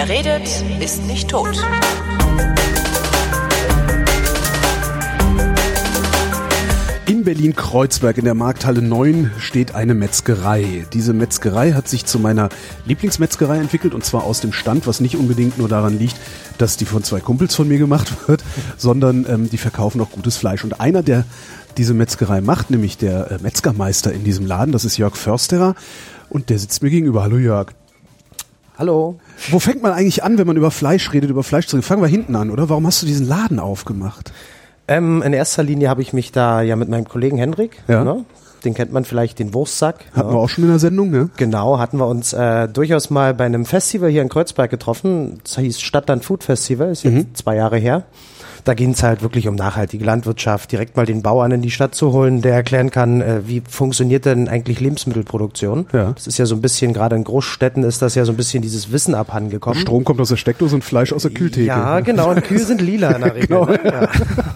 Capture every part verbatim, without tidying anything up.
Wer redet, ist nicht tot. In Berlin-Kreuzberg in der Markthalle neun steht eine Metzgerei. Diese Metzgerei hat sich zu meiner Lieblingsmetzgerei entwickelt, und zwar aus dem Stand, was nicht unbedingt nur daran liegt, dass die von zwei Kumpels von mir gemacht wird, sondern ähm, die verkaufen auch gutes Fleisch. Und einer, der diese Metzgerei macht, nämlich der äh, Metzgermeister in diesem Laden, das ist Jörg Försterer, und der sitzt mir gegenüber. Hallo Jörg. Hallo. Wo fängt man eigentlich an, wenn man über Fleisch redet, über Fleisch zu reden? Fangen wir hinten an, oder? Warum hast du diesen Laden aufgemacht? Ähm, in erster Linie habe ich mich da ja mit meinem Kollegen Hendrik, ja. ne? Den kennt man vielleicht, den Wurstsack. Hatten ne? wir auch schon in der Sendung, ne? Genau, hatten wir uns äh, durchaus mal bei einem Festival hier in Kreuzberg getroffen. Das hieß Stadtland Food Festival, ist jetzt Mhm. zwei Jahre her. Da ging es halt wirklich um nachhaltige Landwirtschaft, direkt mal den Bauern in die Stadt zu holen, der erklären kann, äh, wie funktioniert denn eigentlich Lebensmittelproduktion. Ja. Das ist ja so ein bisschen, gerade in Großstädten ist das ja so ein bisschen dieses Wissen abhandengekommen. Strom kommt aus der Steckdose und Fleisch aus der Kühltheke. Ja, genau, und Kühe sind lila in der Regel. Genau. Ne? Ja.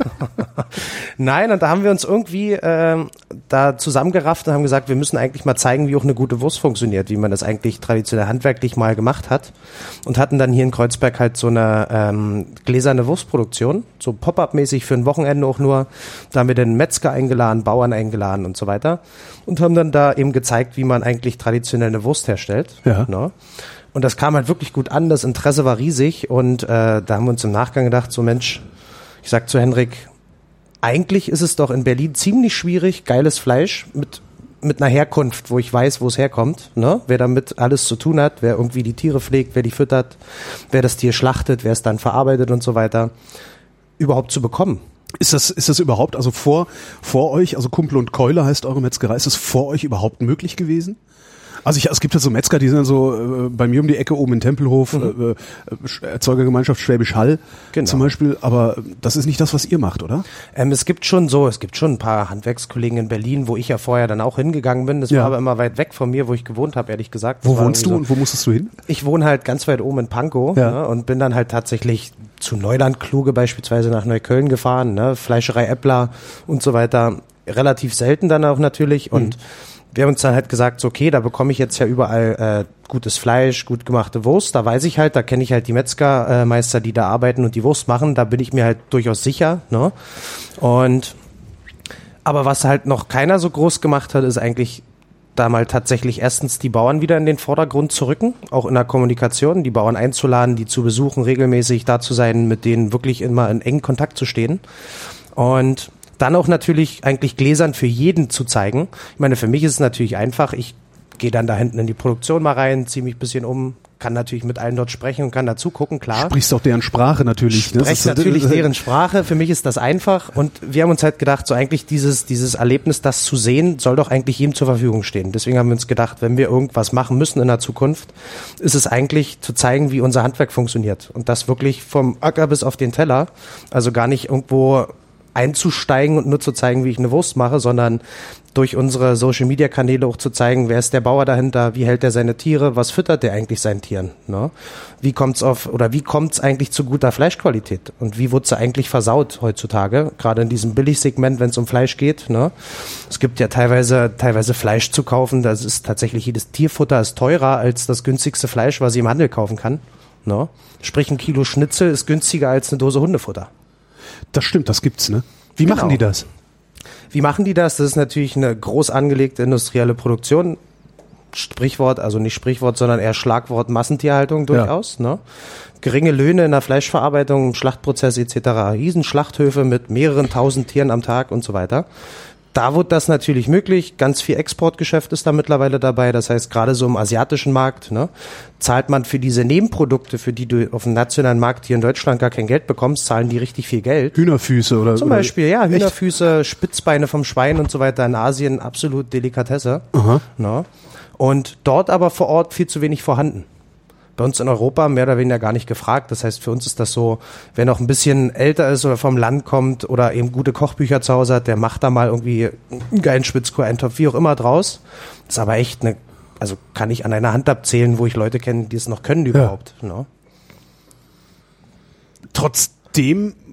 Nein, und da haben wir uns irgendwie äh, da zusammengerafft und haben gesagt, wir müssen eigentlich mal zeigen, wie auch eine gute Wurst funktioniert, wie man das eigentlich traditionell handwerklich mal gemacht hat, und hatten dann hier in Kreuzberg halt so eine ähm, gläserne Wurstproduktion, so Pop-up-mäßig für ein Wochenende auch nur. Da haben wir den Metzger eingeladen, Bauern eingeladen und so weiter und haben dann da eben gezeigt, wie man eigentlich traditionell eine Wurst herstellt. Ja. Ne? Und das kam halt wirklich gut an, das Interesse war riesig, und äh, da haben wir uns im Nachgang gedacht, so Mensch, ich sag zu Henrik, eigentlich ist es doch in Berlin ziemlich schwierig, geiles Fleisch mit mit einer Herkunft, wo ich weiß, wo es herkommt, ne? Wer damit alles zu tun hat, wer irgendwie die Tiere pflegt, wer die füttert, wer das Tier schlachtet, wer es dann verarbeitet und so weiter, überhaupt zu bekommen. Ist das, ist das überhaupt, also vor, vor euch, also Kumpel und Keule heißt eure Metzgerei, ist das vor euch überhaupt möglich gewesen? Also ich, es gibt ja so Metzger, die sind so äh, bei mir um die Ecke oben in Tempelhof, mhm. äh, Erzeugergemeinschaft Schwäbisch Hall genau. zum Beispiel, aber das ist nicht das, was ihr macht, oder? Ähm, es gibt schon so, es gibt schon ein paar Handwerkskollegen in Berlin, wo ich ja vorher dann auch hingegangen bin. Das ja. war aber immer weit weg von mir, wo ich gewohnt habe, ehrlich gesagt. Wo Das wohnst du so, und wo musstest du hin? Ich wohne halt ganz weit oben in Pankow, ja. ne, und bin dann halt tatsächlich zu Neuland Kluge beispielsweise nach Neukölln gefahren, ne, Fleischerei Eppler und so weiter. Relativ selten dann auch natürlich, und mhm. wir haben uns dann halt gesagt, so, okay, da bekomme ich jetzt ja überall äh, gutes Fleisch, gut gemachte Wurst. Da weiß ich halt, da kenne ich halt die Metzgermeister, die da arbeiten und die Wurst machen. Da bin ich mir halt durchaus sicher. Ne? Und aber was halt noch keiner so groß gemacht hat, ist eigentlich da mal tatsächlich erstens die Bauern wieder in den Vordergrund zu rücken, auch in der Kommunikation, die Bauern einzuladen, die zu besuchen, regelmäßig da zu sein, mit denen wirklich immer in engen Kontakt zu stehen. Und dann auch natürlich eigentlich gläsern für jeden zu zeigen. Ich meine, für mich ist es natürlich einfach. Ich gehe dann da hinten in die Produktion mal rein, ziehe mich ein bisschen um, kann natürlich mit allen dort sprechen und kann dazu gucken, klar. Sprichst auch deren Sprache natürlich. Sprech das ist, natürlich deren Sprache. Für mich ist das einfach. Und wir haben uns halt gedacht, so eigentlich dieses, dieses Erlebnis, das zu sehen, soll doch eigentlich jedem zur Verfügung stehen. Deswegen haben wir uns gedacht, wenn wir irgendwas machen müssen in der Zukunft, ist es eigentlich zu zeigen, wie unser Handwerk funktioniert. Und das wirklich vom Acker bis auf den Teller. Also gar nicht irgendwo einzusteigen und nur zu zeigen, wie ich eine Wurst mache, sondern durch unsere Social-Media-Kanäle auch zu zeigen, wer ist der Bauer dahinter, wie hält er seine Tiere, was füttert der eigentlich seinen Tieren, ne? Wie kommt's auf, oder wie kommt's eigentlich zu guter Fleischqualität und wie wird sie eigentlich versaut heutzutage, gerade in diesem Billigsegment, wenn es um Fleisch geht, ne? Es gibt ja teilweise teilweise Fleisch zu kaufen, das ist tatsächlich, jedes Tierfutter ist teurer als das günstigste Fleisch, was ich im Handel kaufen kann, ne? Sprich, ein Kilo Schnitzel ist günstiger als eine Dose Hundefutter. Das stimmt, das gibt's, ne? Wie genau. machen die das? Wie machen die das? Das ist natürlich eine groß angelegte industrielle Produktion. Sprichwort, also nicht Sprichwort, sondern eher Schlagwort Massentierhaltung durchaus. Ja. Ne? Geringe Löhne in der Fleischverarbeitung, im Schlachtprozess et cetera. Riesenschlachthöfe mit mehreren tausend Tieren am Tag und so weiter. Da wird das natürlich möglich. Ganz viel Exportgeschäft ist da mittlerweile dabei. Das heißt, gerade so im asiatischen Markt, ne, zahlt man für diese Nebenprodukte, für die du auf dem nationalen Markt hier in Deutschland gar kein Geld bekommst, zahlen die richtig viel Geld. Hühnerfüße oder Zum oder Beispiel, ja, Hühnerfüße, echt? Spitzbeine vom Schwein und so weiter. In Asien absolut Delikatesse. Aha. Ne? Und dort aber vor Ort viel zu wenig vorhanden. Bei uns in Europa mehr oder weniger gar nicht gefragt. Das heißt, für uns ist das so, wer noch ein bisschen älter ist oder vom Land kommt oder eben gute Kochbücher zu Hause hat, der macht da mal irgendwie einen geilen Spitzkohl-Eintopf, wie auch immer draus. Das ist aber echt eine, also kann ich an einer Hand abzählen, wo ich Leute kenne, die es noch können überhaupt. Ja. Ne? Trotzdem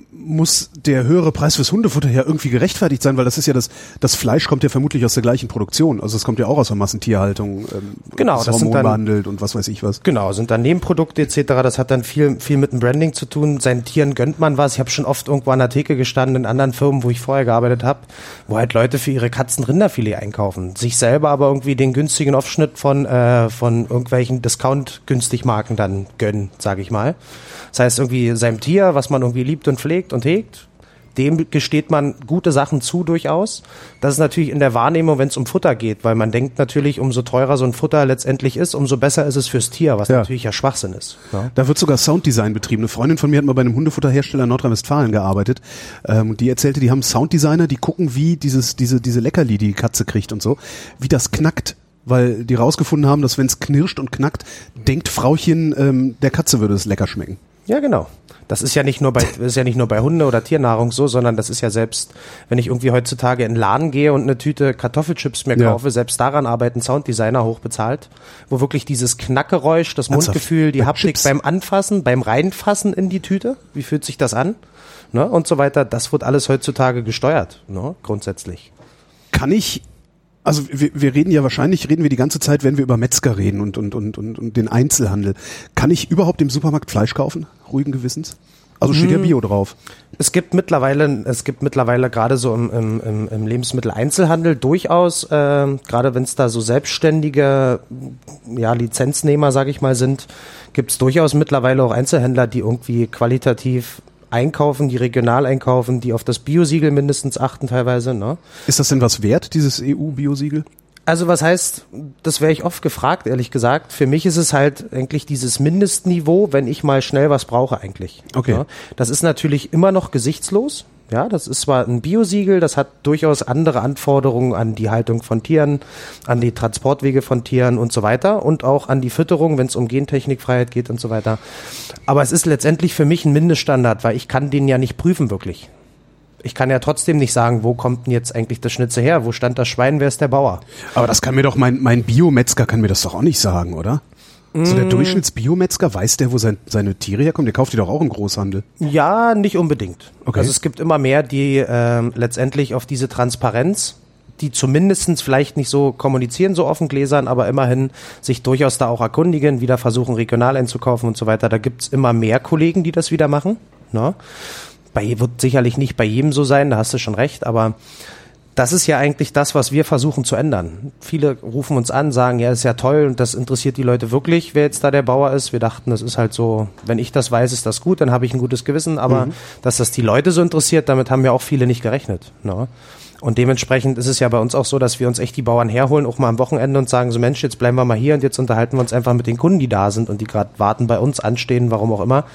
muss der höhere Preis fürs Hundefutter ja irgendwie gerechtfertigt sein, weil das ist ja das, das Fleisch kommt ja vermutlich aus der gleichen Produktion. Also es kommt ja auch aus der Massentierhaltung, ähm, genau, das das sind dann, behandelt und was weiß ich was. Genau, sind dann Nebenprodukte et cetera. Das hat dann viel, viel mit dem Branding zu tun. Seinen Tieren gönnt man was. Ich habe schon oft irgendwo an der Theke gestanden in anderen Firmen, wo ich vorher gearbeitet habe, wo halt Leute für ihre Katzen Rinderfilet einkaufen, sich selber aber irgendwie den günstigen Aufschnitt von äh, von irgendwelchen Discount-Günstigmarken dann gönnen, sage ich mal. Das heißt irgendwie seinem Tier, was man irgendwie liebt und pflegt und hegt, dem gesteht man gute Sachen zu durchaus. Das ist natürlich in der Wahrnehmung, wenn es um Futter geht, weil man denkt natürlich, umso teurer so ein Futter letztendlich ist, umso besser ist es fürs Tier, was ja natürlich ja Schwachsinn ist. Ja. Da wird sogar Sounddesign betrieben. Eine Freundin von mir hat mal bei einem Hundefutterhersteller in Nordrhein-Westfalen gearbeitet. Ähm, die erzählte, die haben Sounddesigner, die gucken, wie dieses diese diese Leckerli, die die Katze kriegt und so, wie das knackt. Weil die rausgefunden haben, dass wenn es knirscht und knackt, denkt Frauchen, ähm, der Katze würde es lecker schmecken. Ja, genau. Das ist ja nicht nur bei, das ist ja nicht nur bei Hunde- oder Tiernahrung so, sondern das ist ja selbst, wenn ich irgendwie heutzutage in den Laden gehe und eine Tüte Kartoffelchips mir kaufe, ja. selbst daran arbeiten Sounddesigner hochbezahlt, wo wirklich dieses Knackgeräusch, das Ernsthaft? Mundgefühl, die bei Haptik Chips? Beim Anfassen, beim Reinfassen in die Tüte, wie fühlt sich das an, ne, und so weiter, das wird alles heutzutage gesteuert, ne, grundsätzlich. Kann ich Also wir, wir reden ja wahrscheinlich, reden wir die ganze Zeit, wenn wir über Metzger reden und, und, und, und, und den Einzelhandel. Kann ich überhaupt im Supermarkt Fleisch kaufen? Ruhigen Gewissens? Also steht ja Bio drauf. Es gibt mittlerweile, es gibt mittlerweile gerade so im, im, im Lebensmitteleinzelhandel durchaus, äh, gerade wenn es da so selbstständige, ja, Lizenznehmer, sage ich mal, sind, gibt es durchaus mittlerweile auch Einzelhändler, die irgendwie qualitativ einkaufen, die regional einkaufen, die auf das Biosiegel mindestens achten teilweise. Ne? Ist das denn was wert, dieses E U-Biosiegel? Also was heißt, das wäre ich oft gefragt, ehrlich gesagt. Für mich ist es halt eigentlich dieses Mindestniveau, wenn ich mal schnell was brauche eigentlich. Okay. Ja, das ist natürlich immer noch gesichtslos. Ja, das ist zwar ein Biosiegel, das hat durchaus andere Anforderungen an die Haltung von Tieren, an die Transportwege von Tieren und so weiter und auch an die Fütterung, wenn es um Gentechnikfreiheit geht und so weiter. Aber es ist letztendlich für mich ein Mindeststandard, weil ich kann den ja nicht prüfen wirklich. Ich kann ja trotzdem nicht sagen, wo kommt denn jetzt eigentlich das Schnitzel her? Wo stand das Schwein? Wer ist der Bauer? Aber das kann mir doch, mein, mein Biometzger kann mir das doch auch nicht sagen, oder? Mm. So der Durchschnittsbiometzger, weiß der, wo sein, seine Tiere herkommen? Der kauft die doch auch im Großhandel. Ja, nicht unbedingt. Okay. Also es gibt immer mehr, die ähm, letztendlich auf diese Transparenz, die zumindestens vielleicht nicht so kommunizieren, so offen gläsern, aber immerhin sich durchaus da auch erkundigen, wieder versuchen, regional einzukaufen und so weiter. Da gibt's immer mehr Kollegen, die das wieder machen. Ne? Bei, wird sicherlich nicht bei jedem so sein, da hast du schon recht, aber das ist ja eigentlich das, was wir versuchen zu ändern. Viele rufen uns an, sagen, ja, ist ja toll und das interessiert die Leute wirklich, wer jetzt da der Bauer ist. Wir dachten, das ist halt so, wenn ich das weiß, ist das gut, dann habe ich ein gutes Gewissen, aber mhm. dass das die Leute so interessiert, damit haben ja auch viele nicht gerechnet. Ne? Und dementsprechend ist es ja bei uns auch so, dass wir uns echt die Bauern herholen, auch mal am Wochenende und sagen so, Mensch, jetzt bleiben wir mal hier und jetzt unterhalten wir uns einfach mit den Kunden, die da sind und die gerade warten bei uns, anstehen, warum auch immer.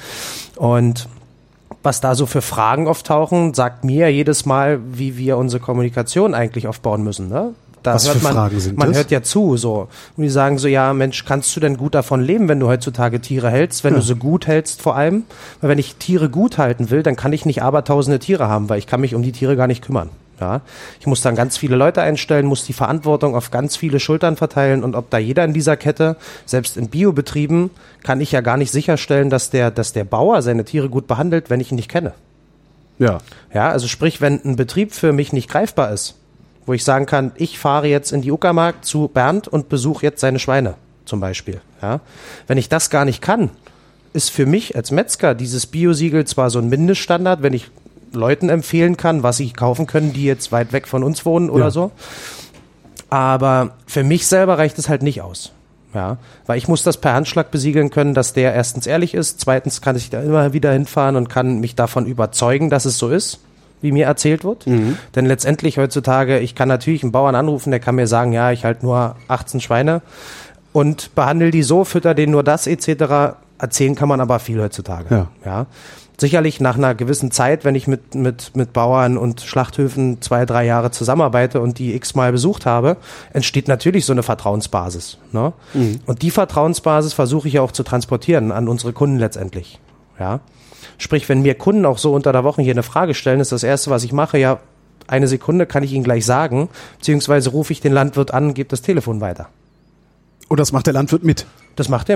Und was da so für Fragen auftauchen, sagt mir jedes Mal, wie wir unsere Kommunikation eigentlich aufbauen müssen. Ne? Da Was hört für man, Fragen sind man das? hört ja zu, so. Und die sagen so, ja, Mensch, kannst du denn gut davon leben, wenn du heutzutage Tiere hältst, wenn ja. du sie gut hältst vor allem? Weil wenn ich Tiere gut halten will, dann kann ich nicht abertausende Tiere haben, weil ich kann mich um die Tiere gar nicht kümmern. Ja, ich muss dann ganz viele Leute einstellen, muss die Verantwortung auf ganz viele Schultern verteilen und ob da jeder in dieser Kette, selbst in Biobetrieben, kann ich ja gar nicht sicherstellen, dass der, dass der Bauer seine Tiere gut behandelt, wenn ich ihn nicht kenne. Ja. Ja, also sprich, wenn ein Betrieb für mich nicht greifbar ist, wo ich sagen kann, ich fahre jetzt in die Uckermark zu Bernd und besuche jetzt seine Schweine, zum Beispiel. Ja, wenn ich das gar nicht kann, ist für mich als Metzger dieses Biosiegel zwar so ein Mindeststandard, wenn ich Leuten empfehlen kann, was sie kaufen können, die jetzt weit weg von uns wohnen oder ja. so. Aber für mich selber reicht es halt nicht aus. Ja, weil ich muss das per Handschlag besiegeln können, dass der erstens ehrlich ist, zweitens kann ich da immer wieder hinfahren und kann mich davon überzeugen, dass es so ist, wie mir erzählt wird. Mhm. Denn letztendlich heutzutage, ich kann natürlich einen Bauern anrufen, der kann mir sagen, ja, ich halte nur achtzehn Schweine und behandle die so, fütter denen nur das et cetera. Erzählen kann man aber viel heutzutage. Ja. Ja. Sicherlich nach einer gewissen Zeit, wenn ich mit, mit, mit Bauern und Schlachthöfen zwei, drei Jahre zusammenarbeite und die x-mal besucht habe, entsteht natürlich so eine Vertrauensbasis. Ne? Mhm. Und die Vertrauensbasis versuche ich ja auch zu transportieren an unsere Kunden letztendlich. Ja? Sprich, wenn mir Kunden auch so unter der Woche hier eine Frage stellen, ist das Erste, was ich mache, ja, eine Sekunde kann ich Ihnen gleich sagen, beziehungsweise rufe ich den Landwirt an und gebe das Telefon weiter. Und das macht der Landwirt mit? Das macht er mit.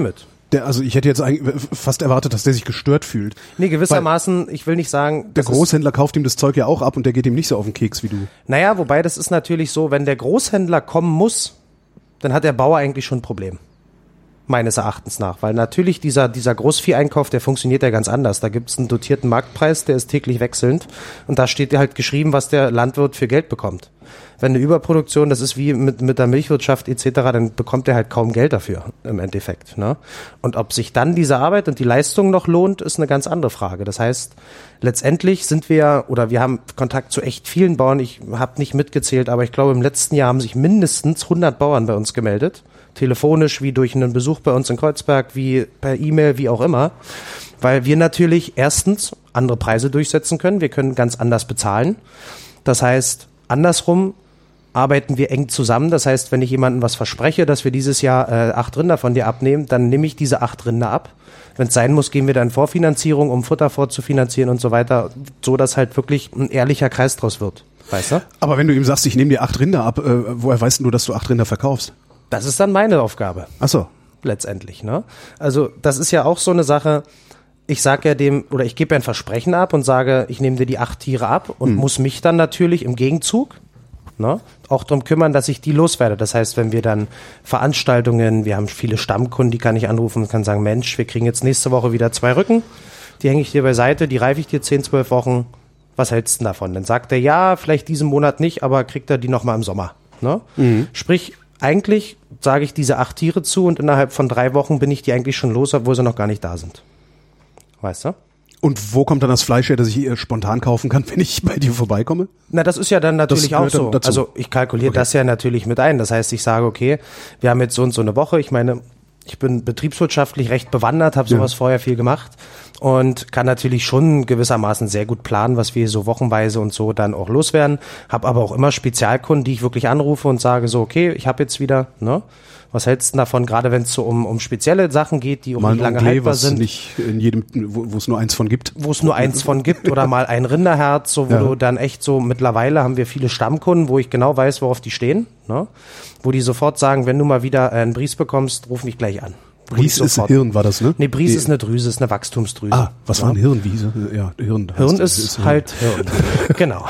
Der, also ich hätte jetzt eigentlich fast erwartet, dass der sich gestört fühlt. Nee, gewissermaßen, Weil ich will nicht sagen... Der Großhändler kauft ihm das Zeug ja auch ab und der geht ihm nicht so auf den Keks wie du. Naja, wobei das ist natürlich so, wenn der Großhändler kommen muss, dann hat der Bauer eigentlich schon ein Problem. Meines Erachtens nach. Weil natürlich dieser, dieser Großvieheinkauf, der funktioniert ja ganz anders. Da gibt es einen dotierten Marktpreis, der ist täglich wechselnd und da steht halt geschrieben, was der Landwirt für Geld bekommt. Wenn eine Überproduktion, das ist wie mit, mit der Milchwirtschaft et cetera, dann bekommt er halt kaum Geld dafür im Endeffekt. Ne? Und ob sich dann diese Arbeit und die Leistung noch lohnt, ist eine ganz andere Frage. Das heißt, letztendlich sind wir, oder wir haben Kontakt zu echt vielen Bauern, ich habe nicht mitgezählt, aber ich glaube im letzten Jahr haben sich mindestens hundert Bauern bei uns gemeldet. Telefonisch, wie durch einen Besuch bei uns in Kreuzberg, wie per E-Mail, wie auch immer. Weil wir natürlich erstens andere Preise durchsetzen können, wir können ganz anders bezahlen. Das heißt, andersrum arbeiten wir eng zusammen. Das heißt, wenn ich jemandem was verspreche, dass wir dieses Jahr äh, acht Rinder von dir abnehmen, dann nehme ich diese acht Rinder ab. Wenn es sein muss, gehen wir dann Vorfinanzierung, um Futter vorzufinanzieren und so weiter, so dass halt wirklich ein ehrlicher Kreis draus wird. Weißt du? Aber wenn du ihm sagst, ich nehme dir acht Rinder ab, äh, woher weißt du, dass du acht Rinder verkaufst? Das ist dann meine Aufgabe. Ach so. Letztendlich, ne? Also das ist ja auch so eine Sache, ich sage ja dem, oder ich gebe ja ein Versprechen ab und sage, ich nehme dir die acht Tiere ab und hm. muss mich dann natürlich im Gegenzug Ne? auch darum kümmern, dass ich die loswerde. Das heißt, wenn wir dann Veranstaltungen, wir haben viele Stammkunden, die kann ich anrufen und kann sagen, Mensch, wir kriegen jetzt nächste Woche wieder zwei Rücken, die hänge ich dir beiseite, die reife ich dir zehn, zwölf Wochen, was hältst du denn davon? Dann sagt er, ja, vielleicht diesen Monat nicht, aber kriegt er die nochmal im Sommer. Ne? Mhm. Sprich, eigentlich sage ich diese acht Tiere zu und innerhalb von drei Wochen bin ich die eigentlich schon los, obwohl sie noch gar nicht da sind. Weißt du? Und wo kommt dann das Fleisch her, das ich spontan kaufen kann, wenn ich bei dir vorbeikomme? Na, das ist ja dann natürlich auch so. Dazu. Also ich kalkuliere okay. das ja natürlich mit ein. Das heißt, ich sage, okay, wir haben jetzt so und so eine Woche. Ich meine, ich bin betriebswirtschaftlich recht bewandert, habe sowas ja. vorher viel gemacht und kann natürlich schon gewissermaßen sehr gut planen, was wir so wochenweise und so dann auch loswerden. Habe aber auch immer Spezialkunden, die ich wirklich anrufe und sage so, okay, ich habe jetzt wieder, ne? Was hältst du davon, gerade wenn es so um, um spezielle Sachen geht, die auch mal nicht lange Onglé, haltbar was sind? Nicht in jedem, wo es nur eins von gibt. Wo es nur eins von gibt oder mal ein Rinderherz, so wo ja. du dann echt so, mittlerweile haben wir viele Stammkunden, wo ich genau weiß, worauf die stehen, ne? Wo die sofort sagen, wenn du mal wieder einen Bries bekommst, ruf mich gleich an. Bries ist Hirn, war das, ne? Nee, Bries ist eine Drüse, ist eine Wachstumsdrüse. Ah, was ja. war ein Hirn? Wie, ja, Hirn. Hirn ist, ist halt Hirn. Genau.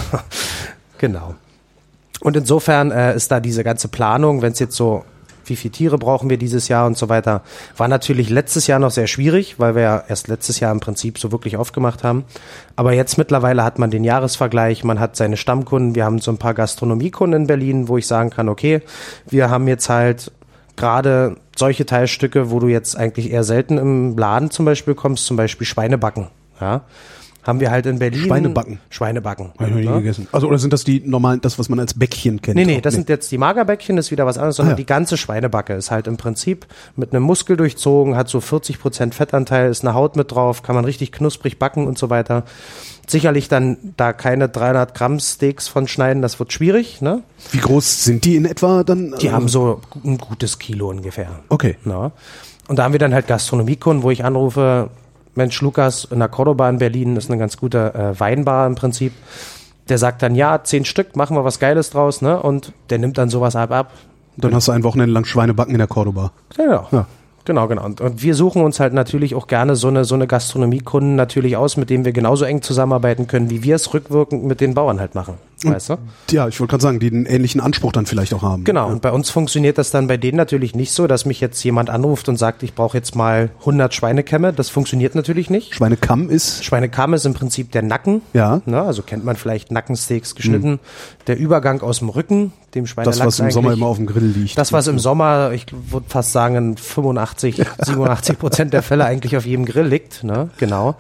Genau. Und insofern äh, ist da diese ganze Planung, wenn es jetzt so, wie viele Tiere brauchen wir dieses Jahr und so weiter, war natürlich letztes Jahr noch sehr schwierig, weil wir ja erst letztes Jahr im Prinzip so wirklich aufgemacht haben. Aber jetzt mittlerweile hat man den Jahresvergleich, man hat seine Stammkunden, wir haben so ein paar Gastronomiekunden in Berlin, wo ich sagen kann, okay, wir haben jetzt halt gerade solche Teilstücke, wo du jetzt eigentlich eher selten im Laden zum Beispiel kommst, zum Beispiel Schweinebacken, ja. Haben wir halt in Berlin. Schweinebacken. Schweinebacken. Habe ich noch nie ne? gegessen. Also, oder sind das die normalen, das, was man als Bäckchen kennt? Nee, nee, das nee. sind jetzt die Magerbäckchen, das ist wieder was anderes, sondern ah, ja. die ganze Schweinebacke ist halt im Prinzip mit einem Muskel durchzogen, hat so vierzig Prozent Fettanteil, ist eine Haut mit drauf, kann man richtig knusprig backen und so weiter. Sicherlich dann da keine dreihundert Gramm Steaks von schneiden, das wird schwierig, ne? Wie groß sind die in etwa dann? Die äh, haben so ein gutes Kilo ungefähr. Okay. Ne? Und da haben wir dann halt Gastronomiekunden, wo ich anrufe, Mensch, Lukas in der Cordoba in Berlin ist eine ganz gute äh, Weinbar im Prinzip. Der sagt dann, ja, zehn Stück, machen wir was Geiles draus, ne? Und der nimmt dann sowas ab. ab. Dann hast du ein Wochenende lang Schweinebacken in der Cordoba. Genau. Ja. Genau, genau. Und, und wir suchen uns halt natürlich auch gerne so eine, so eine Gastronomiekunden natürlich aus, mit denen wir genauso eng zusammenarbeiten können, wie wir es rückwirkend mit den Bauern halt machen. Weißt du? Ja, ich wollte gerade sagen, die einen ähnlichen Anspruch dann vielleicht auch haben. Genau. Ja. Und bei uns funktioniert das dann bei denen natürlich nicht so, dass mich jetzt jemand anruft und sagt, ich brauche jetzt mal hundert Schweinekämme. Das funktioniert natürlich nicht. Schweinekamm ist? Schweinekamm ist im Prinzip der Nacken. Ja. Ne? Also kennt man vielleicht Nackensteaks geschnitten. Mhm. Der Übergang aus dem Rücken, dem Schweinelachs. Das, was im Sommer immer auf dem Grill liegt. Das, was im Sommer, ich würde fast sagen, in fünfundachtzig, siebenundachtzig Prozent der Fälle eigentlich auf jedem Grill liegt. Ne? Genau.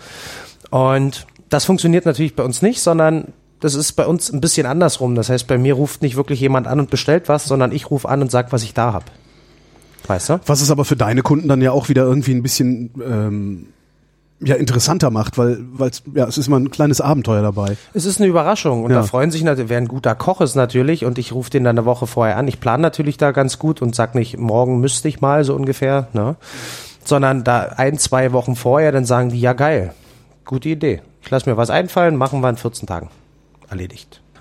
Und das funktioniert natürlich bei uns nicht, sondern das ist bei uns ein bisschen andersrum. Das heißt, bei mir ruft nicht wirklich jemand an und bestellt was, sondern ich rufe an und sage, was ich da habe. Weißt du? Was es aber für deine Kunden dann ja auch wieder irgendwie ein bisschen ähm, ja, interessanter macht, weil weil's, ja, es ist immer ein kleines Abenteuer dabei. Es ist eine Überraschung und ja. da freuen sich natürlich, wer ein guter Koch ist natürlich und ich rufe den dann eine Woche vorher an. Ich plane natürlich da ganz gut und sag nicht, morgen müsste ich mal so ungefähr, ne? Sondern da ein, zwei Wochen vorher, dann sagen die, ja geil, gute Idee. Ich lasse mir was einfallen, machen wir in vierzehn Tagen. Erledigt.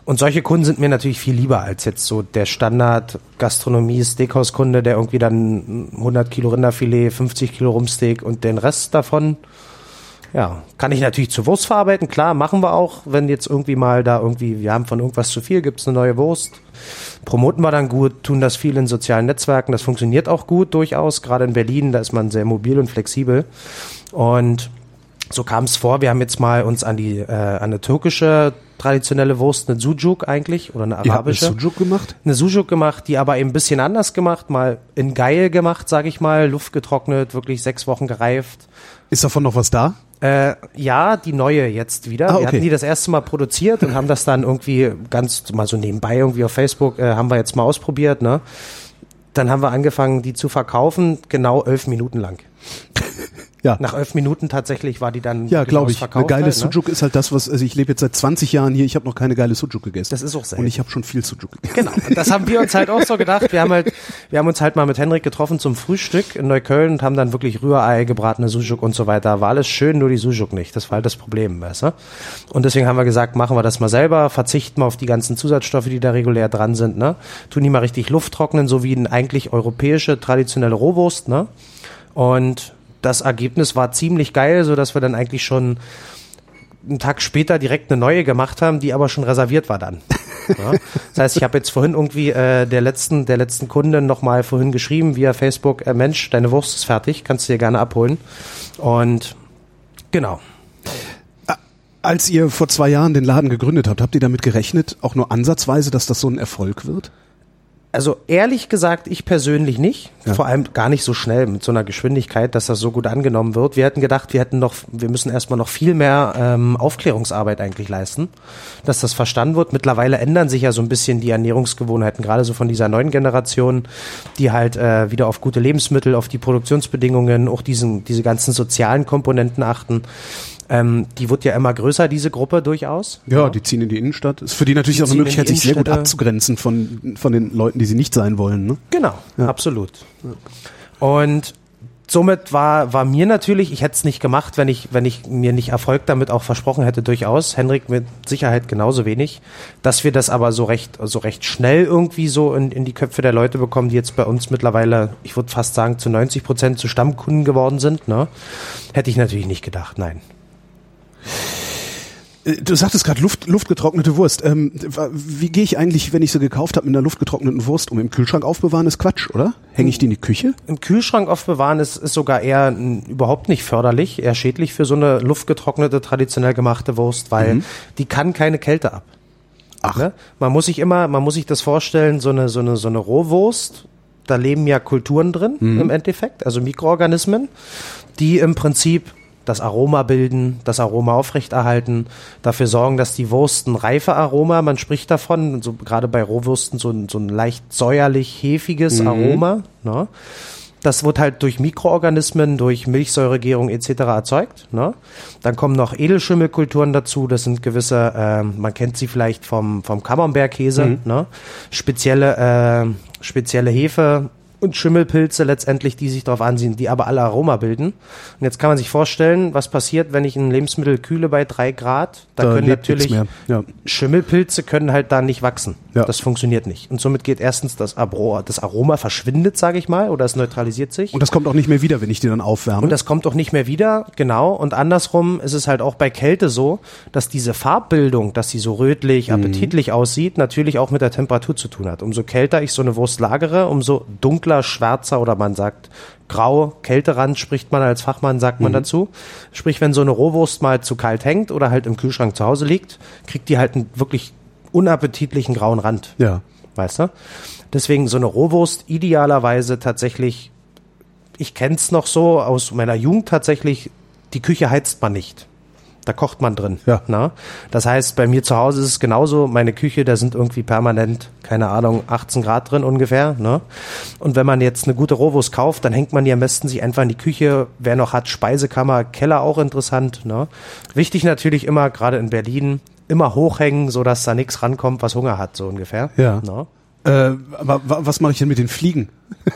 Und solche Kunden sind mir natürlich viel lieber als jetzt so der Standard-Gastronomie-Steakhouse-Kunde, der irgendwie dann hundert Kilo Rinderfilet, fünfzig Kilo Rumpsteak und den Rest davon, ja, kann ich natürlich zur Wurst verarbeiten. Klar, machen wir auch, wenn jetzt irgendwie mal da irgendwie, wir haben von irgendwas zu viel, gibt's eine neue Wurst. Promoten wir dann gut, tun das viel in sozialen Netzwerken, das funktioniert auch gut durchaus, gerade in Berlin, da ist man sehr mobil und flexibel. Und so kam es vor, wir haben jetzt mal uns an die, äh, an eine türkische traditionelle Wurst, eine Sucuk eigentlich, oder eine arabische. Ihr habt eine Sucuk gemacht? Eine Sucuk gemacht, die aber eben ein bisschen anders gemacht, mal in geil gemacht, sag ich mal, luftgetrocknet, wirklich sechs Wochen gereift. Ist davon noch was da? Äh, ja, die neue jetzt wieder. Ah, okay. Wir hatten die das erste Mal produziert und haben das dann irgendwie ganz mal so nebenbei irgendwie auf Facebook, äh, haben wir jetzt mal ausprobiert, ne? Dann haben wir angefangen, die zu verkaufen, genau elf Minuten lang. Ja. Nach elf Minuten tatsächlich war die dann Ja, glaube ich. Eine geile halt, Sucuk ist halt das, was, also ich lebe jetzt seit zwanzig Jahren hier, ich habe noch keine geile Sucuk gegessen. Das ist auch selten. Und ich habe schon viel Sucuk gegessen. Genau. Und das haben wir uns halt auch so gedacht. Wir haben halt, wir haben uns halt mal mit Henrik getroffen zum Frühstück in Neukölln und haben dann wirklich Rührei, gebratene Sucuk und so weiter. War alles schön, nur die Sucuk nicht. Das war halt das Problem, weißt du? Und deswegen haben wir gesagt, machen wir das mal selber, verzichten wir auf die ganzen Zusatzstoffe, die da regulär dran sind, ne? Tun die mal richtig Luft trocknen, so wie eine eigentlich europäische, traditionelle Rohwurst, ne? Und das Ergebnis war ziemlich geil, so dass wir dann eigentlich schon einen Tag später direkt eine neue gemacht haben, die aber schon reserviert war dann. Ja. Das heißt, ich habe jetzt vorhin irgendwie äh, der letzten der letzten Kundin nochmal vorhin geschrieben via Facebook, äh, Mensch, deine Wurst ist fertig, kannst du dir gerne abholen. Und genau. Als ihr vor zwei Jahren den Laden gegründet habt, habt ihr damit gerechnet, auch nur ansatzweise, dass das so ein Erfolg wird? Also ehrlich gesagt, ich persönlich nicht. Ja. Vor allem gar nicht so schnell mit so einer Geschwindigkeit, dass das so gut angenommen wird. Wir hätten gedacht, wir hätten noch, wir müssen erstmal noch viel mehr ähm, Aufklärungsarbeit eigentlich leisten, dass das verstanden wird. Mittlerweile ändern sich ja so ein bisschen die Ernährungsgewohnheiten, gerade so von dieser neuen Generation, die halt äh, wieder auf gute Lebensmittel, auf die Produktionsbedingungen, auch diesen diese ganzen sozialen Komponenten achten. Ähm, die wird ja immer größer, diese Gruppe durchaus. Ja, ja, die ziehen in die Innenstadt. Ist für die natürlich Die auch eine ziehen in Möglichkeit, die sich sehr gut Innenstädte. abzugrenzen von, von den Leuten, die sie nicht sein wollen. Ne? Genau, Ja. absolut. Und somit war, war mir natürlich, ich hätte es nicht gemacht, wenn ich, wenn ich mir nicht Erfolg damit auch versprochen hätte, durchaus. Henrik mit Sicherheit genauso wenig. Dass wir das aber so recht, so recht schnell irgendwie so in, in die Köpfe der Leute bekommen, die jetzt bei uns mittlerweile, ich würde fast sagen, zu neunzig Prozent zu Stammkunden geworden sind, ne? Hätte ich natürlich nicht gedacht, nein. Du sagtest gerade Luft, luftgetrocknete Wurst. Ähm, wie gehe ich eigentlich, wenn ich sie gekauft habe, mit einer luftgetrockneten Wurst um? Im Kühlschrank aufbewahren ist Quatsch, oder? Hänge ich die in die Küche? Im Kühlschrank aufbewahren ist, ist sogar eher n, überhaupt nicht förderlich, eher schädlich für so eine luftgetrocknete, traditionell gemachte Wurst, weil Mhm. die kann keine Kälte ab. Ach. Ne? Man muss sich immer, man muss sich das vorstellen, so eine, so eine, so eine Rohwurst, da leben ja Kulturen drin Mhm. im Endeffekt, also Mikroorganismen, die im Prinzip das Aroma bilden, das Aroma aufrechterhalten, dafür sorgen, dass die Wurst ein reife Aroma, man spricht davon, so gerade bei Rohwürsten so ein, so ein leicht säuerlich-hefiges Mhm. Aroma. Ne? Das wird halt durch Mikroorganismen, durch Milchsäuregärung et cetera erzeugt. Ne? Dann kommen noch Edelschimmelkulturen dazu, das sind gewisse, äh, man kennt sie vielleicht vom, vom Camembert-Käse, Mhm. ne? spezielle, äh, spezielle Hefe, und Schimmelpilze letztendlich, die sich darauf ansehen, die aber alle Aroma bilden. Und jetzt kann man sich vorstellen, was passiert, wenn ich ein Lebensmittel kühle bei drei Grad. Da, Da können lebt nichts natürlich mehr. Ja. Schimmelpilze können halt da nicht wachsen. Ja. Das funktioniert nicht. Und somit geht erstens das Aroma, das Aroma verschwindet, sage ich mal, oder es neutralisiert sich. Und das kommt auch nicht mehr wieder, wenn ich die dann aufwärme. Und das kommt auch nicht mehr wieder, genau. Und andersrum ist es halt auch bei Kälte so, dass diese Farbbildung, dass sie so rötlich, appetitlich aussieht, natürlich auch mit der Temperatur zu tun hat. Umso kälter ich so eine Wurst lagere, umso dunkler, schwärzer oder man sagt grau, Kälterand spricht man als Fachmann, sagt man dazu. Sprich, wenn so eine Rohwurst mal zu kalt hängt oder halt im Kühlschrank zu Hause liegt, kriegt die halt einen wirklich unappetitlichen grauen Rand. Ja. Weißt du? Deswegen so eine Rohwurst idealerweise tatsächlich, ich kenn's noch so aus meiner Jugend tatsächlich, die Küche heizt man nicht. Da kocht man drin. Ja. Na? Das heißt, bei mir zu Hause ist es genauso. Meine Küche, da sind irgendwie permanent, keine Ahnung, achtzehn Grad drin ungefähr. Ne? Und wenn man jetzt eine gute Rohwurst kauft, dann hängt man die am besten sich einfach in die Küche. Wer noch hat, Speisekammer, Keller auch interessant. Ne? Wichtig natürlich immer, gerade in Berlin, immer hochhängen, sodass da nichts rankommt, was Hunger hat, so ungefähr. Ja. Ne? Äh, aber wa- was mache ich denn mit den Fliegen?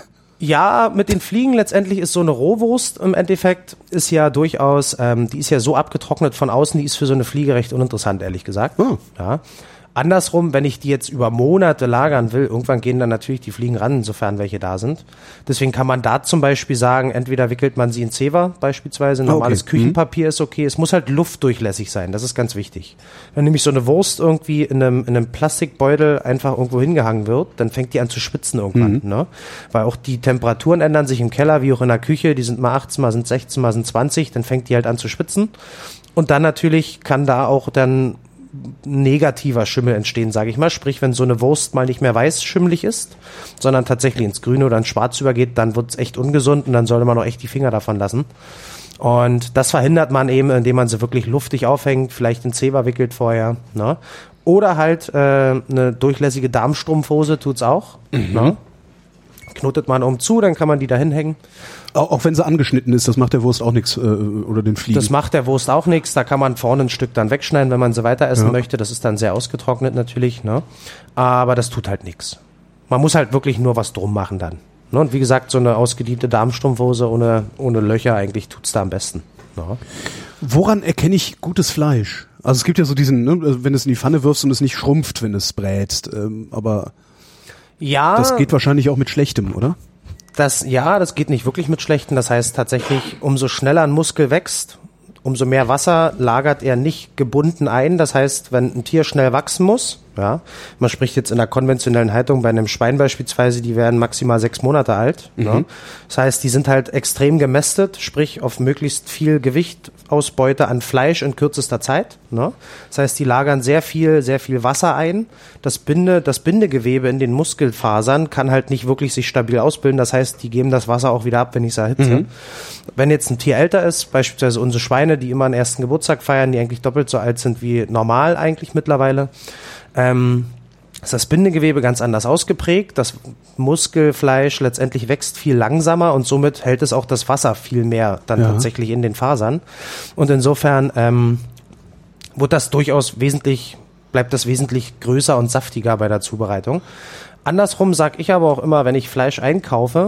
Ja, mit den Fliegen letztendlich ist so eine Rohwurst im Endeffekt ist ja durchaus, ähm, die ist ja so abgetrocknet von außen, die ist für so eine Fliege recht uninteressant, ehrlich gesagt. Oh. Ja. Andersrum, wenn ich die jetzt über Monate lagern will, irgendwann gehen dann natürlich die Fliegen ran, insofern welche da sind. Deswegen kann man da zum Beispiel sagen, entweder wickelt man sie in Zewa beispielsweise, normales okay. Küchenpapier mhm. ist okay, es muss halt luftdurchlässig sein, das ist ganz wichtig. Wenn nämlich so eine Wurst irgendwie in einem, in einem Plastikbeutel einfach irgendwo hingehangen wird, dann fängt die an zu schwitzen irgendwann, mhm. ne? Weil auch die Temperaturen ändern sich im Keller wie auch in der Küche, die sind mal achtzehn, mal sind sechzehn, mal sind zwanzig, dann fängt die halt an zu schwitzen. Und dann natürlich kann da auch dann negativer Schimmel entstehen, sage ich mal. Sprich, wenn so eine Wurst mal nicht mehr weiß schimmelig ist, sondern tatsächlich ins Grüne oder ins Schwarz übergeht, dann wird es echt ungesund und dann sollte man auch echt die Finger davon lassen. Und das verhindert man eben, indem man sie wirklich luftig aufhängt, vielleicht in Zewa wickelt vorher, ne? Oder halt äh, eine durchlässige Darmstrumpfhose tut's auch, mhm. ne? Knotet man um zu, dann kann man die da hinhängen. Auch, auch wenn sie angeschnitten ist, das macht der Wurst auch nichts äh, oder den Fliegen. Das macht der Wurst auch nichts, da kann man vorne ein Stück dann wegschneiden, wenn man sie weiter essen ja. möchte. Das ist dann sehr ausgetrocknet natürlich, ne? Aber das tut halt nichts. Man muss halt wirklich nur was drum machen dann. Ne? Und wie gesagt, so eine ausgediente Darmstrumpfhose ohne, ohne Löcher, eigentlich tut's da am besten. Ne? Woran erkenne ich gutes Fleisch? Also es gibt ja so diesen, ne, wenn du es in die Pfanne wirfst und es nicht schrumpft, wenn du es brätst, ähm, aber ja, das geht wahrscheinlich auch mit Schlechtem, oder? Das, ja, das geht nicht wirklich mit Schlechten. Das heißt tatsächlich, umso schneller ein Muskel wächst, umso mehr Wasser lagert er nicht gebunden ein. Das heißt, wenn ein Tier schnell wachsen muss, ja, man spricht jetzt in der konventionellen Haltung bei einem Schwein beispielsweise, die werden maximal sechs Monate alt. Mhm. Ne? Das heißt, die sind halt extrem gemästet, sprich auf möglichst viel Gewichtausbeute an Fleisch in kürzester Zeit. Ne? Das heißt, die lagern sehr viel, sehr viel Wasser ein. Das Binde, das Bindegewebe in den Muskelfasern kann halt nicht wirklich sich stabil ausbilden. Das heißt, die geben das Wasser auch wieder ab, wenn ich es erhitze. Mhm. Wenn jetzt ein Tier älter ist, beispielsweise unsere Schweine, die immer einen ersten Geburtstag feiern, die eigentlich doppelt so alt sind wie normal eigentlich mittlerweile, ähm, ist das Bindegewebe ganz anders ausgeprägt. Das Muskelfleisch letztendlich wächst viel langsamer und somit hält es auch das Wasser viel mehr dann ja. tatsächlich in den Fasern. Und insofern ähm, wird das durchaus wesentlich, bleibt das wesentlich größer und saftiger bei der Zubereitung. Andersrum sage ich aber auch immer, wenn ich Fleisch einkaufe,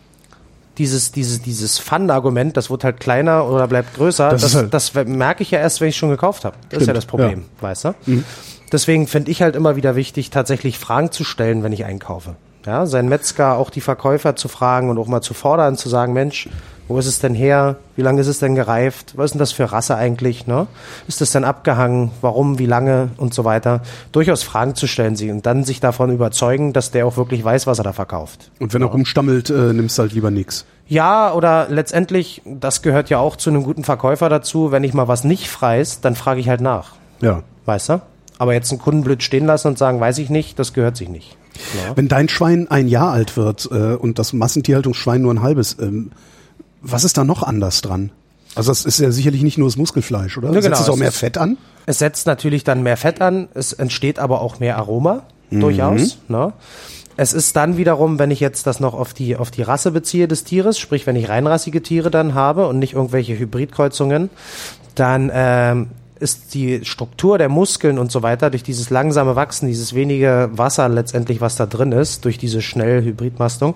dieses, dieses, dieses Fun-Argument, das wird halt kleiner oder bleibt größer, das, das, halt das merke ich ja erst, wenn ich schon gekauft habe. Das Stimmt. ist ja das Problem, ja. weißt du? Mhm. Deswegen finde ich halt immer wieder wichtig, tatsächlich Fragen zu stellen, wenn ich einkaufe. Ja, seinen Metzger, auch die Verkäufer zu fragen und auch mal zu fordern, zu sagen, Mensch, wo ist es denn her? Wie lange ist es denn gereift? Was ist denn das für Rasse eigentlich? Ne? Ist es denn abgehangen? Warum? Wie lange? Und so weiter. Durchaus Fragen zu stellen sie und dann sich davon überzeugen, dass der auch wirklich weiß, was er da verkauft. Und wenn er rumstammelt, äh, nimmst du halt lieber nix. Ja, oder letztendlich, das gehört ja auch zu einem guten Verkäufer dazu, wenn ich mal was nicht freis, dann frage ich halt nach. Ja. Weißt du? Aber jetzt einen Kunden blöd stehen lassen und sagen, weiß ich nicht, das gehört sich nicht. Ja. Wenn dein Schwein ein Jahr alt wird äh, und das Massentierhaltungsschwein nur ein halbes, ähm, was ist da noch anders dran? Also das ist ja sicherlich nicht nur das Muskelfleisch, oder? Ja, genau. Setzt es auch mehr Fett an? Es setzt natürlich dann mehr Fett an, es entsteht aber auch mehr Aroma, mhm. durchaus. Ne? Es ist dann wiederum, wenn ich jetzt das noch auf die, auf die Rasse beziehe des Tieres, sprich wenn ich reinrassige Tiere dann habe und nicht irgendwelche Hybridkreuzungen, dann ähm, ist die Struktur der Muskeln und so weiter durch dieses langsame Wachsen, dieses wenige Wasser letztendlich, was da drin ist, durch diese schnelle Hybridmastung,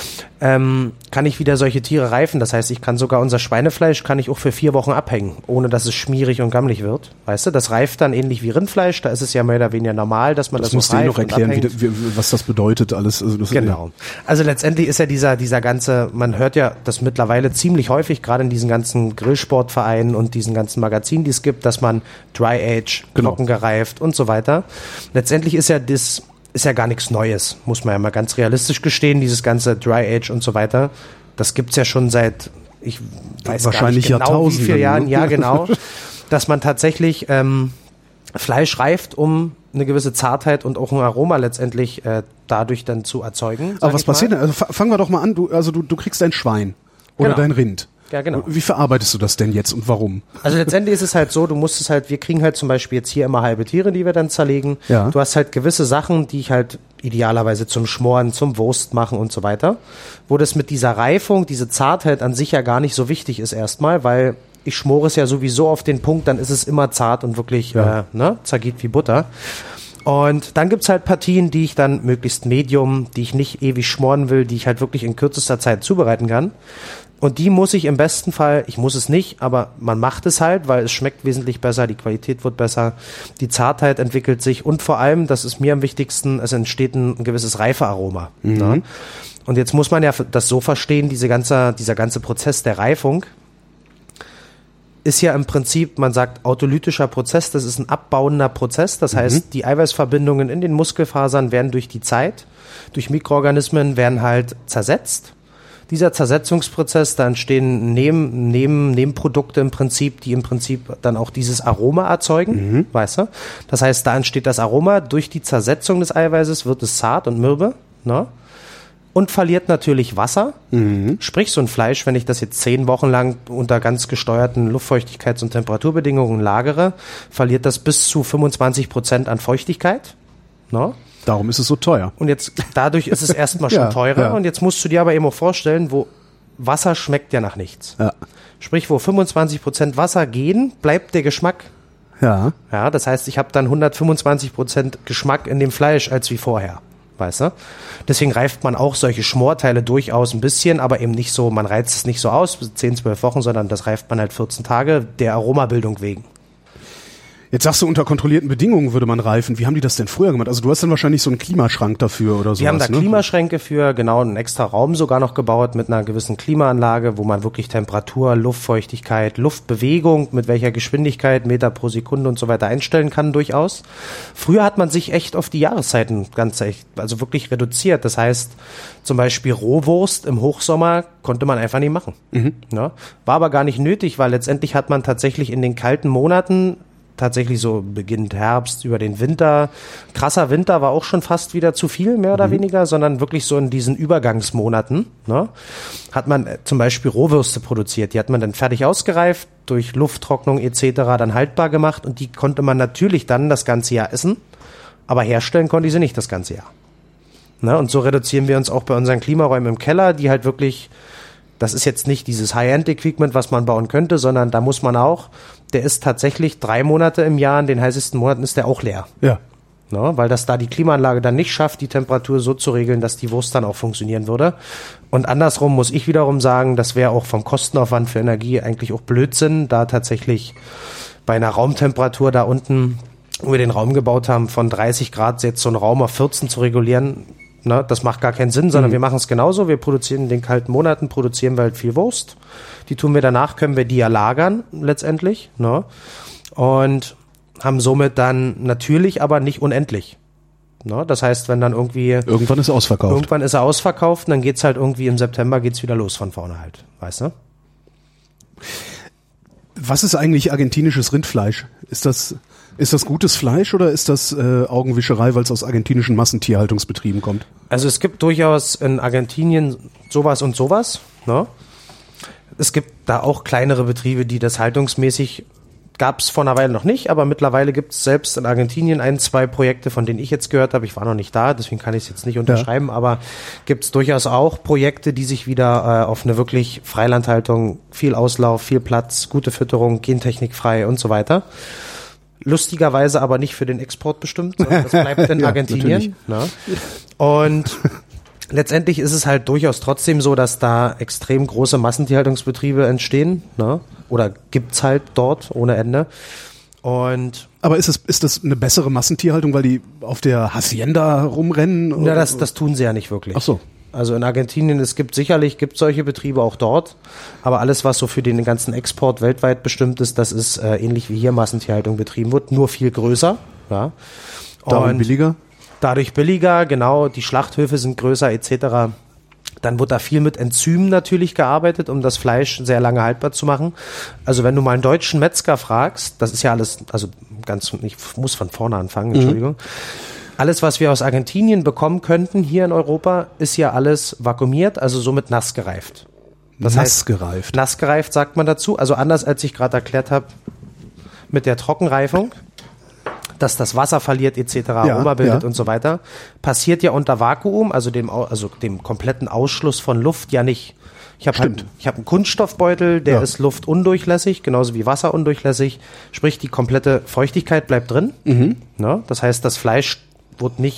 ähm, kann ich wieder solche Tiere reifen. Das heißt, ich kann sogar unser Schweinefleisch kann ich auch für vier Wochen abhängen, ohne dass es schmierig und gammelig wird. Weißt du, das reift dann ähnlich wie Rindfleisch. Da ist es ja mehr oder weniger normal, dass man das, das so reift. Das musst du noch erklären, wie, wie, was das bedeutet alles. Also das genau. Also letztendlich ist ja dieser, dieser ganze, man hört ja das mittlerweile ziemlich häufig, gerade in diesen ganzen Grillsportvereinen und diesen ganzen Magazinen, die es gibt, dass man Dry Age, genau. trocken gereift und so weiter. Letztendlich ist ja das ist ja gar nichts Neues, muss man ja mal ganz realistisch gestehen, dieses ganze Dry Age und so weiter. Das gibt's ja schon seit, ich weiß wahrscheinlich gar nicht genau, wie viele Jahren, ne? ja genau, dass man tatsächlich ähm, Fleisch reift, um eine gewisse Zartheit und auch ein Aroma letztendlich äh, dadurch dann zu erzeugen. Aber was passiert denn? Also fangen wir doch mal an, du, also du, du kriegst dein Schwein oder genau. dein Rind. Ja, genau. Wie verarbeitest du das denn jetzt und warum? Also letztendlich ist es halt so, du musst es halt, wir kriegen halt zum Beispiel jetzt hier immer halbe Tiere, die wir dann zerlegen. Ja. Du hast halt gewisse Sachen, die ich halt idealerweise zum Schmoren, zum Wurst machen und so weiter. Wo das mit dieser Reifung, diese Zartheit an sich ja gar nicht so wichtig ist erstmal, weil ich schmore es ja sowieso auf den Punkt, dann ist es immer zart und wirklich ja. äh, ne, zergeht wie Butter. Und dann gibt's halt Partien, die ich dann möglichst medium, die ich nicht ewig schmoren will, die ich halt wirklich in kürzester Zeit zubereiten kann. Und die muss ich im besten Fall, ich muss es nicht, aber man macht es halt, weil es schmeckt wesentlich besser, die Qualität wird besser, die Zartheit entwickelt sich und vor allem, das ist mir am wichtigsten, es entsteht ein gewisses Reifearoma. Mhm. Ne? Und jetzt muss man ja das so verstehen, diese ganze, dieser ganze Prozess der Reifung ist ja im Prinzip, man sagt autolytischer Prozess, das ist ein abbauender Prozess, das mhm. heißt, die Eiweißverbindungen in den Muskelfasern werden durch die Zeit, durch Mikroorganismen werden halt zersetzt. Dieser Zersetzungsprozess, da entstehen Neben, Neben, Nebenprodukte im Prinzip, die im Prinzip dann auch dieses Aroma erzeugen, mhm. weißt du? Das heißt, da entsteht das Aroma, durch die Zersetzung des Eiweißes wird es zart und mürbe, ne? Und verliert natürlich Wasser. Mhm. Sprich, so ein Fleisch, wenn ich das jetzt zehn Wochen lang unter ganz gesteuerten Luftfeuchtigkeits- und Temperaturbedingungen lagere, verliert das bis zu fünfundzwanzig Prozent an Feuchtigkeit, ne? Darum ist es so teuer. Und jetzt, dadurch ist es erstmal schon ja, teurer. Ja. Und jetzt musst du dir aber eben auch vorstellen, wo Wasser schmeckt ja nach nichts. Ja. Sprich, wo fünfundzwanzig Prozent Wasser gehen, bleibt der Geschmack. Ja. Ja, das heißt, ich habe dann hundertfünfundzwanzig Prozent Geschmack in dem Fleisch als wie vorher. Weißt du? Deswegen reift man auch solche Schmorteile durchaus ein bisschen, aber eben nicht so, man reizt es nicht so aus, zehn, zwölf Wochen, sondern das reift man halt vierzehn Tage der Aromabildung wegen. Jetzt sagst du, unter kontrollierten Bedingungen würde man reifen. Wie haben die das denn früher gemacht? Also du hast dann wahrscheinlich so einen Klimaschrank dafür oder sowas. Wir haben da ne? Klimaschränke für, genau, einen extra Raum sogar noch gebaut mit einer gewissen Klimaanlage, wo man wirklich Temperatur, Luftfeuchtigkeit, Luftbewegung, mit welcher Geschwindigkeit, Meter pro Sekunde und so weiter einstellen kann durchaus. Früher hat man sich echt auf die Jahreszeiten ganz echt, also wirklich reduziert. Das heißt, zum Beispiel Rohwurst im Hochsommer konnte man einfach nicht machen. Mhm. Ja? War aber gar nicht nötig, weil letztendlich hat man tatsächlich in den kalten Monaten tatsächlich so beginnend Herbst über den Winter. Krasser Winter war auch schon fast wieder zu viel, mehr oder mhm. weniger, sondern wirklich so in diesen Übergangsmonaten, ne, hat man äh, zum Beispiel Rohwürste produziert. Die hat man dann fertig ausgereift, durch Lufttrocknung et cetera dann haltbar gemacht und die konnte man natürlich dann das ganze Jahr essen, aber herstellen konnte ich sie nicht das ganze Jahr. Ne, und so reduzieren wir uns auch bei unseren Klimaräumen im Keller, die halt wirklich, das ist jetzt nicht dieses High-End-Equipment, was man bauen könnte, sondern da muss man auch, der ist tatsächlich drei Monate im Jahr, in den heißesten Monaten ist der auch leer. Ja. Ne, weil das da die Klimaanlage dann nicht schafft, die Temperatur so zu regeln, dass die Wurst dann auch funktionieren würde. Und andersrum muss ich wiederum sagen, das wäre auch vom Kostenaufwand für Energie eigentlich auch Blödsinn, da tatsächlich bei einer Raumtemperatur da unten, wo wir den Raum gebaut haben, von dreißig Grad jetzt so einen Raum auf vierzehn zu regulieren. Ne, das macht gar keinen Sinn, sondern mhm. wir machen es genauso. Wir produzieren in den kalten Monaten, produzieren wir halt viel Wurst. Die tun wir danach, können wir die ja lagern letztendlich. Ne? Und haben somit dann natürlich, aber nicht unendlich. Ne? Das heißt, wenn dann irgendwie... Irgendwann ist er ausverkauft. Irgendwann ist er ausverkauft und dann geht's halt irgendwie im September geht's wieder los von vorne halt. Weißt du? Was ist eigentlich argentinisches Rindfleisch? Ist das... Ist das gutes Fleisch oder ist das äh, Augenwischerei, weil es aus argentinischen Massentierhaltungsbetrieben kommt? Also es gibt durchaus in Argentinien sowas und sowas. Ne? Es gibt da auch kleinere Betriebe, die das haltungsmäßig, gab es vor einer Weile noch nicht, aber mittlerweile gibt es selbst in Argentinien ein, zwei Projekte, von denen ich jetzt gehört habe. Ich war noch nicht da, deswegen kann ich es jetzt nicht unterschreiben, ja. Aber gibt es durchaus auch Projekte, die sich wieder äh, auf eine wirklich Freilandhaltung, viel Auslauf, viel Platz, gute Fütterung, gentechnikfrei und so weiter. Lustigerweise aber nicht für den Export bestimmt, sondern das bleibt in ja, Argentinien. Ne? Und letztendlich ist es halt durchaus trotzdem so, dass da extrem große Massentierhaltungsbetriebe entstehen. Ne? Oder gibt's halt dort ohne Ende. Und aber ist es ist das eine bessere Massentierhaltung, weil die auf der Hacienda rumrennen? Oder? Ja, das, das tun sie ja nicht wirklich. Ach so. Also in Argentinien, es gibt sicherlich, gibt solche Betriebe auch dort, aber alles, was so für den ganzen Export weltweit bestimmt ist, das ist äh, ähnlich wie hier Massentierhaltung betrieben wird, nur viel größer. Ja. Dadurch billiger? Dadurch billiger, genau, die Schlachthöfe sind größer et cetera. Dann wird da viel mit Enzymen natürlich gearbeitet, um das Fleisch sehr lange haltbar zu machen. Also wenn du mal einen deutschen Metzger fragst, das ist ja alles, also ganz, ich muss von vorne anfangen, Entschuldigung. Mhm. Alles, was wir aus Argentinien bekommen könnten hier in Europa, ist ja alles vakuumiert, also somit nass gereift. Das nass heißt, gereift? Nass gereift sagt man dazu. Also anders, als ich gerade erklärt habe mit der Trockenreifung, dass das Wasser verliert et cetera, ja, Aroma bildet ja. und so weiter, passiert ja unter Vakuum, also dem, also dem kompletten Ausschluss von Luft ja nicht. Ich habe halt, ich habe einen Kunststoffbeutel, der ja. ist luftundurchlässig, genauso wie wasserundurchlässig. Sprich, die komplette Feuchtigkeit bleibt drin. Mhm. Ne? Das heißt, das Fleisch wird nicht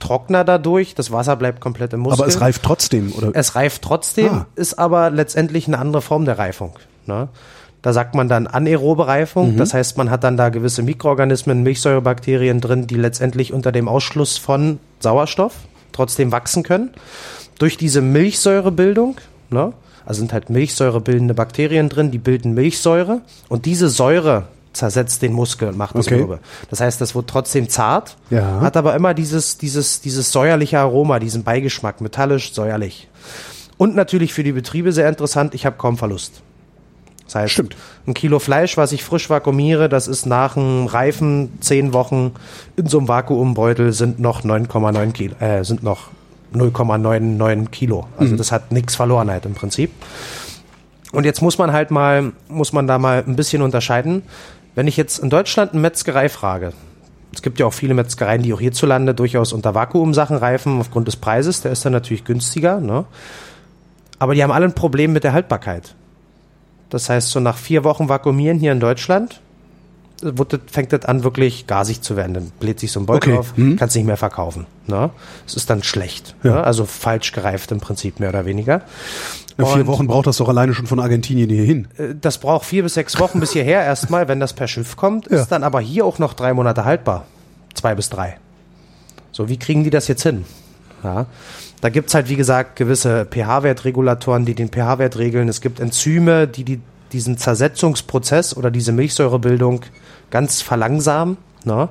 trockener dadurch, das Wasser bleibt komplett im Muskel. Aber es reift trotzdem, oder? Es reift trotzdem, ah. ist aber letztendlich eine andere Form der Reifung. Ne? Da sagt man dann anaerobe Reifung, mhm. das heißt, man hat dann da gewisse Mikroorganismen, Milchsäurebakterien drin, die letztendlich unter dem Ausschluss von Sauerstoff trotzdem wachsen können. Durch diese Milchsäurebildung, ne? Also sind halt milchsäurebildende Bakterien drin, die bilden Milchsäure und diese Säure zersetzt den Muskel und macht das okay. mürbe. Das heißt, das wird trotzdem zart, ja. hat aber immer dieses, dieses, dieses säuerliche Aroma, diesen Beigeschmack, metallisch, säuerlich. Und natürlich für die Betriebe sehr interessant, ich habe kaum Verlust. Das heißt, Stimmt. ein Kilo Fleisch, was ich frisch vakuumiere, das ist nach dem Reifen zehn Wochen in so einem Vakuumbeutel sind noch neun Komma neun Kilo, äh, sind noch null Komma neunundneunzig Kilo. Also mhm. das hat nichts verloren halt im Prinzip. Und jetzt muss man halt mal, muss man da mal ein bisschen unterscheiden. Wenn ich jetzt in Deutschland eine Metzgerei frage, es gibt ja auch viele Metzgereien, die auch hierzulande durchaus unter Vakuumsachen reifen, aufgrund des Preises, der ist dann natürlich günstiger, ne? Aber die haben alle ein Problem mit der Haltbarkeit. Das heißt, so nach vier Wochen Vakuumieren hier in Deutschland wird das, fängt das an, wirklich gasig zu werden. Dann bläht sich so ein Beutel okay. auf, mhm. kannst nicht mehr verkaufen. Ne? Es ist dann schlecht. Ja. Ne? Also falsch gereift im Prinzip, mehr oder weniger. Ja, vier Und Wochen braucht das doch alleine schon von Argentinien hierhin. das braucht vier bis sechs Wochen bis hierher erstmal, wenn das per Schiff kommt, ja. ist dann aber hier auch noch drei Monate haltbar. Zwei bis drei. So, wie kriegen die das jetzt hin? Ja. Da gibt's halt, wie gesagt, gewisse pH-Wertregulatoren, die den pH-Wert regeln. Es gibt Enzyme, die, die diesen Zersetzungsprozess oder diese Milchsäurebildung ganz verlangsamen. Ne?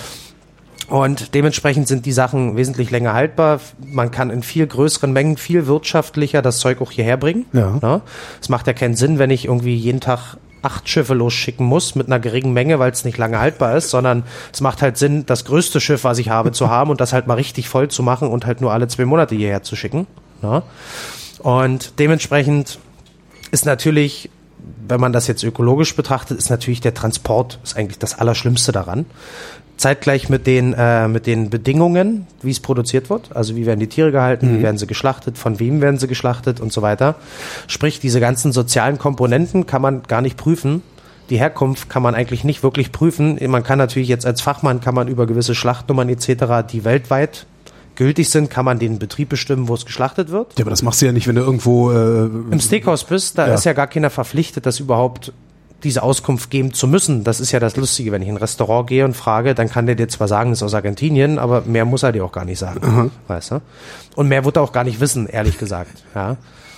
Und dementsprechend sind die Sachen wesentlich länger haltbar. Man kann in viel größeren Mengen, viel wirtschaftlicher das Zeug auch hierher bringen. Ja. Ne? Es macht ja keinen Sinn, wenn ich irgendwie jeden Tag acht Schiffe losschicken muss mit einer geringen Menge, weil es nicht lange haltbar ist, sondern es macht halt Sinn, das größte Schiff, was ich habe, zu haben und das halt mal richtig voll zu machen und halt nur alle zwei Monate hierher zu schicken. Ne? Und dementsprechend ist natürlich, wenn man das jetzt ökologisch betrachtet, ist natürlich der Transport ist eigentlich das Allerschlimmste daran. Zeitgleich mit den, äh, mit den Bedingungen, wie es produziert wird, also wie werden die Tiere gehalten, mhm. wie werden sie geschlachtet, von wem werden sie geschlachtet und so weiter. Sprich, diese ganzen sozialen Komponenten kann man gar nicht prüfen. Die Herkunft kann man eigentlich nicht wirklich prüfen. Man kann natürlich jetzt als Fachmann, kann man über gewisse Schlachtnummern et cetera, die weltweit gültig sind, kann man den Betrieb bestimmen, wo es geschlachtet wird. Ja, aber das machst du ja nicht, wenn du irgendwo äh, im Steakhouse bist, da ja. ist ja gar keiner verpflichtet, das überhaupt diese Auskunft geben zu müssen. Das ist ja das Lustige, wenn ich in ein Restaurant gehe und frage, dann kann der dir zwar sagen, es ist aus Argentinien, aber mehr muss er dir auch gar nicht sagen. Mhm. Weißt du? Und mehr wird er auch gar nicht wissen, ehrlich gesagt. Ja.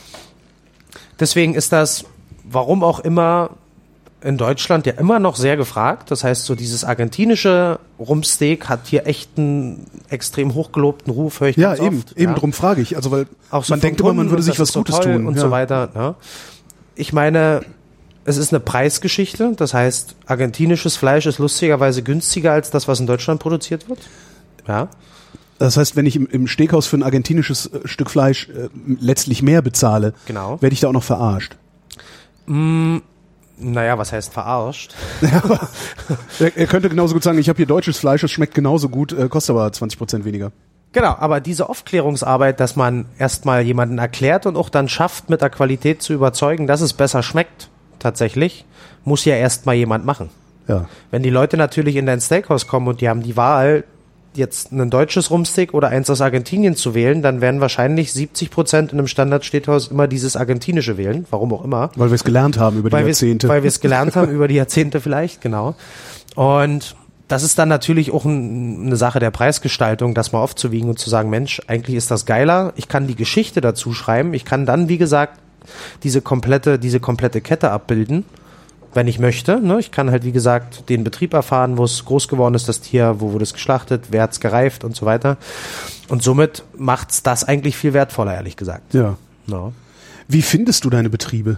Deswegen ist das, warum auch immer, in Deutschland ja immer noch sehr gefragt. Das heißt, so dieses argentinische Rumpsteak hat hier echt einen extrem hochgelobten Ruf, höre ich ja, ganz eben, oft. eben Ja, drum frage ich. Also, weil auch so man denkt immer, man würde sich was so Gutes toll tun. und ja. so weiter. Ja. Ich meine, es ist eine Preisgeschichte. Das heißt, argentinisches Fleisch ist lustigerweise günstiger als das, was in Deutschland produziert wird. Ja. Das heißt, wenn ich im, im Steakhouse für ein argentinisches äh, Stück Fleisch äh, letztlich mehr bezahle, genau. werde ich da auch noch verarscht. Mm, naja, was heißt verarscht? Ja, aber er, er könnte genauso gut sagen, ich habe hier deutsches Fleisch, es schmeckt genauso gut, äh, kostet aber zwanzig Prozent weniger. Genau, aber diese Aufklärungsarbeit, dass man erstmal jemanden erklärt und auch dann schafft, mit der Qualität zu überzeugen, dass es besser schmeckt, tatsächlich, muss ja erstmal jemand machen. Ja. Wenn die Leute natürlich in dein Steakhouse kommen und die haben die Wahl, jetzt ein deutsches Rumpsteak oder eins aus Argentinien zu wählen, dann werden wahrscheinlich siebzig Prozent in einem Standard-Steakhouse immer dieses argentinische wählen, warum auch immer. Weil wir es gelernt haben über die weil Jahrzehnte. Weil wir es gelernt haben über die Jahrzehnte vielleicht, genau. Und das ist dann natürlich auch ein, eine Sache der Preisgestaltung, das mal aufzuwiegen und zu sagen, Mensch, eigentlich ist das geiler, ich kann die Geschichte dazu schreiben, ich kann dann, wie gesagt, diese komplette, diese komplette Kette abbilden, wenn ich möchte. Ne? Ich kann halt, wie gesagt, den Betrieb erfahren, wo es groß geworden ist, das Tier, wo wurde es geschlachtet, wer hat es gereift und so weiter. Und somit macht's das eigentlich viel wertvoller, ehrlich gesagt. Ja. No. Wie findest du deine Betriebe?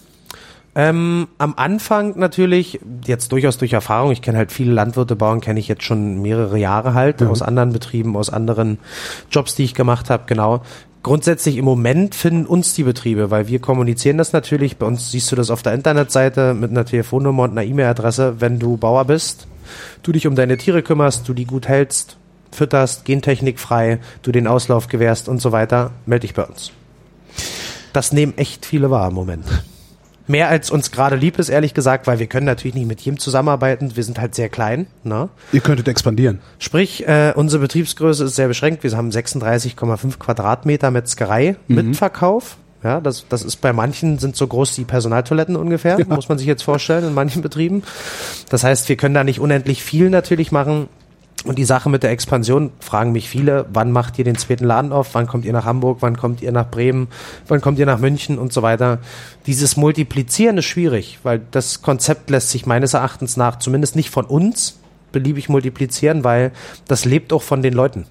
Ähm, am Anfang natürlich, jetzt durchaus durch Erfahrung, ich kenne halt viele Landwirte, Bauern kenne ich jetzt schon mehrere Jahre halt, mhm. aus anderen Betrieben, aus anderen Jobs, die ich gemacht habe, genau. Grundsätzlich im Moment finden uns die Betriebe, weil wir kommunizieren das natürlich. Bei uns siehst du das auf der Internetseite mit einer Telefonnummer und einer E-Mail-Adresse. Wenn du Bauer bist, du dich um deine Tiere kümmerst, du die gut hältst, fütterst, gentechnikfrei, du den Auslauf gewährst und so weiter, melde dich bei uns. Das nehmen echt viele wahr im Moment. Mehr als uns gerade lieb ist, ehrlich gesagt, weil wir können natürlich nicht mit jedem zusammenarbeiten. Wir sind halt sehr klein. Ne? Ihr könntet expandieren. Sprich, äh, unsere Betriebsgröße ist sehr beschränkt. Wir haben sechsunddreißig Komma fünf Quadratmeter Metzgerei mhm. mit Verkauf. Ja, das, das ist bei manchen sind so groß wie Personaltoiletten ungefähr, ja. muss man sich jetzt vorstellen, in manchen Betrieben. Das heißt, wir können da nicht unendlich viel natürlich machen. Und die Sache mit der Expansion, fragen mich viele, wann macht ihr den zweiten Laden auf, wann kommt ihr nach Hamburg, wann kommt ihr nach Bremen, wann kommt ihr nach München und so weiter. Dieses Multiplizieren ist schwierig, weil das Konzept lässt sich meines Erachtens nach zumindest nicht von uns beliebig multiplizieren, weil das lebt auch von den Leuten.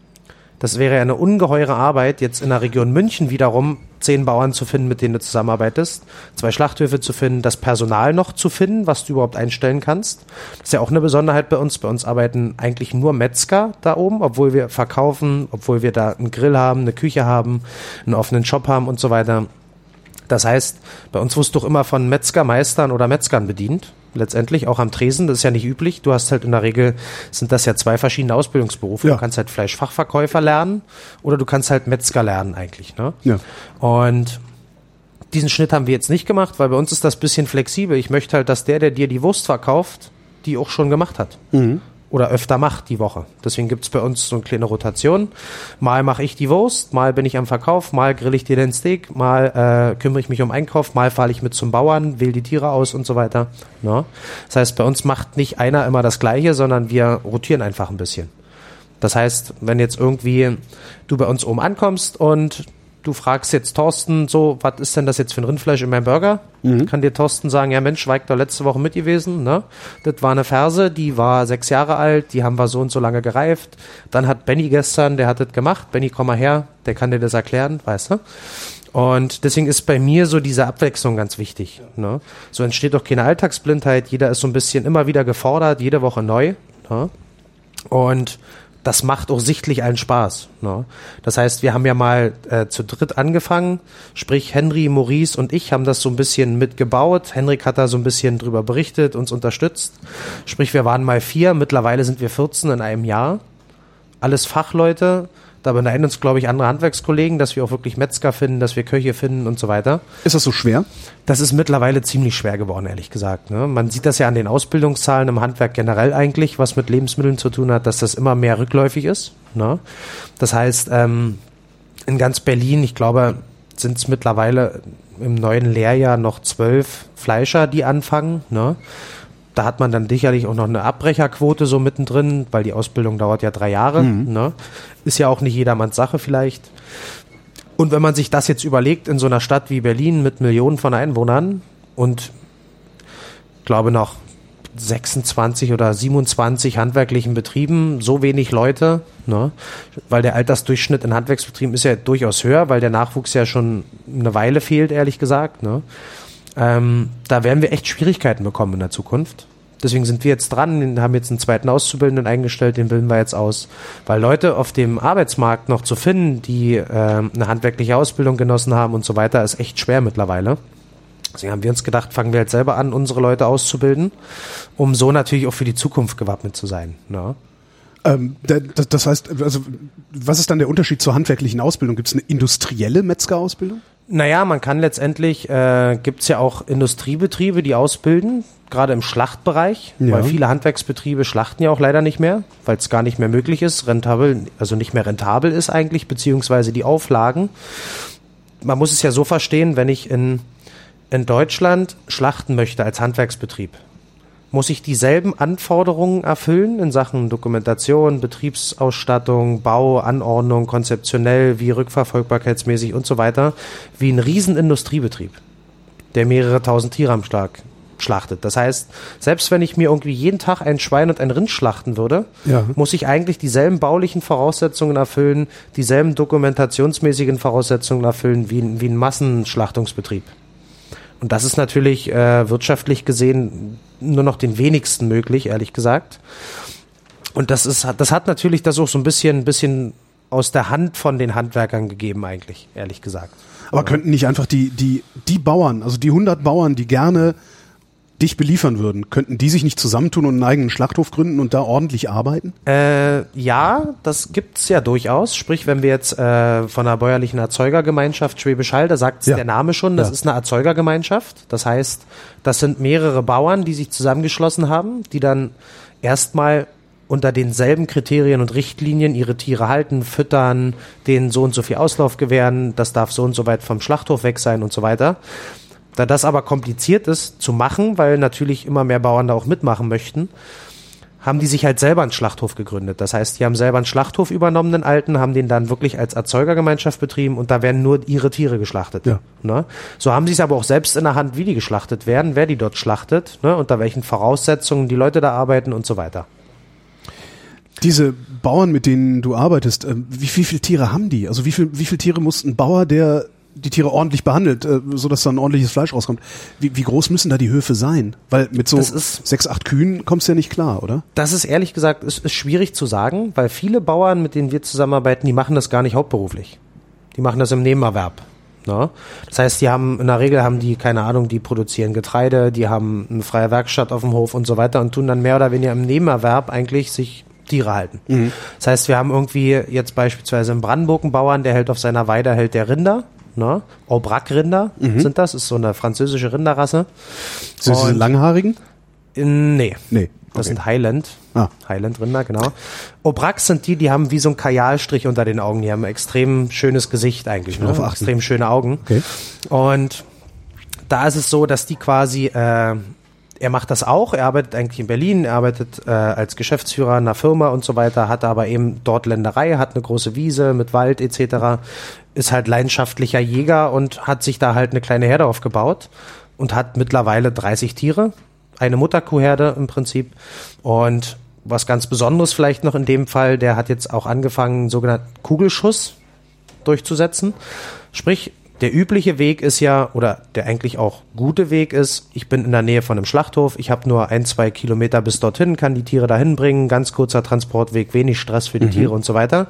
Das wäre ja eine ungeheure Arbeit, jetzt in der Region München wiederum zehn Bauern zu finden, mit denen du zusammenarbeitest, zwei Schlachthöfe zu finden, das Personal noch zu finden, was du überhaupt einstellen kannst. Das ist ja auch eine Besonderheit bei uns. Bei uns arbeiten eigentlich nur Metzger da oben, obwohl wir verkaufen, obwohl wir da einen Grill haben, eine Küche haben, einen offenen Shop haben und so weiter. Das heißt, bei uns wirst du doch immer von Metzgermeistern oder Metzgern bedient. Letztendlich auch am Tresen, das ist ja nicht üblich. Du hast halt in der Regel, sind das ja zwei verschiedene Ausbildungsberufe. Ja. Du kannst halt Fleischfachverkäufer lernen oder du kannst halt Metzger lernen eigentlich. Ne? Ja. Und diesen Schnitt haben wir jetzt nicht gemacht, weil bei uns ist das bisschen flexibel. Ich möchte halt, dass der, der dir die Wurst verkauft, die auch schon gemacht hat. Mhm. Oder öfter macht die Woche. Deswegen gibt's bei uns so eine kleine Rotation. Mal mache ich die Wurst, mal bin ich am Verkauf, mal grill ich dir den Steak, mal äh, kümmere ich mich um Einkauf, mal fahre ich mit zum Bauern, wähle die Tiere aus und so weiter. Ja. Das heißt, bei uns macht nicht einer immer das Gleiche, sondern wir rotieren einfach ein bisschen. Das heißt, wenn jetzt irgendwie du bei uns oben ankommst und du fragst jetzt Thorsten so, was ist denn das jetzt für ein Rindfleisch in meinem Burger? Mhm. Kann dir Thorsten sagen, ja Mensch, war ich da letzte Woche mit gewesen, ne? Das war eine Ferse, die war sechs Jahre alt, die haben wir so und so lange gereift. Dann hat Benny gestern, der hat das gemacht. Benny, komm mal her, der kann dir das erklären, weißt du? Und deswegen ist bei mir so diese Abwechslung ganz wichtig. Ne? So entsteht doch keine Alltagsblindheit, jeder ist so ein bisschen immer wieder gefordert, jede Woche neu. Ne? Und das macht auch sichtlich allen Spaß. Ne? Das heißt, wir haben ja mal äh, zu dritt angefangen, sprich Henry, Maurice und ich haben das so ein bisschen mitgebaut. Henrik hat da so ein bisschen drüber berichtet, uns unterstützt. Sprich, wir waren mal vier, mittlerweile sind wir vierzehn in einem Jahr. Alles Fachleute. Da beneiden uns, glaube ich, andere Handwerkskollegen, dass wir auch wirklich Metzger finden, dass wir Köche finden und so weiter. Ist das so schwer? Das ist mittlerweile ziemlich schwer geworden, ehrlich gesagt. Ne? Man sieht das ja an den Ausbildungszahlen im Handwerk generell eigentlich, was mit Lebensmitteln zu tun hat, dass das immer mehr rückläufig ist. Ne? Das heißt, ähm, in ganz Berlin, ich glaube, sind es mittlerweile im neuen Lehrjahr noch zwölf Fleischer, die anfangen. Ne? Da hat man dann sicherlich auch noch eine Abbrecherquote so mittendrin, weil die Ausbildung dauert ja drei Jahre. Mhm. Ne? Ist ja auch nicht jedermanns Sache vielleicht. Und wenn man sich das jetzt überlegt in so einer Stadt wie Berlin mit Millionen von Einwohnern und glaube noch sechsundzwanzig oder siebenundzwanzig handwerklichen Betrieben, so wenig Leute, ne? Weil der Altersdurchschnitt in Handwerksbetrieben ist ja durchaus höher, weil der Nachwuchs ja schon eine Weile fehlt, ehrlich gesagt. Ne? Ähm, da werden wir echt Schwierigkeiten bekommen in der Zukunft. Deswegen sind wir jetzt dran, haben jetzt einen zweiten Auszubildenden eingestellt, den bilden wir jetzt aus. Weil Leute auf dem Arbeitsmarkt noch zu finden, die äh, eine handwerkliche Ausbildung genossen haben und so weiter, ist echt schwer mittlerweile. Deswegen haben wir uns gedacht, fangen wir jetzt selber an, unsere Leute auszubilden, um so natürlich auch für die Zukunft gewappnet zu sein. Ne? Ähm, das heißt, also was ist dann der Unterschied zur handwerklichen Ausbildung? Gibt es eine industrielle Metzgerausbildung? Naja, man kann letztendlich, äh, gibt es ja auch Industriebetriebe, die ausbilden, gerade im Schlachtbereich, ja. Weil viele Handwerksbetriebe schlachten ja auch leider nicht mehr, weil es gar nicht mehr möglich ist, rentabel, also nicht mehr rentabel ist eigentlich, beziehungsweise die Auflagen. Man muss es ja so verstehen, wenn ich in, in Deutschland schlachten möchte als Handwerksbetrieb, muss ich dieselben Anforderungen erfüllen in Sachen Dokumentation, Betriebsausstattung, Bau, Anordnung, konzeptionell, wie rückverfolgbarkeitsmäßig und so weiter, wie ein Riesenindustriebetrieb, der mehrere tausend Tiere am Schlag schlachtet. Das heißt, selbst wenn ich mir irgendwie jeden Tag ein Schwein und ein Rind schlachten würde, ja. muss ich eigentlich dieselben baulichen Voraussetzungen erfüllen, dieselben dokumentationsmäßigen Voraussetzungen erfüllen wie, wie ein Massenschlachtungsbetrieb. Und das ist natürlich äh, wirtschaftlich gesehen nur noch den wenigsten möglich, ehrlich gesagt. Und das ist, das hat natürlich das auch so ein bisschen, ein bisschen aus der Hand von den Handwerkern gegeben eigentlich, ehrlich gesagt. Aber könnten nicht einfach die, die, die Bauern, also die hundert Bauern, die gerne dich beliefern würden, könnten die sich nicht zusammentun und einen eigenen Schlachthof gründen und da ordentlich arbeiten? Äh, ja, das gibt's ja durchaus. Sprich, wenn wir jetzt äh, von einer bäuerlichen Erzeugergemeinschaft Schwäbisch Hall, da sagt Ja. der Name schon, das Ja. ist eine Erzeugergemeinschaft. Das heißt, das sind mehrere Bauern, die sich zusammengeschlossen haben, die dann erstmal unter denselben Kriterien und Richtlinien ihre Tiere halten, füttern, denen so und so viel Auslauf gewähren, das darf so und so weit vom Schlachthof weg sein und so weiter. Da das aber kompliziert ist zu machen, weil natürlich immer mehr Bauern da auch mitmachen möchten, haben die sich halt selber einen Schlachthof gegründet. Das heißt, die haben selber einen Schlachthof übernommen, den alten, haben den dann wirklich als Erzeugergemeinschaft betrieben und da werden nur ihre Tiere geschlachtet. Ja. Ne? So haben sie es aber auch selbst in der Hand, wie die geschlachtet werden, wer die dort schlachtet, ne? Unter welchen Voraussetzungen die Leute da arbeiten und so weiter. Diese Bauern, mit denen du arbeitest, äh, wie, wie viele Tiere haben die? Also wie viel, wie viele Tiere muss ein Bauer, der die Tiere ordentlich behandelt, äh, sodass da ein ordentliches Fleisch rauskommt, wie, wie groß müssen da die Höfe sein? Weil mit so Das ist- sechs, acht Kühen kommst du ja nicht klar, oder? Das ist ehrlich gesagt, ist, ist schwierig zu sagen, weil viele Bauern, mit denen wir zusammenarbeiten, die machen das gar nicht hauptberuflich. Die machen das im Nebenerwerb. Ne? Das heißt, die haben, in der Regel haben die, keine Ahnung, die produzieren Getreide, die haben eine freie Werkstatt auf dem Hof und so weiter und tun dann mehr oder weniger im Nebenerwerb eigentlich sich Tiere halten. Mhm. Das heißt, wir haben irgendwie jetzt beispielsweise in Brandenburg einen Bauern, der hält auf seiner Weide, hält der Rinder, ne? Aubrac-Rinder sind das, ist so eine französische Rinderrasse. Sind diese Und- langhaarigen? In, nee. Nee. Das Okay. sind Highland. Ah. Highland-Rinder, genau. Aubracs sind die, die haben wie so ein Kajalstrich unter den Augen. Die haben ein extrem schönes Gesicht eigentlich. will Ne? darauf achten. Extrem schöne Augen. Okay. Und da ist es so, dass die quasi, äh, er macht das auch, er arbeitet eigentlich in Berlin, er arbeitet äh, als Geschäftsführer einer Firma und so weiter, hat aber eben dort Länderei, hat eine große Wiese mit Wald et cetera, ist halt leidenschaftlicher Jäger und hat sich da halt eine kleine Herde aufgebaut und hat mittlerweile dreißig Tiere, eine Mutterkuhherde im Prinzip und was ganz Besonderes vielleicht noch in dem Fall, der hat jetzt auch angefangen, einen sogenannten Kugelschuss durchzusetzen. Sprich, der übliche Weg ist ja, oder der eigentlich auch gute Weg ist, ich bin in der Nähe von einem Schlachthof, ich habe nur ein, zwei Kilometer bis dorthin, kann die Tiere dahin bringen, ganz kurzer Transportweg, wenig Stress für die Tiere und so weiter.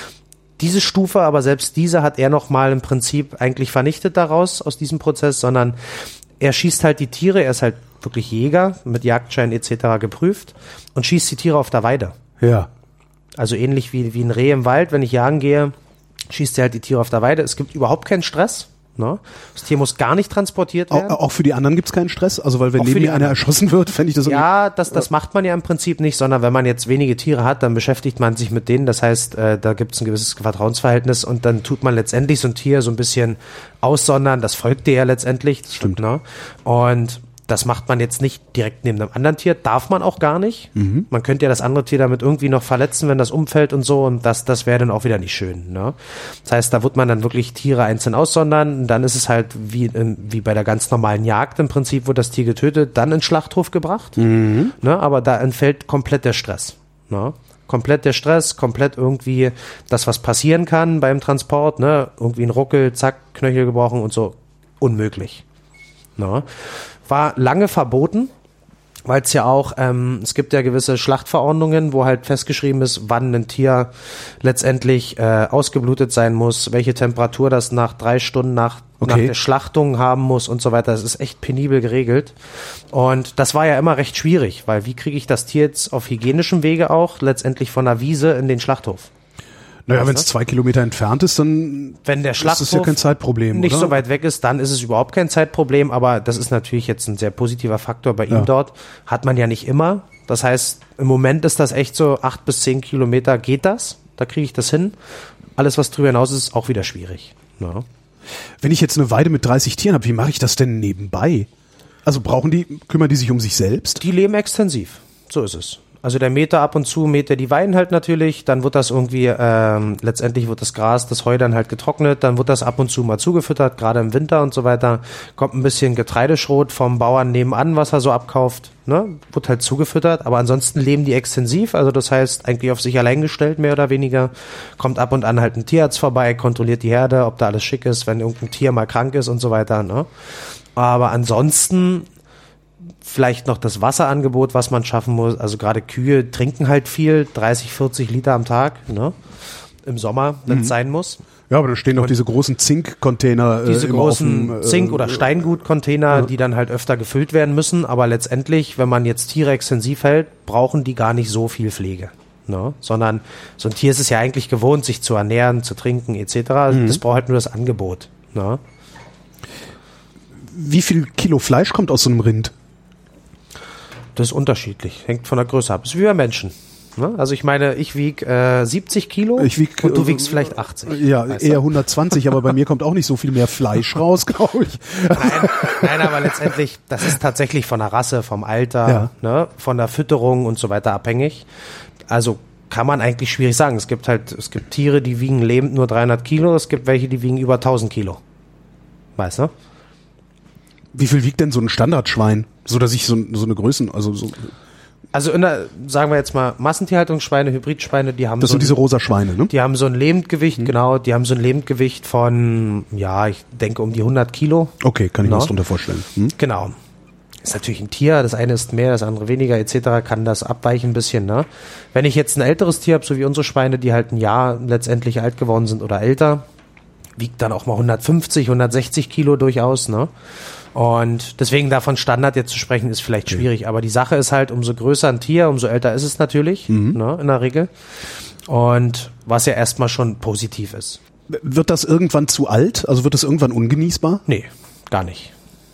Diese Stufe, aber selbst diese hat er nochmal im Prinzip eigentlich vernichtet daraus, aus diesem Prozess, sondern er schießt halt die Tiere, er ist halt wirklich Jäger, mit Jagdschein et cetera geprüft und schießt die Tiere auf der Weide. Ja. Also ähnlich wie, wie ein Reh im Wald, wenn ich jagen gehe, schießt er halt die Tiere auf der Weide. Es gibt überhaupt keinen Stress. Ne? Das Tier muss gar nicht transportiert werden. Auch, auch für die anderen gibt's keinen Stress? Also weil wenn Auch für neben die mir einer anderen. erschossen wird, fände ich das irgendwie- Ja, das, das macht man ja im Prinzip nicht, sondern wenn man jetzt wenige Tiere hat, dann beschäftigt man sich mit denen. Das heißt, äh, da gibt es ein gewisses Vertrauensverhältnis und dann tut man letztendlich so ein Tier so ein bisschen aussondern. Das folgt dir ja letztendlich. Stimmt. Ne? Und das macht man jetzt nicht direkt neben einem anderen Tier, darf man auch gar nicht. Mhm. Man könnte ja das andere Tier damit irgendwie noch verletzen, wenn das umfällt und so und das, das wäre dann auch wieder nicht schön. Ne? Das heißt, da wird man dann wirklich Tiere einzeln aussondern und dann ist es halt wie, ähm, wie bei der ganz normalen Jagd im Prinzip, wird das Tier getötet, dann in den Schlachthof gebracht. Mhm. Ne? Aber da entfällt komplett der Stress. Ne? Komplett der Stress, komplett irgendwie das, was passieren kann beim Transport, ne? Irgendwie ein Ruckel, zack, Knöchel gebrochen und so, unmöglich. Ne? War lange verboten, weil es ja auch, ähm, es gibt ja gewisse Schlachtverordnungen, wo halt festgeschrieben ist, wann ein Tier letztendlich äh, ausgeblutet sein muss, welche Temperatur das nach drei Stunden nach, Okay. nach der Schlachtung haben muss und so weiter. Das ist echt penibel geregelt. Und das war ja immer recht schwierig, weil wie kriege ich das Tier jetzt auf hygienischem Wege auch letztendlich von der Wiese in den Schlachthof? Naja, Weißt wenn es du? zwei Kilometer entfernt ist, dann Wenn der ist das Schlachthof ja kein Zeitproblem, nicht oder? so weit weg ist, dann ist es überhaupt kein Zeitproblem, aber das ist natürlich jetzt ein sehr positiver Faktor bei ihm Ja. dort. Hat man ja nicht immer. Das heißt, im Moment ist das echt so, acht bis zehn Kilometer geht das. Da kriege ich das hin. Alles, was drüber hinaus ist, ist auch wieder schwierig. Ja. Wenn ich jetzt eine Weide mit dreißig Tieren habe, wie mache ich das denn nebenbei? Also brauchen die, kümmern die sich um sich selbst? Die leben extensiv. So ist es. Also der mäht da ab und zu, mäht er die Weiden halt natürlich, dann wird das irgendwie, ähm, letztendlich wird das Gras, das Heu dann halt getrocknet, dann wird das ab und zu mal zugefüttert, gerade im Winter und so weiter, kommt ein bisschen Getreideschrot vom Bauern nebenan, was er so abkauft, ne, wird halt zugefüttert, aber ansonsten leben die extensiv, also das heißt eigentlich auf sich allein gestellt, mehr oder weniger, kommt ab und an halt ein Tierarzt vorbei, kontrolliert die Herde, ob da alles schick ist, wenn irgendein Tier mal krank ist und so weiter, ne, aber ansonsten vielleicht noch das Wasserangebot, was man schaffen muss. Also gerade Kühe trinken halt viel, dreißig, vierzig Liter am Tag. Ne? im Sommer, wenn es Mhm. sein muss. Ja, aber da stehen auch diese großen Zink-Container. Diese äh, immer großen auf dem, äh, Zink- oder Steingut-Container, ja. die dann halt öfter gefüllt werden müssen. Aber letztendlich, wenn man jetzt Tiere extensiv hält, brauchen die gar nicht so viel Pflege. Ne? Sondern so ein Tier ist es ja eigentlich gewohnt, sich zu ernähren, zu trinken et cetera. Mhm. Das braucht halt nur das Angebot. Ne? Wie viel Kilo Fleisch kommt aus so einem Rind? Das ist unterschiedlich, hängt von der Größe ab. Das ist wie bei Menschen. Ne? Also ich meine, ich wiege äh, siebzig Kilo Ich wieg, und du äh, wiegst vielleicht achtzig. Ja, weißt eher du? hundertzwanzig, aber bei mir kommt auch nicht so viel mehr Fleisch raus, glaube ich. Nein, nein, aber letztendlich, das ist tatsächlich von der Rasse, vom Alter, Ja. ne, von der Fütterung und so weiter abhängig. Also kann man eigentlich schwierig sagen. Es gibt halt, es gibt Tiere, die wiegen lebend nur dreihundert Kilo, es gibt welche, die wiegen über tausend Kilo. Weißt du? Wie viel wiegt denn so ein Standardschwein? So, dass ich so, so eine Größen, also so, Also in der, sagen wir jetzt mal, Massentierhaltungsschweine, Hybridschweine, die haben das so sind ein, diese rosa Schweine, ne? die haben so ein Lebendgewicht, genau, die haben so ein Lebendgewicht von, ja, ich denke um die hundert Kilo. Okay, kann ich mir No. was drunter vorstellen. Hm? Genau. Ist natürlich ein Tier, das eine ist mehr, das andere weniger et cetera, kann das abweichen ein bisschen. Ne? Wenn ich jetzt ein älteres Tier habe, so wie unsere Schweine, die halt ein Jahr letztendlich alt geworden sind oder älter, wiegt dann auch mal hundertfünfzig, hundertsechzig Kilo durchaus. Ne? Und deswegen davon Standard jetzt zu sprechen, ist vielleicht schwierig. Aber die Sache ist halt, umso größer ein Tier, umso älter ist es natürlich, Mhm. ne, in der Regel. Und was ja erstmal schon positiv ist. Wird das irgendwann zu alt? Also wird das irgendwann ungenießbar? Nee, gar nicht.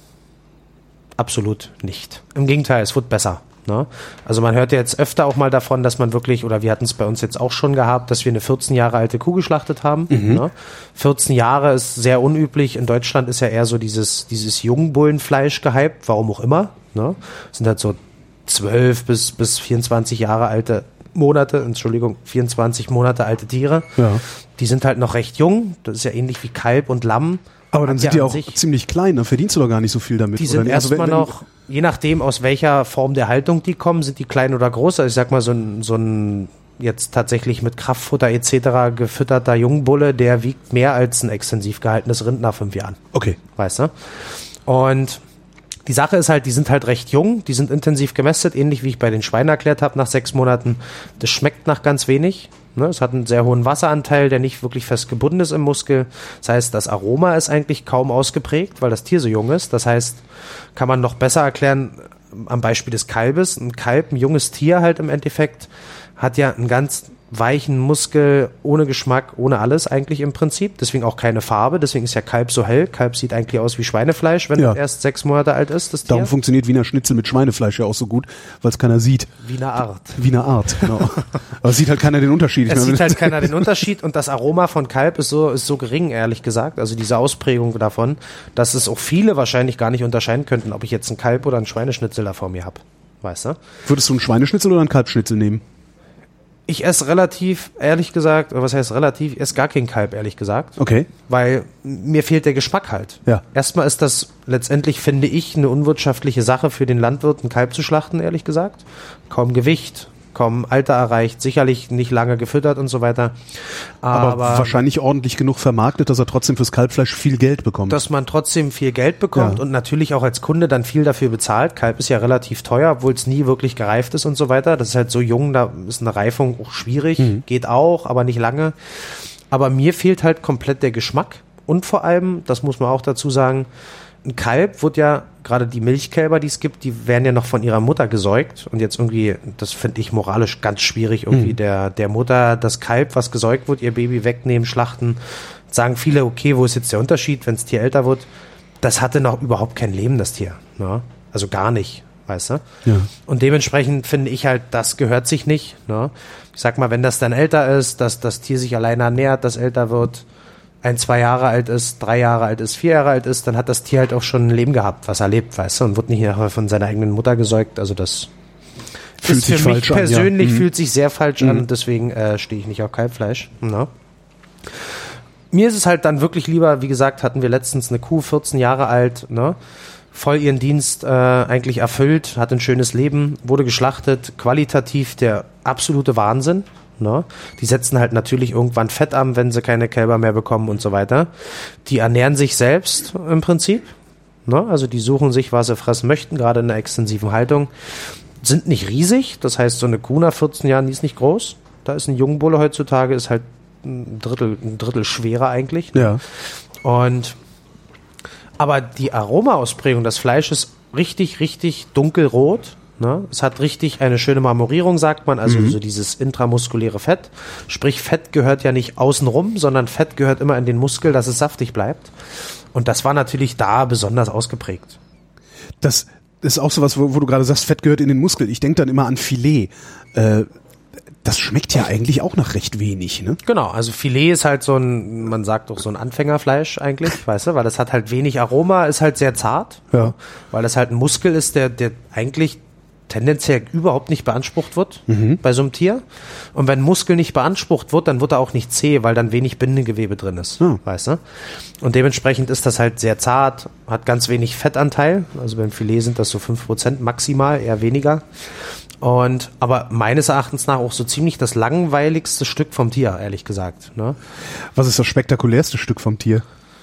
Absolut nicht. Im Gegenteil, es wird besser. Ne? Also man hört ja jetzt öfter auch mal davon, dass man wirklich, oder wir hatten es bei uns jetzt auch schon gehabt, dass wir eine vierzehn Jahre alte Kuh geschlachtet haben. Ne? vierzehn Jahre ist sehr unüblich. In Deutschland ist ja eher so dieses, dieses Jungbullenfleisch gehypt, warum auch immer. Ne? Das sind halt so zwölf bis, bis vierundzwanzig Jahre alte Monate, Entschuldigung, vierundzwanzig Monate alte Tiere. Ja. Die sind halt noch recht jung. Das ist ja ähnlich wie Kalb und Lamm. Aber dann Hat sind die ja an auch sich- ziemlich klein, dann verdienst du doch gar nicht so viel damit. Die oder sind nicht? Also wenn- erstmal wenn- noch, je nachdem aus welcher Form der Haltung die kommen, sind die klein oder groß. Also ich sag mal, so ein, so ein jetzt tatsächlich mit Kraftfutter et cetera gefütterter Jungbulle, der wiegt mehr als ein extensiv gehaltenes Rind nach fünf Jahren. Okay. Weißt du? Und die Sache ist halt, die sind halt recht jung, die sind intensiv gemästet, ähnlich wie ich bei den Schweinen erklärt habe, nach sechs Monaten. Das schmeckt nach ganz wenig. Ne? Es hat einen sehr hohen Wasseranteil, der nicht wirklich fest gebunden ist im Muskel. Das heißt, das Aroma ist eigentlich kaum ausgeprägt, weil das Tier so jung ist. Das heißt, kann man noch besser erklären am Beispiel des Kalbes. Ein Kalb, ein junges Tier halt im Endeffekt, hat ja einen ganz weichen Muskel, ohne Geschmack, ohne alles eigentlich im Prinzip. Deswegen auch keine Farbe. Deswegen ist ja Kalb so hell. Kalb sieht eigentlich aus wie Schweinefleisch, wenn Ja. es erst sechs Monate alt ist, das Tier. Darum funktioniert Wiener Schnitzel mit Schweinefleisch ja auch so gut, weil es keiner sieht. Wie eine Art. Wiener Art, genau. Aber es sieht halt keiner den Unterschied. Ich Es meine, sieht halt keiner den Unterschied und das Aroma von Kalb ist so, ist so gering, ehrlich gesagt. Also diese Ausprägung davon, dass es auch viele wahrscheinlich gar nicht unterscheiden könnten, ob ich jetzt ein Kalb oder ein Schweineschnitzel da vor mir habe. Weißt du? Würdest du einen Schweineschnitzel oder einen Kalbschnitzel nehmen? Ich esse relativ, ehrlich gesagt, oder was heißt relativ, ich esse gar kein Kalb, ehrlich gesagt. Okay. Weil mir fehlt der Geschmack halt. Ja. Erstmal ist das letztendlich, finde ich, eine unwirtschaftliche Sache für den Landwirt, ein Kalb zu schlachten, ehrlich gesagt. Kaum Gewicht, kaum Alter erreicht, sicherlich nicht lange gefüttert und so weiter. Aber, Aber, wahrscheinlich ordentlich genug vermarktet, dass er trotzdem fürs Kalbfleisch viel Geld bekommt. dass man trotzdem viel Geld bekommt Ja. und natürlich auch als Kunde dann viel dafür bezahlt. Kalb ist ja relativ teuer, obwohl es nie wirklich gereift ist und so weiter. Das ist halt so jung, da ist eine Reifung auch schwierig. Mhm. Geht auch, aber nicht lange. Aber mir fehlt halt komplett der Geschmack. Und vor allem, das muss man auch dazu sagen, ein Kalb wird ja, gerade die Milchkälber, die es gibt, die werden ja noch von ihrer Mutter gesäugt. Und jetzt irgendwie, das finde ich moralisch ganz schwierig, irgendwie Mhm. der, der Mutter das Kalb, was gesäugt wird, ihr Baby wegnehmen, schlachten. Sagen viele, okay, wo ist jetzt der Unterschied, wenn das Tier älter wird? Das hatte noch überhaupt kein Leben, das Tier. Ne? Also gar nicht, weißt du? Ja. Und dementsprechend finde ich halt, das gehört sich nicht. Ne? Ich sag mal, wenn das dann älter ist, dass das Tier sich alleine ernährt, das älter wird, ein, zwei Jahre alt ist, drei Jahre alt ist, vier Jahre alt ist, dann hat das Tier halt auch schon ein Leben gehabt, was er lebt, weißt du, und wird nicht nachher von seiner eigenen Mutter gesäugt. Also das Fühlt ist sich für mich falsch an, ja. persönlich Mhm. fühlt sich sehr falsch Mhm. an und deswegen äh, stehe ich nicht auf Kalbfleisch. Ne? Mir ist es halt dann wirklich lieber, wie gesagt, hatten wir letztens eine Kuh, vierzehn Jahre alt, ne? Voll ihren Dienst äh, eigentlich erfüllt, hat ein schönes Leben, wurde geschlachtet, qualitativ der absolute Wahnsinn. Ne? Die setzen halt natürlich irgendwann Fett an, wenn sie keine Kälber mehr bekommen und so weiter. Die ernähren sich selbst im Prinzip. Ne? Also die suchen sich, was sie fressen möchten, gerade in der extensiven Haltung. Sind nicht riesig, das heißt, so eine Kuh nach vierzehn Jahren, die ist nicht groß. Da ist ein Jungbulle heutzutage, ist halt ein Drittel, ein Drittel schwerer eigentlich. Ne? Ja. Und aber die Aromaausprägung, das Fleisch ist richtig, richtig dunkelrot. Ne? Es hat richtig eine schöne Marmorierung, sagt man, also mhm. so dieses intramuskuläre Fett. Sprich, Fett gehört ja nicht außenrum, sondern Fett gehört immer in den Muskel, dass es saftig bleibt. Und das war natürlich da besonders ausgeprägt. Das ist auch sowas, wo, wo du gerade sagst, Fett gehört in den Muskel. Ich denke dann immer an Filet. Äh, das schmeckt ja eigentlich auch nach recht wenig, ne? Genau, also Filet ist halt so ein, man sagt doch so ein Anfängerfleisch eigentlich, weißt du, weil das hat halt wenig Aroma, ist halt sehr zart. Ja. Weil das halt ein Muskel ist, der, der eigentlich tendenziell überhaupt nicht beansprucht wird mhm. bei so einem Tier. Und wenn Muskel nicht beansprucht wird, dann wird er auch nicht zäh, weil dann wenig Bindegewebe drin ist, ja. weißt du? Und dementsprechend ist das halt sehr zart, hat ganz wenig Fettanteil. Also beim Filet sind das so fünf Prozent maximal, eher weniger. Und, aber meines Erachtens nach auch so ziemlich das langweiligste Stück vom Tier, ehrlich gesagt. Ne? Was ist das spektakulärste Stück vom Tier?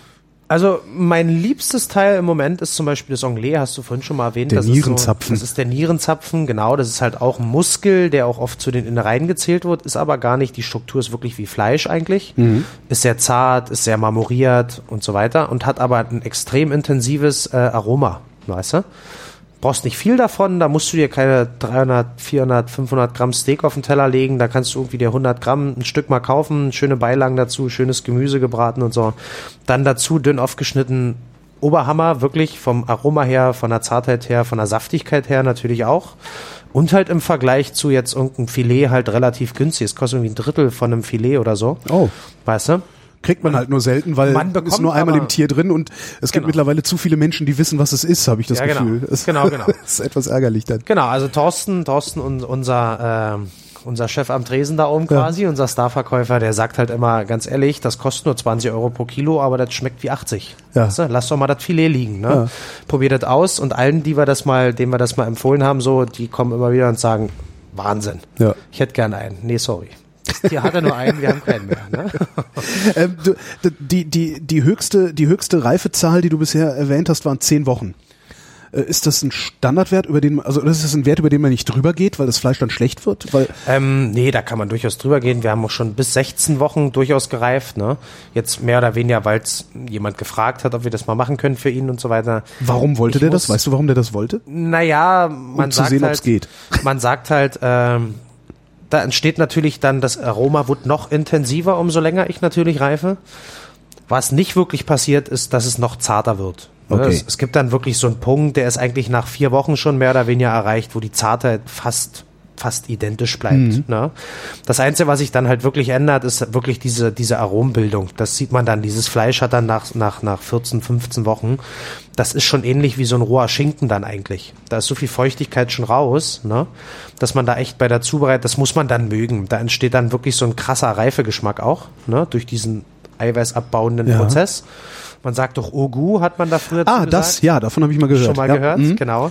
Also mein liebstes Teil im Moment ist zum Beispiel das Anglais, hast du vorhin schon mal erwähnt. Der das Nierenzapfen. Ist so, das ist der Nierenzapfen, genau. Das ist halt auch ein Muskel, der auch oft zu den Innereien gezählt wird, ist aber gar nicht. Die Struktur ist wirklich wie Fleisch eigentlich. Mhm. Ist sehr zart, ist sehr marmoriert und so weiter und hat aber ein extrem intensives äh, Aroma, weißt du? Brauchst nicht viel davon, da musst du dir keine dreihundert, vierhundert, fünfhundert Gramm Steak auf den Teller legen, da kannst du irgendwie dir hundert Gramm ein Stück mal kaufen, schöne Beilagen dazu, schönes Gemüse gebraten und so. Dann dazu dünn aufgeschnitten Oberhammer, wirklich vom Aroma her, von der Zartheit her, von der Saftigkeit her natürlich auch. Und halt im Vergleich zu jetzt irgendeinem Filet halt relativ günstig. Es kostet irgendwie ein Drittel von einem Filet oder so. Oh. Weißt du? Kriegt man halt nur selten, weil es ist nur einmal aber, im Tier drin und es gibt genau. mittlerweile zu viele Menschen, die wissen, was es ist, habe ich das ja, Gefühl. Genau, das, genau. genau. Das ist etwas ärgerlich dann. Genau, also Thorsten, Thorsten und unser, äh, unser Chef am Tresen da oben quasi, ja. unser Starverkäufer, der sagt halt immer, ganz ehrlich, das kostet nur zwanzig Euro pro Kilo, aber das schmeckt wie achtzig. Ja. Weißt du? Lass doch mal das Filet liegen, ne? Ja. Probier das aus und allen, die wir das mal, denen wir das mal empfohlen haben, so, die kommen immer wieder und sagen, Wahnsinn. Ja. Ich hätte gerne einen. Nee, sorry. Hier hat er nur einen, wir haben keinen mehr. Ne? ähm, du, die, die, die, höchste, die höchste Reifezahl, die du bisher erwähnt hast, waren zehn Wochen. Äh, ist das ein Standardwert, über den, also ist das ein Wert, über den man nicht drüber geht, weil das Fleisch dann schlecht wird? Weil ähm, nee, da kann man durchaus drüber gehen. Wir haben auch schon bis sechzehn Wochen durchaus gereift. Ne? Jetzt mehr oder weniger, weil es jemand gefragt hat, ob wir das mal machen können für ihn und so weiter. Warum wollte ich der muss, das? Weißt du, warum der das wollte? Naja, man um sagt zu sehen, halt, ob's geht. Man sagt halt, ähm, da entsteht natürlich dann, das Aroma wird noch intensiver, umso länger ich natürlich reife. Was nicht wirklich passiert, ist, dass es noch zarter wird. Okay. Es, es gibt dann wirklich so einen Punkt, der ist eigentlich nach vier Wochen schon mehr oder weniger erreicht, wo die Zartheit fast fast identisch bleibt. Mhm. Ne? Das Einzige, was sich dann halt wirklich ändert, ist wirklich diese diese Arombildung. Das sieht man dann. Dieses Fleisch hat dann nach nach nach vierzehn, fünfzehn Wochen, das ist schon ähnlich wie so ein roher Schinken dann eigentlich. Da ist so viel Feuchtigkeit schon raus, ne? Dass man da echt bei der Zubereitung, das muss man dann mögen. Da entsteht dann wirklich so ein krasser Reifegeschmack auch, ne? Durch diesen eiweißabbauenden ja. Prozess. Man sagt doch Ogu, hat man da früher Ah, das, gesagt. Ja, davon habe ich mal gehört. Schon mal ja. gehört, mhm. genau.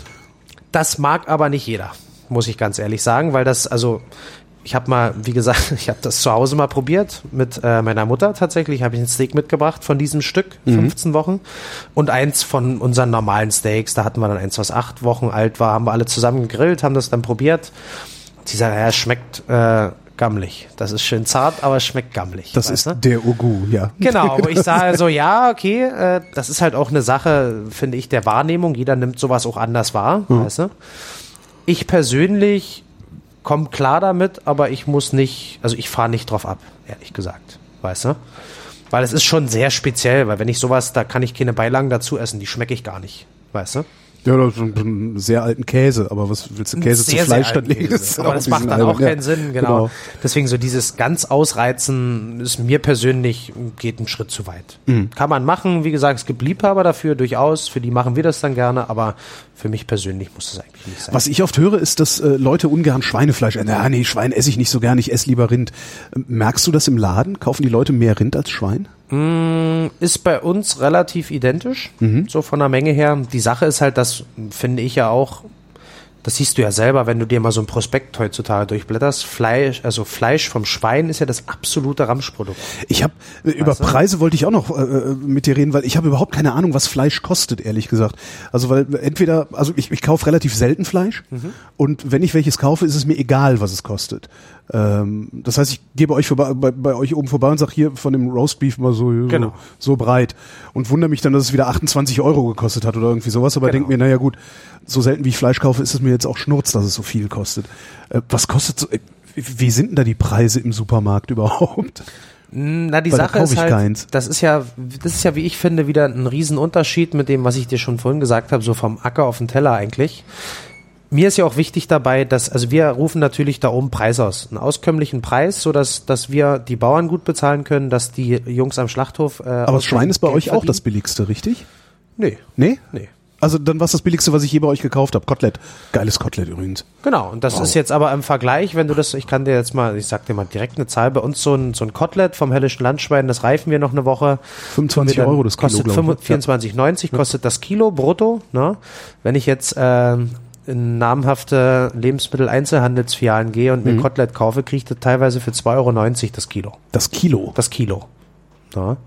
Das mag aber nicht jeder, muss ich ganz ehrlich sagen, weil das, also ich habe mal, wie gesagt, ich habe das zu Hause mal probiert mit äh, meiner Mutter tatsächlich, habe ich ein Steak mitgebracht von diesem Stück, mhm. fünfzehn Wochen und eins von unseren normalen Steaks, da hatten wir dann eins, was acht Wochen alt war, haben wir alle zusammen gegrillt, haben das dann probiert. Die sagen, ja, es schmeckt äh, gammelig. Das ist schön zart, aber es schmeckt gammelig. Das ist ne? der Ogu, ja. Genau, wo ich sage so, ja, okay, äh, das ist halt auch eine Sache, finde ich, der Wahrnehmung. Jeder nimmt sowas auch anders wahr, mhm. weißt du? Ich persönlich komme klar damit, aber ich muss nicht, also ich fahre nicht drauf ab, ehrlich gesagt, weißt du? Weil es ist schon sehr speziell, weil wenn ich sowas, da kann ich keine Beilagen dazu essen, die schmecke ich gar nicht, weißt du? Ja, das ist einen sehr alten Käse, aber was willst du Käse sehr, zu Fleisch statt legen? Aber das macht dann auch keinen Sinn, genau. genau. Deswegen so dieses ganz Ausreizen ist mir persönlich, geht einen Schritt zu weit. Mhm. Kann man machen, wie gesagt, es gibt Liebhaber dafür, durchaus, für die machen wir das dann gerne, aber für mich persönlich muss das eigentlich nicht sein. Was ich oft höre, ist, dass äh, Leute ungern Schweinefleisch essen. Ja, nee, Schwein esse ich nicht so gern, ich esse lieber Rind. Merkst du das im Laden? Kaufen die Leute mehr Rind als Schwein? Ist bei uns relativ identisch, mhm. so von der Menge her. Die Sache ist halt, das finde ich ja auch, das siehst du ja selber, wenn du dir mal so ein Prospekt heutzutage durchblätterst, Fleisch, also Fleisch vom Schwein ist ja das absolute Ramschprodukt. Ich habe, über du? Preise wollte ich auch noch äh, mit dir reden, weil ich habe überhaupt keine Ahnung, was Fleisch kostet, ehrlich gesagt. Also weil entweder, also ich, ich kaufe relativ selten Fleisch mhm. und wenn ich welches kaufe, ist es mir egal, was es kostet. Ähm, das heißt, ich gehe bei euch vorbei, bei, bei euch oben vorbei und sag hier von dem Roastbeef mal so, genau. so, so breit und wundere mich dann, dass es wieder achtundzwanzig Euro gekostet hat oder irgendwie sowas, aber genau. denke mir, naja gut, so selten wie ich Fleisch kaufe, ist es mir jetzt auch Schnurz, dass es so viel kostet. Äh, was kostet so, äh, wie sind denn da die Preise im Supermarkt überhaupt? Na, die Weil Sache da ist halt, keins. das ist ja, das ist ja, wie ich finde, wieder ein Riesenunterschied mit dem, was ich dir schon vorhin gesagt habe, so vom Acker auf den Teller eigentlich. Mir ist ja auch wichtig dabei, dass, also wir rufen natürlich da oben Preis aus, einen auskömmlichen Preis, so dass, dass wir die Bauern gut bezahlen können, dass die Jungs am Schlachthof. Äh, Aber das Schwein ist bei Geld euch verdienen. auch das billigste, richtig? Nee. Nee? Nee. Also dann war es das billigste, was ich je bei euch gekauft habe. Kotelett. Geiles Kotelett übrigens. Genau, und das wow. ist jetzt aber im Vergleich, wenn du das, ich kann dir jetzt mal, ich sag dir mal direkt eine Zahl, bei uns so ein, so ein Kotelett vom Hellischen Landschwein, das reifen wir noch eine Woche. fünfundzwanzig Euro das Kilo, glaube ich. vierundzwanzig neunzig ja. kostet das Kilo brutto. Ne? Wenn ich jetzt äh, in namhafte Lebensmittel-Einzelhandelsfilialen gehe und mir mhm. Kotelett kaufe, kriege ich das teilweise für zwei Euro neunzig das Kilo. Das Kilo? Das Kilo. Ja.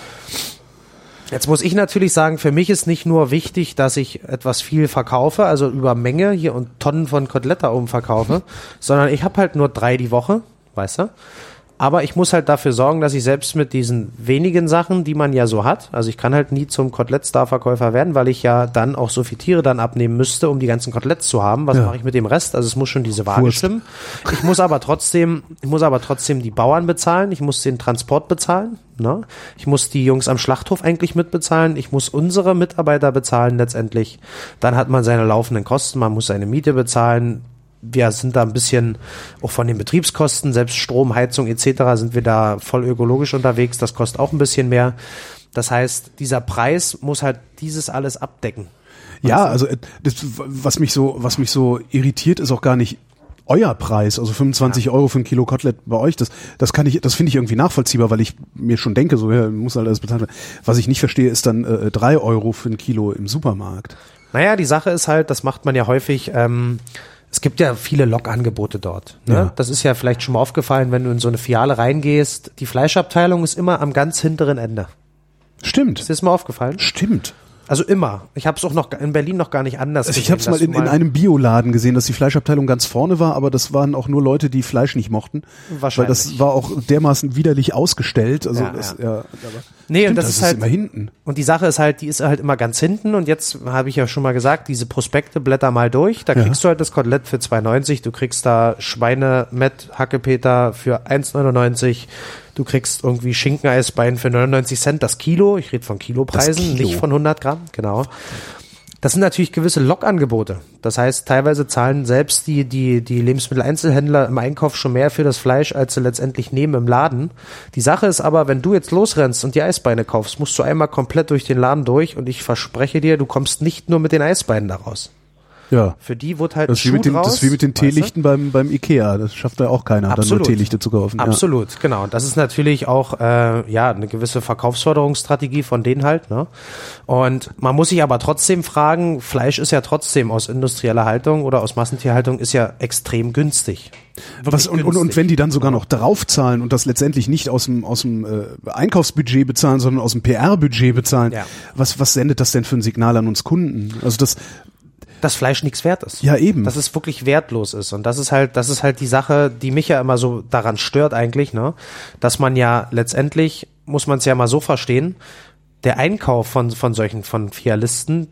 Jetzt muss ich natürlich sagen, für mich ist nicht nur wichtig, dass ich etwas viel verkaufe, also über Menge hier und Tonnen von Kotelett da oben verkaufe, sondern ich habe halt nur drei die Woche, weißt du? Aber ich muss halt dafür sorgen, dass ich selbst mit diesen wenigen Sachen, die man ja so hat, also ich kann halt nie zum Kotelett-Star-Verkäufer werden, weil ich ja dann auch so viele Tiere dann abnehmen müsste, um die ganzen Koteletts zu haben. Was ja. mache ich mit dem Rest? Also es muss schon diese Waage Wurst. stimmen. Ich muss aber trotzdem, ich muss aber trotzdem die Bauern bezahlen, ich muss den Transport bezahlen, ne? Ich muss die Jungs am Schlachthof eigentlich mitbezahlen, ich muss unsere Mitarbeiter bezahlen letztendlich. Dann hat man seine laufenden Kosten, man muss seine Miete bezahlen. Wir sind da ein bisschen auch von den Betriebskosten, selbst Strom, Heizung et cetera sind wir da voll ökologisch unterwegs. Das kostet auch ein bisschen mehr. Das heißt, dieser Preis muss halt dieses alles abdecken. Ja, also das, was mich so, was mich so irritiert, ist auch gar nicht euer Preis, also fünfundzwanzig ja. Euro für ein Kilo Kotelett bei euch. Das, das kann ich, das finde ich irgendwie nachvollziehbar, weil ich mir schon denke, so ja, muss halt alles bezahlt werden. Was ich nicht verstehe, ist dann äh, drei Euro für ein Kilo im Supermarkt. Naja, die Sache ist halt, das macht man ja häufig. Ähm, Es gibt ja viele Lokangebote dort. Ne? Ja. Das ist ja vielleicht schon mal aufgefallen, wenn du in so eine Filiale reingehst. Die Fleischabteilung ist immer am ganz hinteren Ende. Stimmt. Ist dir das mal aufgefallen? Stimmt. Also immer. Ich habe es auch noch in Berlin noch gar nicht anders also gesehen. Ich habe es mal in, in einem Bioladen gesehen, dass die Fleischabteilung ganz vorne war, aber das waren auch nur Leute, die Fleisch nicht mochten. Wahrscheinlich. Weil das war auch dermaßen widerlich ausgestellt. Also ja, das, ja. ja, aber nee, stimmt, und das, das ist, ist halt immer hinten. Und die Sache ist halt, die ist halt immer ganz hinten. Und jetzt habe ich ja schon mal gesagt, diese Prospekte blätter mal durch. Da kriegst ja. du halt das Kotelett für zwei neunzig. Du kriegst da Schweine mit Hackepeter für eins neunundneunzig. Du kriegst irgendwie Schinkeneisbein für neunundneunzig Cent das Kilo. Ich rede von Kilopreisen, Kilo. nicht von hundert Gramm. Genau. Das sind natürlich gewisse Lokangebote. Das heißt, teilweise zahlen selbst die, die, die Lebensmitteleinzelhändler im Einkauf schon mehr für das Fleisch, als sie letztendlich nehmen im Laden. Die Sache ist aber, wenn du jetzt losrennst und die Eisbeine kaufst, musst du einmal komplett durch den Laden durch und ich verspreche dir, du kommst nicht nur mit den Eisbeinen da raus. Ja. Für die wurde halt das ein Schuh mit den, draus. Das ist wie mit den Teelichten beim, beim Ikea. Das schafft ja auch keiner, Absolut. dann nur Teelichte zu kaufen. Absolut, ja. Genau. Das ist natürlich auch äh, ja eine gewisse Verkaufsförderungsstrategie von denen halt. Ne? Und man muss sich aber trotzdem fragen, Fleisch ist ja trotzdem aus industrieller Haltung oder aus Massentierhaltung ist ja extrem günstig. Was, und, und, und wenn die dann sogar noch draufzahlen und das letztendlich nicht aus dem, aus dem äh, Einkaufsbudget bezahlen, sondern aus dem P R-Budget bezahlen, ja. was, was sendet das denn für ein Signal an uns Kunden? Also das dass Fleisch nichts wert ist. Ja, eben. Dass es wirklich wertlos ist. Und das ist halt, das ist halt die Sache, die mich ja immer so daran stört eigentlich, ne? Dass man ja letztendlich, muss man es ja mal so verstehen, der Einkauf von, von solchen, von Filialisten,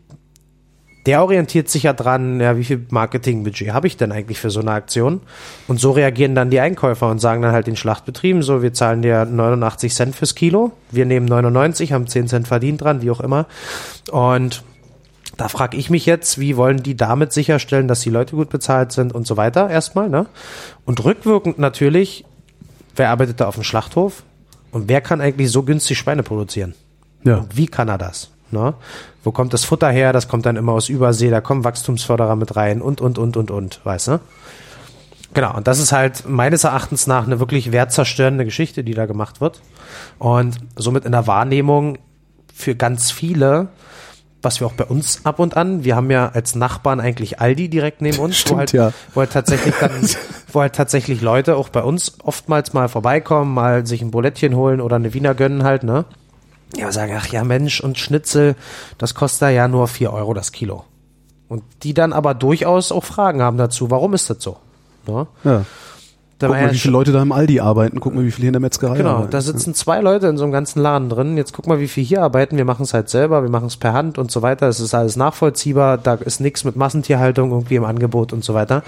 der orientiert sich ja dran, ja, wie viel Marketingbudget habe ich denn eigentlich für so eine Aktion? Und so reagieren dann die Einkäufer und sagen dann halt den Schlachtbetrieben, so, wir zahlen dir neunundachtzig Cent fürs Kilo, wir nehmen neunundneunzig, haben zehn Cent verdient dran, wie auch immer. Und da frage ich mich jetzt, wie wollen die damit sicherstellen, dass die Leute gut bezahlt sind und so weiter erstmal, ne? Und rückwirkend natürlich, wer arbeitet da auf dem Schlachthof und wer kann eigentlich so günstig Schweine produzieren? Ja. Und wie kann er das? Ne? Wo kommt das Futter her? Das kommt dann immer aus Übersee, da kommen Wachstumsförderer mit rein und, und, und, und, und, weißt du? Genau, und das ist halt meines Erachtens nach eine wirklich wertzerstörende Geschichte, die da gemacht wird. Und somit in der Wahrnehmung für ganz viele was wir auch bei uns ab und an, wir haben ja als Nachbarn eigentlich Aldi direkt neben uns, Stimmt, wo, halt, ja. wo halt tatsächlich dann, wo halt tatsächlich Leute auch bei uns oftmals mal vorbeikommen, mal sich ein Bulettchen holen oder eine Wiener gönnen halt, ne? Ja, sagen, ach ja Mensch, und Schnitzel, das kostet ja nur vier Euro das Kilo. Und die dann aber durchaus auch Fragen haben dazu, warum ist das so? Ne? Ja. Da Guck mal, ja wie viele Leute da im Aldi arbeiten. Guck mal, wie viele hier in der Metzgerei Genau, arbeiten. da sitzen zwei Leute in so einem ganzen Laden drin. Jetzt guck mal, wie viel hier arbeiten. Wir machen es halt selber, wir machen es per Hand und so weiter. Es ist alles nachvollziehbar. Da ist nichts mit Massentierhaltung irgendwie im Angebot und so weiter.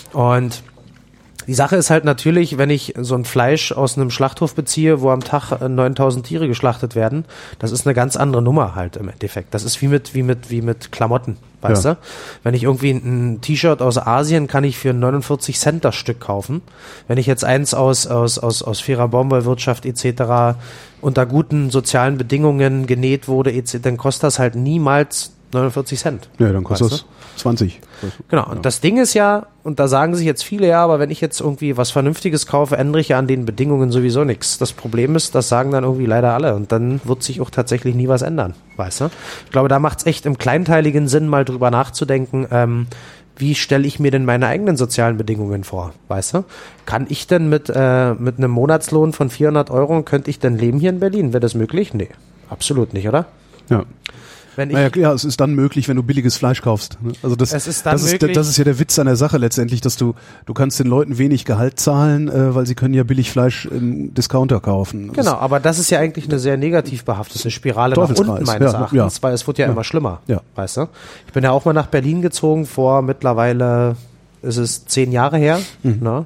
Und die Sache ist halt natürlich, wenn ich so ein Fleisch aus einem Schlachthof beziehe, wo am Tag neuntausend Tiere geschlachtet werden, das ist eine ganz andere Nummer halt im Endeffekt. Das ist wie mit, wie mit, wie mit Klamotten, weißt Ja. du? Wenn ich irgendwie ein T-Shirt aus Asien kann ich für neunundvierzig Cent das Stück kaufen. Wenn ich jetzt eins aus, aus, aus, aus fairer Baumwollwirtschaft et cetera unter guten sozialen Bedingungen genäht wurde, et cetera, dann kostet das halt niemals neunundvierzig Cent. Ja, dann kostet Weißt das zwanzig. Genau, und das Ding ist ja, und da sagen sich jetzt viele, ja, aber wenn ich jetzt irgendwie was Vernünftiges kaufe, ändere ich ja an den Bedingungen sowieso nichts. Das Problem ist, das sagen dann irgendwie leider alle und dann wird sich auch tatsächlich nie was ändern, weißt du? Ich glaube, da macht es echt im kleinteiligen Sinn, mal drüber nachzudenken, ähm, wie stelle ich mir denn meine eigenen sozialen Bedingungen vor, weißt du? Kann ich denn mit, äh, mit einem Monatslohn von vierhundert Euro, könnte ich denn leben hier in Berlin? Wäre das möglich? Nee, absolut nicht, oder? Ja. Wenn ich, Naja, ja, es ist dann möglich, wenn du billiges Fleisch kaufst. ne? Also das, Es ist dann das, ist, möglich- das ist ja der Witz an der Sache letztendlich, dass du, du kannst den Leuten wenig Gehalt zahlen, äh, weil sie können ja billig Fleisch im Discounter kaufen. Genau, aber das ist ja eigentlich eine sehr negativ behaftete Spirale nach Teufelskreis, unten meines ja, Erachtens, ja. weil es wird ja, immer schlimmer, Ja. weißt du? Ich bin ja auch mal nach Berlin gezogen, vor mittlerweile ist es zehn Jahre her, Mhm. ne?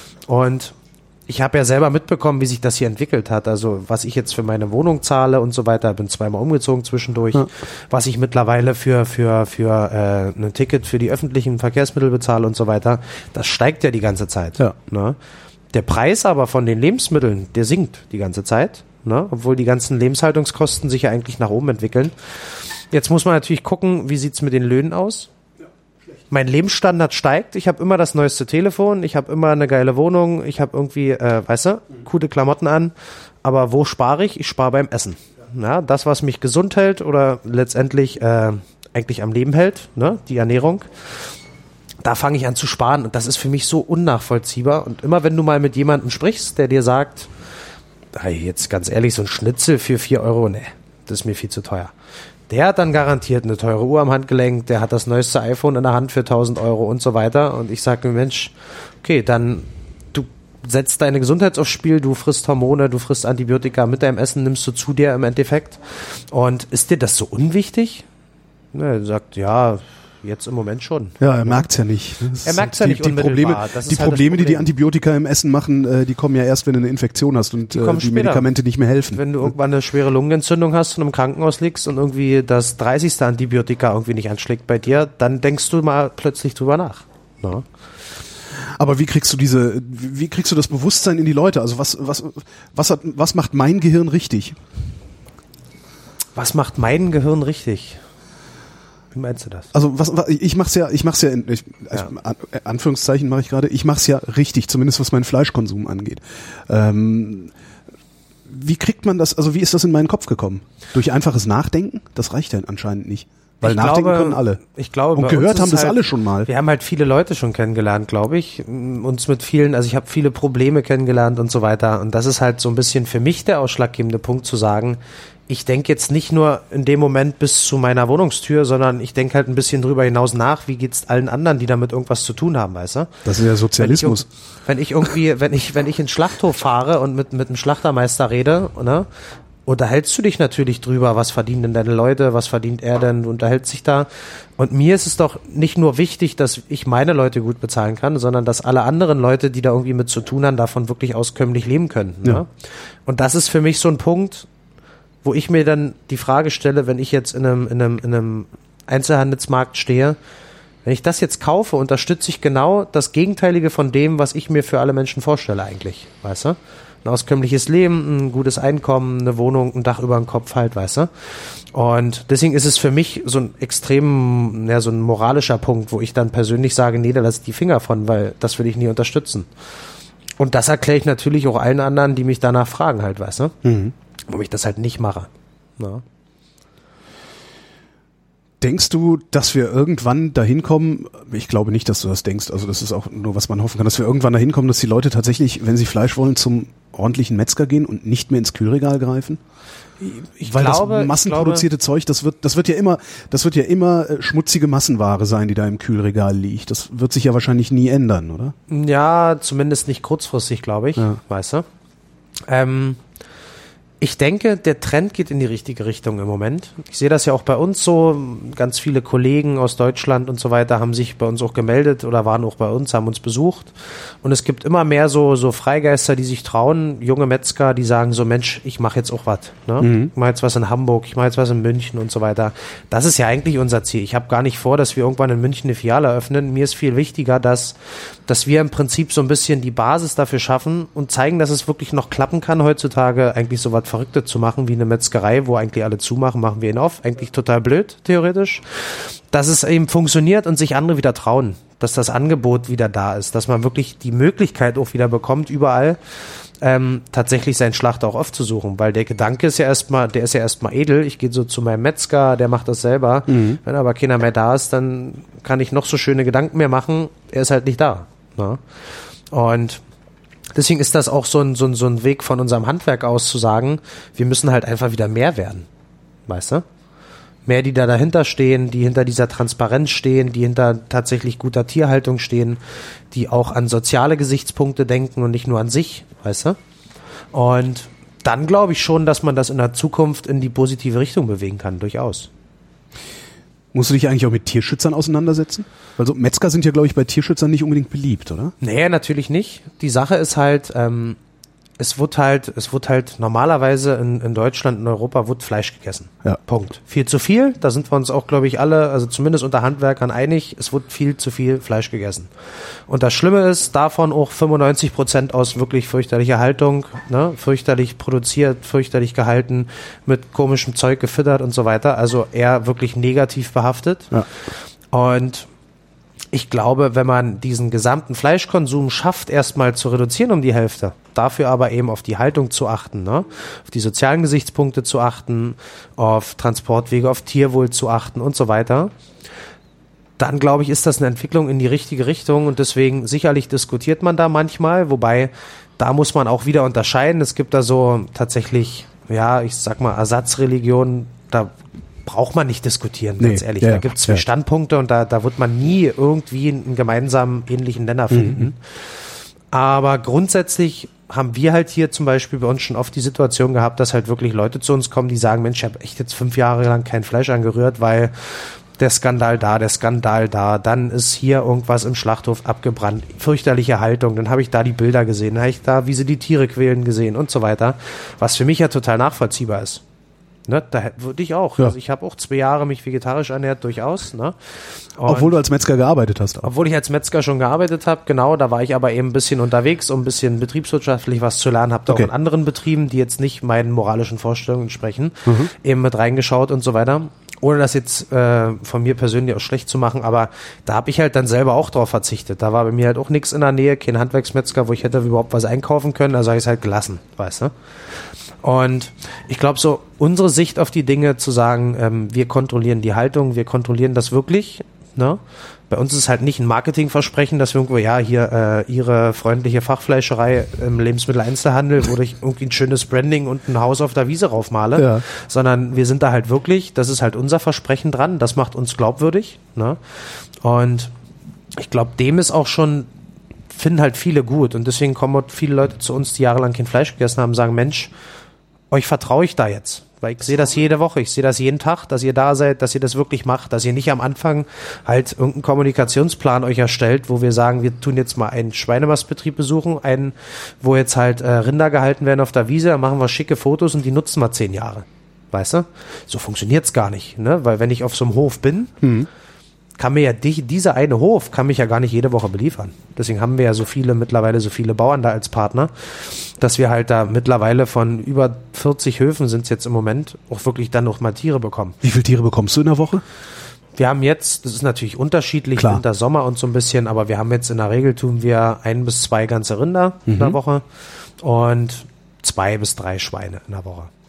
Und ich habe ja selber mitbekommen, wie sich das hier entwickelt hat, also was ich jetzt für meine Wohnung zahle und so weiter, bin zweimal umgezogen zwischendurch, Ja. was ich mittlerweile für für für äh, ein Ticket für die öffentlichen Verkehrsmittel bezahle und so weiter, das steigt ja die ganze Zeit. Ja. Ne? Der Preis aber von den Lebensmitteln, der sinkt die ganze Zeit, ne? Obwohl die ganzen Lebenshaltungskosten sich ja eigentlich nach oben entwickeln. Jetzt muss man natürlich gucken, wie sieht's mit den Löhnen aus? Mein Lebensstandard steigt, ich habe immer das neueste Telefon, ich habe immer eine geile Wohnung, ich habe irgendwie, äh, weißt du, coole Klamotten an, aber wo spare ich? Ich spare beim Essen. Ja, das, was mich gesund hält oder letztendlich äh, eigentlich am Leben hält, ne? Die Ernährung, da fange ich an zu sparen und das ist für mich so unnachvollziehbar und immer wenn du mal mit jemandem sprichst, der dir sagt, hey, jetzt ganz ehrlich, so ein Schnitzel für vier Euro, nee, das ist mir viel zu teuer. Der hat dann garantiert eine teure Uhr am Handgelenk, der hat das neueste iPhone in der Hand für tausend Euro und so weiter. Und ich sage mir, Mensch, okay, dann du setzt deine Gesundheit aufs Spiel, du frisst Hormone, du frisst Antibiotika mit deinem Essen, nimmst du zu dir im Endeffekt. Und ist dir das so unwichtig? Na, er sagt, ja, jetzt im Moment schon. Ja, er merkt's ja nicht. ne? Das Er ist merkt's ja die, nicht die unmittelbar. Probleme, Das ist die halt das Probleme, die die Problem. Antibiotika im Essen machen, äh, die kommen ja erst, wenn du eine Infektion hast und Die äh, kommen die später. Medikamente nicht mehr helfen. Wenn du irgendwann eine schwere Lungenentzündung hast und im Krankenhaus liegst und irgendwie das dreißigste Antibiotika irgendwie nicht anschlägt bei dir, dann denkst du mal plötzlich drüber nach. Ne? Aber wie kriegst du diese, wie kriegst du das Bewusstsein in die Leute? Also was, was, was hat, was macht mein Gehirn richtig? Was macht mein Gehirn richtig? Wie meinst du das? Also was, was ich mach's ja, ich mach's ja, in, ich, also an, Anführungszeichen mache ich gerade, ich mach's ja richtig, zumindest was meinen Fleischkonsum angeht. Ähm, wie kriegt man das, also wie ist das in meinen Kopf gekommen? Durch einfaches Nachdenken? Das reicht ja anscheinend nicht. Weil Ich nachdenken glaube- können alle. Ich glaube, Und bei gehört uns haben ist das halt, alle schon mal. Wir haben halt viele Leute schon kennengelernt, glaube ich. m, Uns mit vielen, also ich habe viele Probleme kennengelernt und so weiter. Und das ist halt so ein bisschen für mich der ausschlaggebende Punkt zu sagen, ich denke jetzt nicht nur in dem Moment bis zu meiner Wohnungstür, sondern ich denke halt ein bisschen drüber hinaus nach, wie geht's allen anderen, die damit irgendwas zu tun haben, weißt du? Das ist ja Sozialismus. Wenn ich, irg- wenn ich irgendwie, wenn ich, wenn ich in den Schlachthof fahre und mit, mit einem Schlachtermeister rede, ne, unterhältst du dich natürlich drüber, was verdienen denn deine Leute, was verdient er denn, du unterhältst dich da. Und mir ist es doch nicht nur wichtig, dass ich meine Leute gut bezahlen kann, sondern dass alle anderen Leute, die da irgendwie mit zu tun haben, davon wirklich auskömmlich leben können. Ne? Ja. Und das ist für mich so ein Punkt, wo ich mir dann die Frage stelle, wenn ich jetzt in einem, in einem, in einem Einzelhandelsmarkt stehe, wenn ich das jetzt kaufe, unterstütze ich genau das Gegenteilige von dem, was ich mir für alle Menschen vorstelle eigentlich, weißt du? Ein auskömmliches Leben, ein gutes Einkommen, eine Wohnung, ein Dach über dem Kopf halt, weißt du? Und deswegen ist es für mich so ein extrem, ja, so ein moralischer Punkt, wo ich dann persönlich sage, nee, da lass ich die Finger von, weil das will ich nie unterstützen. Und das erkläre ich natürlich auch allen anderen, die mich danach fragen halt, weißt du? Mhm. Warum ich das halt nicht mache. Ja. Denkst du, dass wir irgendwann dahin kommen, ich glaube nicht, dass du das denkst, also das ist auch nur, was man hoffen kann, dass wir irgendwann dahin kommen, dass die Leute tatsächlich, wenn sie Fleisch wollen, zum ordentlichen Metzger gehen und nicht mehr ins Kühlregal greifen? Ich Weil glaube, das massenproduzierte ich Zeug, das wird, das wird ja immer, das wird ja immer äh, schmutzige Massenware sein, die da im Kühlregal liegt. Das wird sich ja wahrscheinlich nie ändern, oder? glaube, ja, zumindest nicht kurzfristig, glaube ich, Ja. weißt du. Ähm, Ich denke, der Trend geht in die richtige Richtung im Moment. Ich sehe das ja auch bei uns so. Ganz viele Kollegen aus Deutschland und so weiter haben sich bei uns auch gemeldet oder waren auch bei uns, haben uns besucht. Und es gibt immer mehr so, so Freigeister, die sich trauen, junge Metzger, die sagen so, Mensch, ich mache jetzt auch was. Ne? Mhm. Ich mache jetzt was in Hamburg, ich mache jetzt was in München und so weiter. Das ist ja eigentlich unser Ziel. Ich habe gar nicht vor, dass wir irgendwann in München eine Filiale eröffnen. Mir ist viel wichtiger, dass, dass wir im Prinzip so ein bisschen die Basis dafür schaffen und zeigen, dass es wirklich noch klappen kann heutzutage, eigentlich so was Verrückte zu machen wie eine Metzgerei, wo eigentlich alle zumachen, machen wir ihn auf. Eigentlich total blöd, theoretisch. Dass es eben funktioniert und sich andere wieder trauen. Dass das Angebot wieder da ist. Dass man wirklich die Möglichkeit auch wieder bekommt, überall ähm, tatsächlich seinen Schlachter auch aufzusuchen. Weil der Gedanke ist ja erstmal, der ist ja erstmal edel. Ich gehe so zu meinem Metzger, der macht das selber. Mhm. Wenn aber keiner mehr da ist, dann kann ich noch so schöne Gedanken mehr machen. Er ist halt nicht da. Ne? Und deswegen ist das auch so ein, so, ein, so ein Weg von unserem Handwerk aus zu sagen, wir müssen halt einfach wieder mehr werden. Weißt du? Mehr, die da dahinter stehen, die hinter dieser Transparenz stehen, die hinter tatsächlich guter Tierhaltung stehen, die auch an soziale Gesichtspunkte denken und nicht nur an sich. Weißt du? Und dann glaube ich schon, dass man das in der Zukunft in die positive Richtung bewegen kann, durchaus. Musst du dich eigentlich auch mit Tierschützern auseinandersetzen? Also Metzger sind ja, glaube ich, bei Tierschützern nicht unbedingt beliebt, oder? Nee, natürlich nicht. Die Sache ist halt, ähm, es wird halt, es wird halt normalerweise in, in Deutschland, in Europa wird Fleisch gegessen. Ja. Punkt. Viel zu viel, da sind wir uns auch, glaube ich, alle, also zumindest unter Handwerkern einig, es wird viel zu viel Fleisch gegessen. Und das Schlimme ist, davon auch fünfundneunzig Prozent aus wirklich fürchterlicher Haltung, ne, fürchterlich produziert, fürchterlich gehalten, mit komischem Zeug gefüttert und so weiter, also eher wirklich negativ behaftet. Ja. Und ich glaube, wenn man diesen gesamten Fleischkonsum schafft, erstmal zu reduzieren um die Hälfte, dafür aber eben auf die Haltung zu achten, ne? Auf die sozialen Gesichtspunkte zu achten, auf Transportwege, auf Tierwohl zu achten und so weiter, dann glaube ich, ist das eine Entwicklung in die richtige Richtung und deswegen sicherlich diskutiert man da manchmal, wobei da muss man auch wieder unterscheiden. Es gibt da so tatsächlich, ja, ich sag mal Ersatzreligionen, da braucht man nicht diskutieren, ganz nee, ehrlich. ja, da gibt es zwei ja. Standpunkte und da, da wird man nie irgendwie einen gemeinsamen ähnlichen Nenner finden. Mhm. Aber grundsätzlich haben wir halt hier zum Beispiel bei uns schon oft die Situation gehabt, dass halt wirklich Leute zu uns kommen, die sagen, Mensch, ich habe echt jetzt fünf Jahre lang kein Fleisch angerührt, weil der Skandal da, der Skandal da, dann ist hier irgendwas im Schlachthof abgebrannt, fürchterliche Haltung, dann habe ich da die Bilder gesehen, dann habe ich da, wie sie die Tiere quälen, gesehen und so weiter, was für mich ja total nachvollziehbar ist. Ne, da würde ich auch. Ja. Also ich habe auch zwei Jahre mich vegetarisch ernährt, durchaus. Ne? Obwohl du als Metzger gearbeitet hast. Auch. Obwohl ich als Metzger schon gearbeitet habe, genau. Da war ich aber eben ein bisschen unterwegs, um ein bisschen betriebswirtschaftlich was zu lernen. Habe da okay. auch in anderen Betrieben, die jetzt nicht meinen moralischen Vorstellungen entsprechen, mhm. eben mit reingeschaut und so weiter. Ohne das jetzt äh, von mir persönlich auch schlecht zu machen, aber da habe ich halt dann selber auch drauf verzichtet. Da war bei mir halt auch nichts in der Nähe, kein Handwerksmetzger, wo ich hätte überhaupt was einkaufen können. Also habe ich es halt gelassen, weißt du. Und ich glaube so, unsere Sicht auf die Dinge zu sagen, ähm, wir kontrollieren die Haltung, wir kontrollieren das wirklich, ne? Bei uns ist es halt nicht ein Marketingversprechen, dass wir irgendwo, ja, hier äh, ihre freundliche Fachfleischerei im Lebensmitteleinzelhandel, wo ich irgendwie ein schönes Branding und ein Haus auf der Wiese raufmale, ja. sondern wir sind da halt wirklich, das ist halt unser Versprechen dran, das macht uns glaubwürdig, ne? Und ich glaube, dem ist auch schon, finden halt viele gut und deswegen kommen viele Leute zu uns, die jahrelang kein Fleisch gegessen haben, sagen, Mensch, euch vertraue ich da jetzt, weil ich sehe das jede Woche, ich sehe das jeden Tag, dass ihr da seid, dass ihr das wirklich macht, dass ihr nicht am Anfang halt irgendeinen Kommunikationsplan euch erstellt, wo wir sagen, wir tun jetzt mal einen Schweinemastbetrieb besuchen, einen, wo jetzt halt äh, Rinder gehalten werden auf der Wiese, dann machen wir schicke Fotos und die nutzen wir zehn Jahre, weißt du? So funktioniert's gar nicht, ne? Weil wenn ich auf so einem Hof bin, hm. kann mir ja die, dieser eine Hof kann mich ja gar nicht jede Woche beliefern. Deswegen haben wir ja so viele, mittlerweile so viele Bauern da als Partner, dass wir halt da mittlerweile von über vierzig Höfen sind es jetzt im Moment auch wirklich dann noch mal Tiere bekommen. Wie viele Tiere bekommst du in der Woche? Wir haben jetzt, das ist natürlich unterschiedlich, Klar. Winter, Sommer und so ein bisschen, aber wir haben jetzt in der Regel tun wir ein bis zwei ganze Rinder mhm. in der Woche und zwei bis drei Schweine in der Woche.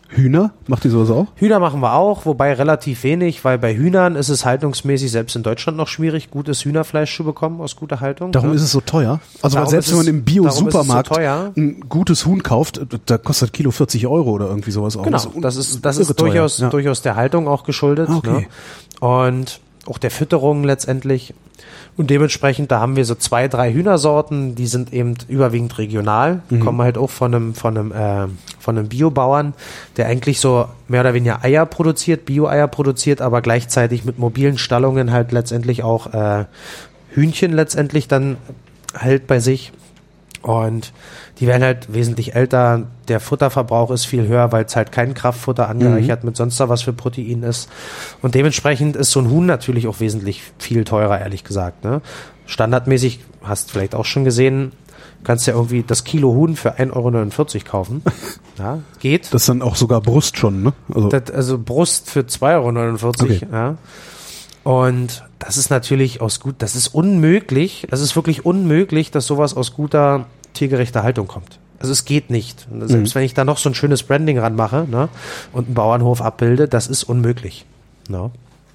Hühner? Macht ihr sowas auch? Hühner machen wir auch, wobei relativ wenig, weil bei Hühnern ist es haltungsmäßig selbst in Deutschland noch schwierig, gutes Hühnerfleisch zu bekommen aus guter Haltung. Darum ne? ist es so teuer. Also weil selbst wenn man im Bio-Supermarkt so ein gutes Huhn kauft, da kostet Kilo vierzig Euro oder irgendwie sowas auch. Genau, das ist, das ist durchaus, ja. durchaus der Haltung auch geschuldet. Okay. Ne? Und auch der Fütterung letztendlich. Und dementsprechend, da haben wir so zwei, drei Hühnersorten, die sind eben überwiegend regional, mhm. kommen halt auch von einem, von einem, äh, von einem Biobauern, der eigentlich so mehr oder weniger Eier produziert, Bio-Eier produziert, aber gleichzeitig mit mobilen Stallungen halt letztendlich auch äh, Hühnchen letztendlich dann hält bei sich. Und die werden halt wesentlich älter, der Futterverbrauch ist viel höher, weil es halt kein Kraftfutter angereichert mhm. mit sonst da was für Protein ist. Und dementsprechend ist so ein Huhn natürlich auch wesentlich viel teurer, ehrlich gesagt. Ne? Standardmäßig, hast vielleicht auch schon gesehen, kannst ja irgendwie das Kilo Huhn für ein Euro neunundvierzig kaufen. Ja, geht. Das ist dann auch sogar Brust schon, ne? Also, das, also Brust für zwei Euro neunundvierzig, okay. ja. Und das ist natürlich aus gut, das ist unmöglich, das ist wirklich unmöglich, dass sowas aus guter, tiergerechter Haltung kommt. Also es geht nicht. Selbst mhm. wenn ich da noch so ein schönes Branding ranmache, ne, und einen Bauernhof abbilde, das ist unmöglich. No.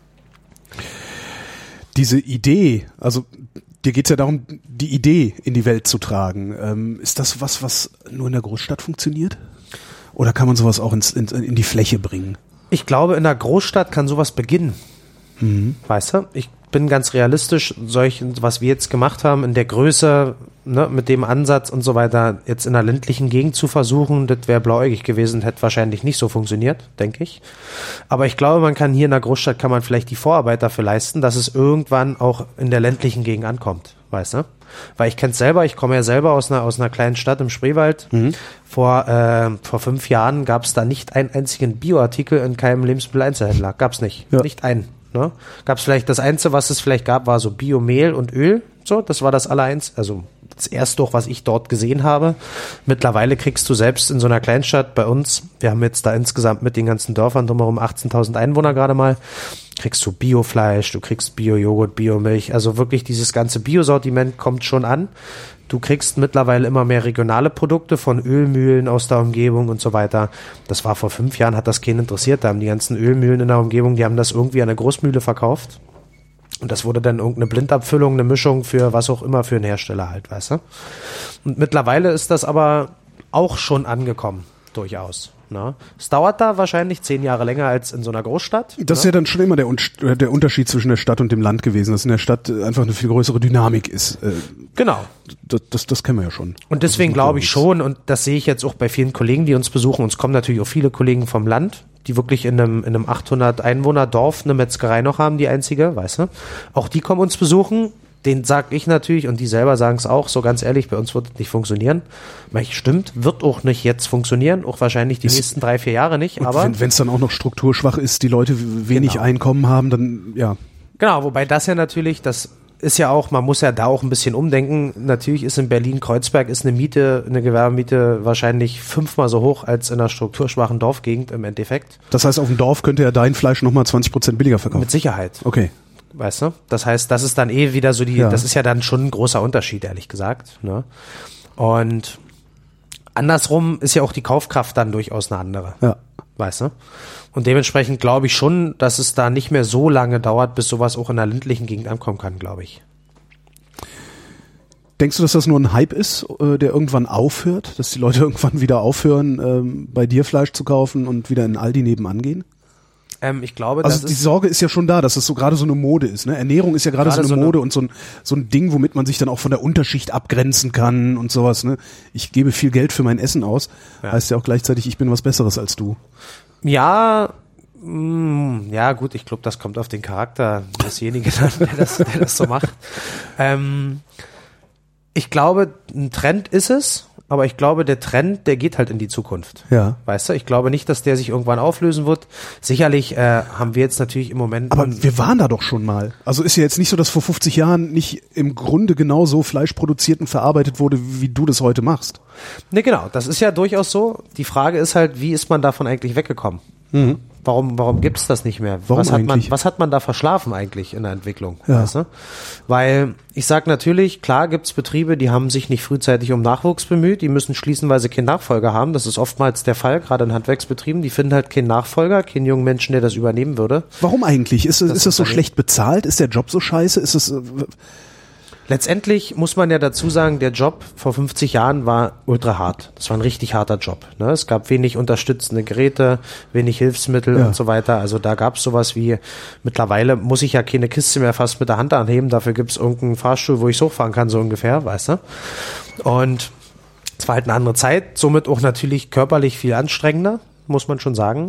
Diese Idee, also dir geht's ja darum, die Idee in die Welt zu tragen. Ähm, ist das was, was nur in der Großstadt funktioniert? Oder kann man sowas auch ins, in, in die Fläche bringen? Ich glaube, in der Großstadt kann sowas beginnen. Mhm. Weißt du, ich bin ganz realistisch, solch, was wir jetzt gemacht haben, in der Größe, ne, mit dem Ansatz und so weiter, jetzt in einer ländlichen Gegend zu versuchen, das wäre blauäugig gewesen, hätte wahrscheinlich nicht so funktioniert, denke ich. Aber ich glaube, man kann hier in der Großstadt, kann man vielleicht die Vorarbeit dafür leisten, dass es irgendwann auch in der ländlichen Gegend ankommt, weißt du? Weil ich kenne es selber, ich komme ja selber aus einer, aus einer kleinen Stadt im Spreewald. Mhm. Vor, äh, vor fünf Jahren gab es da nicht einen einzigen Bioartikel in keinem Lebensmitteleinzelhändler, gab es nicht, ja. nicht einen. Ne? Gab es vielleicht, das Einzige, was es vielleicht gab, war so Biomehl und Öl. So, das war das allereins. Also das erste doch, was ich dort gesehen habe. Mittlerweile kriegst du selbst in so einer Kleinstadt bei uns, wir haben jetzt da insgesamt mit den ganzen Dörfern drumherum achtzehntausend Einwohner gerade mal, kriegst du Biofleisch, du kriegst Bio-Joghurt, Biomilch. Also wirklich dieses ganze Biosortiment kommt schon an. Du kriegst mittlerweile immer mehr regionale Produkte von Ölmühlen aus der Umgebung und so weiter. Das war vor fünf Jahren, hat das keinen interessiert. Da haben die ganzen Ölmühlen in der Umgebung, die haben das irgendwie an der Großmühle verkauft. Und das wurde dann irgendeine Blindabfüllung, eine Mischung für was auch immer für einen Hersteller halt, weißt du? Und mittlerweile ist das aber auch schon angekommen, durchaus. Ne? Es dauert da wahrscheinlich zehn Jahre länger als in so einer Großstadt. Das ist ne? ja dann schon immer der, der Unterschied zwischen der Stadt und dem Land gewesen, dass in der Stadt einfach eine viel größere Dynamik ist. Genau. Das, das, das kennen wir ja schon. Und deswegen glaube ich schon, und das sehe ich jetzt auch bei vielen Kollegen, die uns besuchen, uns kommen natürlich auch viele Kollegen vom Land, die wirklich in einem, in einem achthundert Einwohner Dorf eine Metzgerei noch haben, die einzige, weißt du? Auch die kommen uns besuchen. Den sag ich natürlich, und die selber sagen es auch, so ganz ehrlich, bei uns wird es nicht funktionieren. Weil stimmt, wird auch nicht jetzt funktionieren, auch wahrscheinlich die es nächsten drei, vier Jahre nicht. Aber wenn es dann auch noch strukturschwach ist, die Leute wenig genau. Einkommen haben, dann ja. Genau, wobei das ja natürlich, das ist ja auch, man muss ja da auch ein bisschen umdenken. Natürlich ist in Berlin-Kreuzberg ist eine Miete, eine Gewerbemiete wahrscheinlich fünfmal so hoch als in einer strukturschwachen Dorfgegend im Endeffekt. Das heißt, auf dem Dorf könnte ja dein Fleisch nochmal zwanzig Prozent billiger verkaufen. Mit Sicherheit. Okay. Weißt du? Das heißt, das ist dann eh wieder so die, ja. das ist ja dann schon ein großer Unterschied, ehrlich gesagt. Ne? Und andersrum ist ja auch die Kaufkraft dann durchaus eine andere. Ja. Weißt du? Und dementsprechend glaube ich schon, dass es da nicht mehr so lange dauert, bis sowas auch in der ländlichen Gegend ankommen kann, glaube ich. Denkst du, dass das nur ein Hype ist, der irgendwann aufhört? Dass die Leute irgendwann wieder aufhören, bei dir Fleisch zu kaufen und wieder in Aldi nebenan gehen? Ähm, ich glaube, also das die ist Sorge ist ja schon da, dass es so gerade so eine Mode ist. Ne? Ernährung ist ja gerade so eine so Mode eine und so ein, so ein Ding, womit man sich dann auch von der Unterschicht abgrenzen kann und sowas. Ne? Ich gebe viel Geld für mein Essen aus, ja. heißt ja auch gleichzeitig, ich bin was Besseres als du. Ja, mh, ja gut, ich glaube, das kommt auf den Charakter desjenigen an, der das, der das so macht. Ähm, ich glaube, ein Trend ist es. Aber ich glaube, der Trend, der geht halt in die Zukunft. Ja. Weißt du, ich glaube nicht, dass der sich irgendwann auflösen wird. Sicherlich äh, haben wir jetzt natürlich im Moment... Aber wir waren da doch schon mal. Also ist ja jetzt nicht so, dass vor fünfzig Jahren nicht im Grunde genau so Fleisch produziert und verarbeitet wurde, wie du das heute machst. Ne, genau. Das ist ja durchaus so. Die Frage ist halt, wie ist man davon eigentlich weggekommen? Mhm. Warum, warum gibt es das nicht mehr? Warum was, hat man, eigentlich? was hat man da verschlafen eigentlich in der Entwicklung? Ja. Weißt du? Weil ich sage natürlich, klar gibt es Betriebe, die haben sich nicht frühzeitig um Nachwuchs bemüht, die müssen schließen, weil sie keinen Nachfolger haben. Das ist oftmals der Fall, gerade in Handwerksbetrieben. Die finden halt keinen Nachfolger, keinen jungen Menschen, der das übernehmen würde. Warum eigentlich? Ist, es, Das ist das so Unternehmen- schlecht bezahlt? Ist der Job so scheiße? Ist es, äh, Letztendlich muss man ja dazu sagen, der Job vor fünfzig Jahren war ultra hart. Das war ein richtig harter Job. Ne? Es gab wenig unterstützende Geräte, wenig Hilfsmittel Ja. und so weiter. Also da gab es sowas wie, mittlerweile muss ich ja keine Kiste mehr fast mit der Hand anheben. Dafür gibt es irgendeinen Fahrstuhl, wo ich hochfahren kann, so ungefähr, weißt du. Und es war halt eine andere Zeit, somit auch natürlich körperlich viel anstrengender, muss man schon sagen.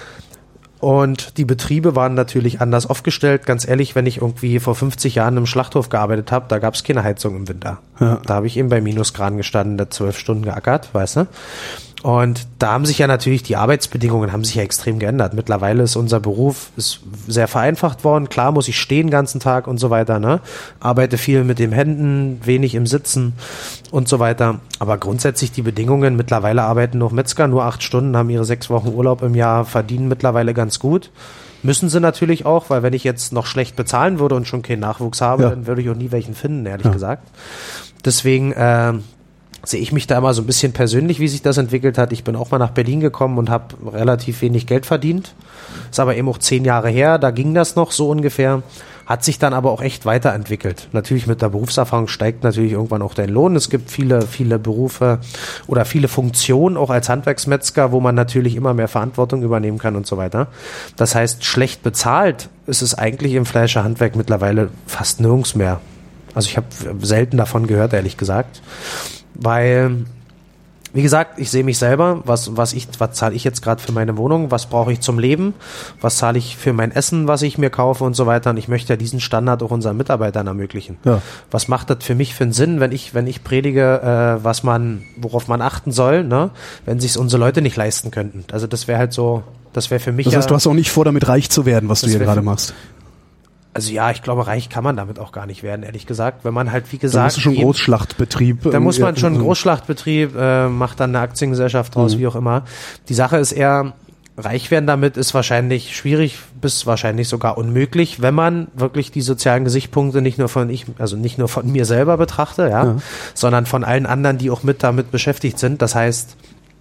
Und die Betriebe waren natürlich anders aufgestellt. Ganz ehrlich, wenn ich irgendwie vor fünfzig Jahren im Schlachthof gearbeitet habe, da gab es keine Heizung im Winter. Ja. Da habe ich eben bei Minusgraden gestanden, da zwölf Stunden geackert, weißt du. Und da haben sich ja natürlich die Arbeitsbedingungen haben sich ja extrem geändert. Mittlerweile ist unser Beruf ist sehr vereinfacht worden. Klar muss ich stehen den ganzen Tag und so weiter, ne? Arbeite viel mit den Händen, wenig im Sitzen und so weiter. Aber grundsätzlich die Bedingungen, mittlerweile arbeiten noch Metzger nur acht Stunden, haben ihre sechs Wochen Urlaub im Jahr, verdienen mittlerweile ganz gut. Müssen sie natürlich auch, weil wenn ich jetzt noch schlecht bezahlen würde und schon keinen Nachwuchs habe, Ja. dann würde ich auch nie welchen finden, ehrlich Ja. gesagt. Deswegen, äh, sehe ich mich da immer so ein bisschen persönlich, wie sich das entwickelt hat. Ich bin auch mal nach Berlin gekommen und habe relativ wenig Geld verdient. Ist aber eben auch zehn Jahre her, da ging das noch so ungefähr. Hat sich dann aber auch echt weiterentwickelt. Natürlich mit der Berufserfahrung steigt natürlich irgendwann auch dein Lohn. Es gibt viele, viele Berufe oder viele Funktionen, auch als Handwerksmetzger, wo man natürlich immer mehr Verantwortung übernehmen kann und so weiter. Das heißt, schlecht bezahlt ist es eigentlich im Fleischerhandwerk mittlerweile fast nirgends mehr. Also ich habe selten davon gehört, ehrlich gesagt. Weil, wie gesagt, ich sehe mich selber, was, was ich, was zahle ich jetzt gerade für meine Wohnung, was brauche ich zum Leben, was zahle ich für mein Essen, was ich mir kaufe und so weiter. Und ich möchte ja diesen Standard auch unseren Mitarbeitern ermöglichen. Ja. Was macht das für mich für einen Sinn, wenn ich, wenn ich predige, äh, was man, worauf man achten soll, ne, wenn sich unsere Leute nicht leisten könnten. Also das wäre halt so, das wäre für mich das heißt, ja, du hast auch nicht vor, damit reich zu werden, was du Das hier wär gerade für- machst. also ja, ich glaube, reich kann man damit auch gar nicht werden, ehrlich gesagt. Wenn man halt, wie Da gesagt, musst du schon jeden- Großschlachtbetrieb. Da ähm, muss man ja, schon einen ähm, Großschlachtbetrieb, äh, macht dann eine Aktiengesellschaft draus, Mhm. wie auch immer. Die Sache ist eher, reich werden damit ist wahrscheinlich schwierig bis wahrscheinlich sogar unmöglich, wenn man wirklich die sozialen Gesichtspunkte nicht nur von ich, also nicht nur von mir selber betrachte, ja, Ja. sondern von allen anderen, die auch mit damit beschäftigt sind. Das heißt,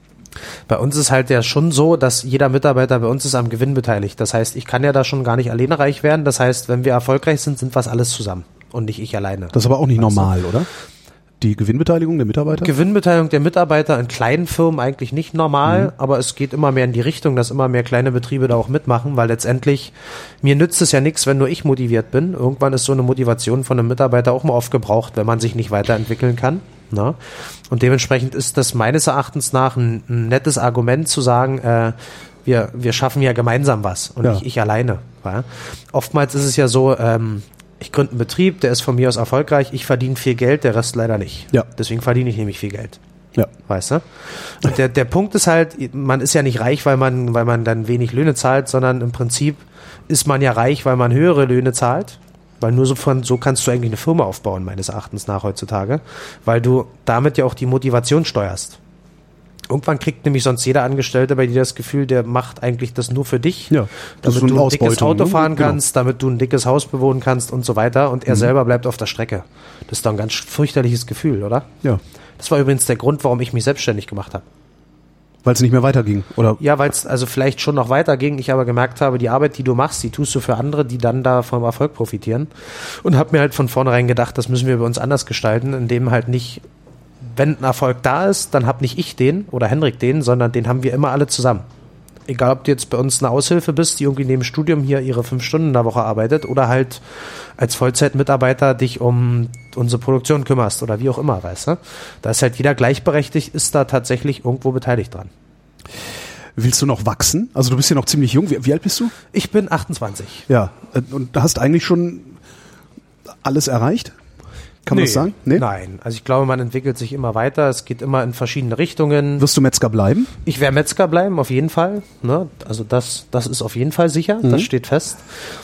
bei uns ist halt ja schon so, dass jeder Mitarbeiter bei uns ist am Gewinn beteiligt. Das heißt, ich kann ja da schon gar nicht alleine reich werden. Das heißt, wenn wir erfolgreich sind, sind wir es alles zusammen und nicht ich alleine. Das ist aber auch nicht Weißt du? normal, oder? Die Gewinnbeteiligung der Mitarbeiter? Gewinnbeteiligung der Mitarbeiter in kleinen Firmen eigentlich nicht normal, mhm. aber es geht immer mehr in die Richtung, dass immer mehr kleine Betriebe da auch mitmachen, weil letztendlich mir nützt es ja nichts, wenn nur ich motiviert bin. Irgendwann ist so eine Motivation von einem Mitarbeiter auch mal aufgebraucht, wenn man sich nicht weiterentwickeln kann. Na? Und dementsprechend ist das meines Erachtens nach ein, ein nettes Argument zu sagen, äh, wir, wir schaffen ja gemeinsam was und Ja. nicht ich alleine. Ja? Oftmals ist es ja so, ähm, ich gründe einen Betrieb, der ist von mir aus erfolgreich, ich verdiene viel Geld, der Rest leider nicht. Ja. Deswegen verdiene ich nämlich viel Geld. Ja. Weißt du? Und der, der Punkt ist halt, man ist ja nicht reich, weil man, weil man dann wenig Löhne zahlt, sondern im Prinzip ist man ja reich, weil man höhere Löhne zahlt. Weil nur so von, so kannst du eigentlich eine Firma aufbauen, meines Erachtens nach heutzutage. Weil du damit ja auch die Motivation steuerst. Irgendwann kriegt nämlich sonst jeder Angestellte bei dir das Gefühl, der macht eigentlich das nur für dich. Ja, das ist damit so du eine ein dickes Ausbeutung, Auto ne? fahren Genau. kannst, damit du ein dickes Haus bewohnen kannst und so weiter. Und er Mhm. selber bleibt auf der Strecke. Das ist doch ein ganz fürchterliches Gefühl, oder? Ja. Das war übrigens der Grund, warum ich mich selbstständig gemacht habe. Weil es nicht mehr weiterging, oder? Ja, weil es also vielleicht schon noch weiterging, ich aber gemerkt habe, die Arbeit, die du machst, die tust du für andere, die dann da vom Erfolg profitieren. Und habe mir halt von vornherein gedacht, das müssen wir bei uns anders gestalten, indem halt nicht, wenn ein Erfolg da ist, dann hab nicht ich den oder Henrik den, sondern den haben wir immer alle zusammen. Egal, ob du jetzt bei uns eine Aushilfe bist, die irgendwie neben Studium hier ihre fünf Stunden in der Woche arbeitet oder halt als Vollzeitmitarbeiter dich um unsere Produktion kümmerst oder wie auch immer, weißt du? Da ist halt jeder gleichberechtigt, ist da tatsächlich irgendwo beteiligt dran. Willst du noch wachsen? Also du bist ja noch ziemlich jung. Wie, wie alt bist du? Ich bin achtundzwanzig. Ja. äh, Und hast eigentlich schon alles erreicht? Kann man das sagen? Nee? Nein, also ich glaube, man entwickelt sich immer weiter. Es geht immer in verschiedene Richtungen. Wirst du Metzger bleiben? Ich werde Metzger bleiben, auf jeden Fall. Ne? Also das, das ist auf jeden Fall sicher, Mhm. das steht fest.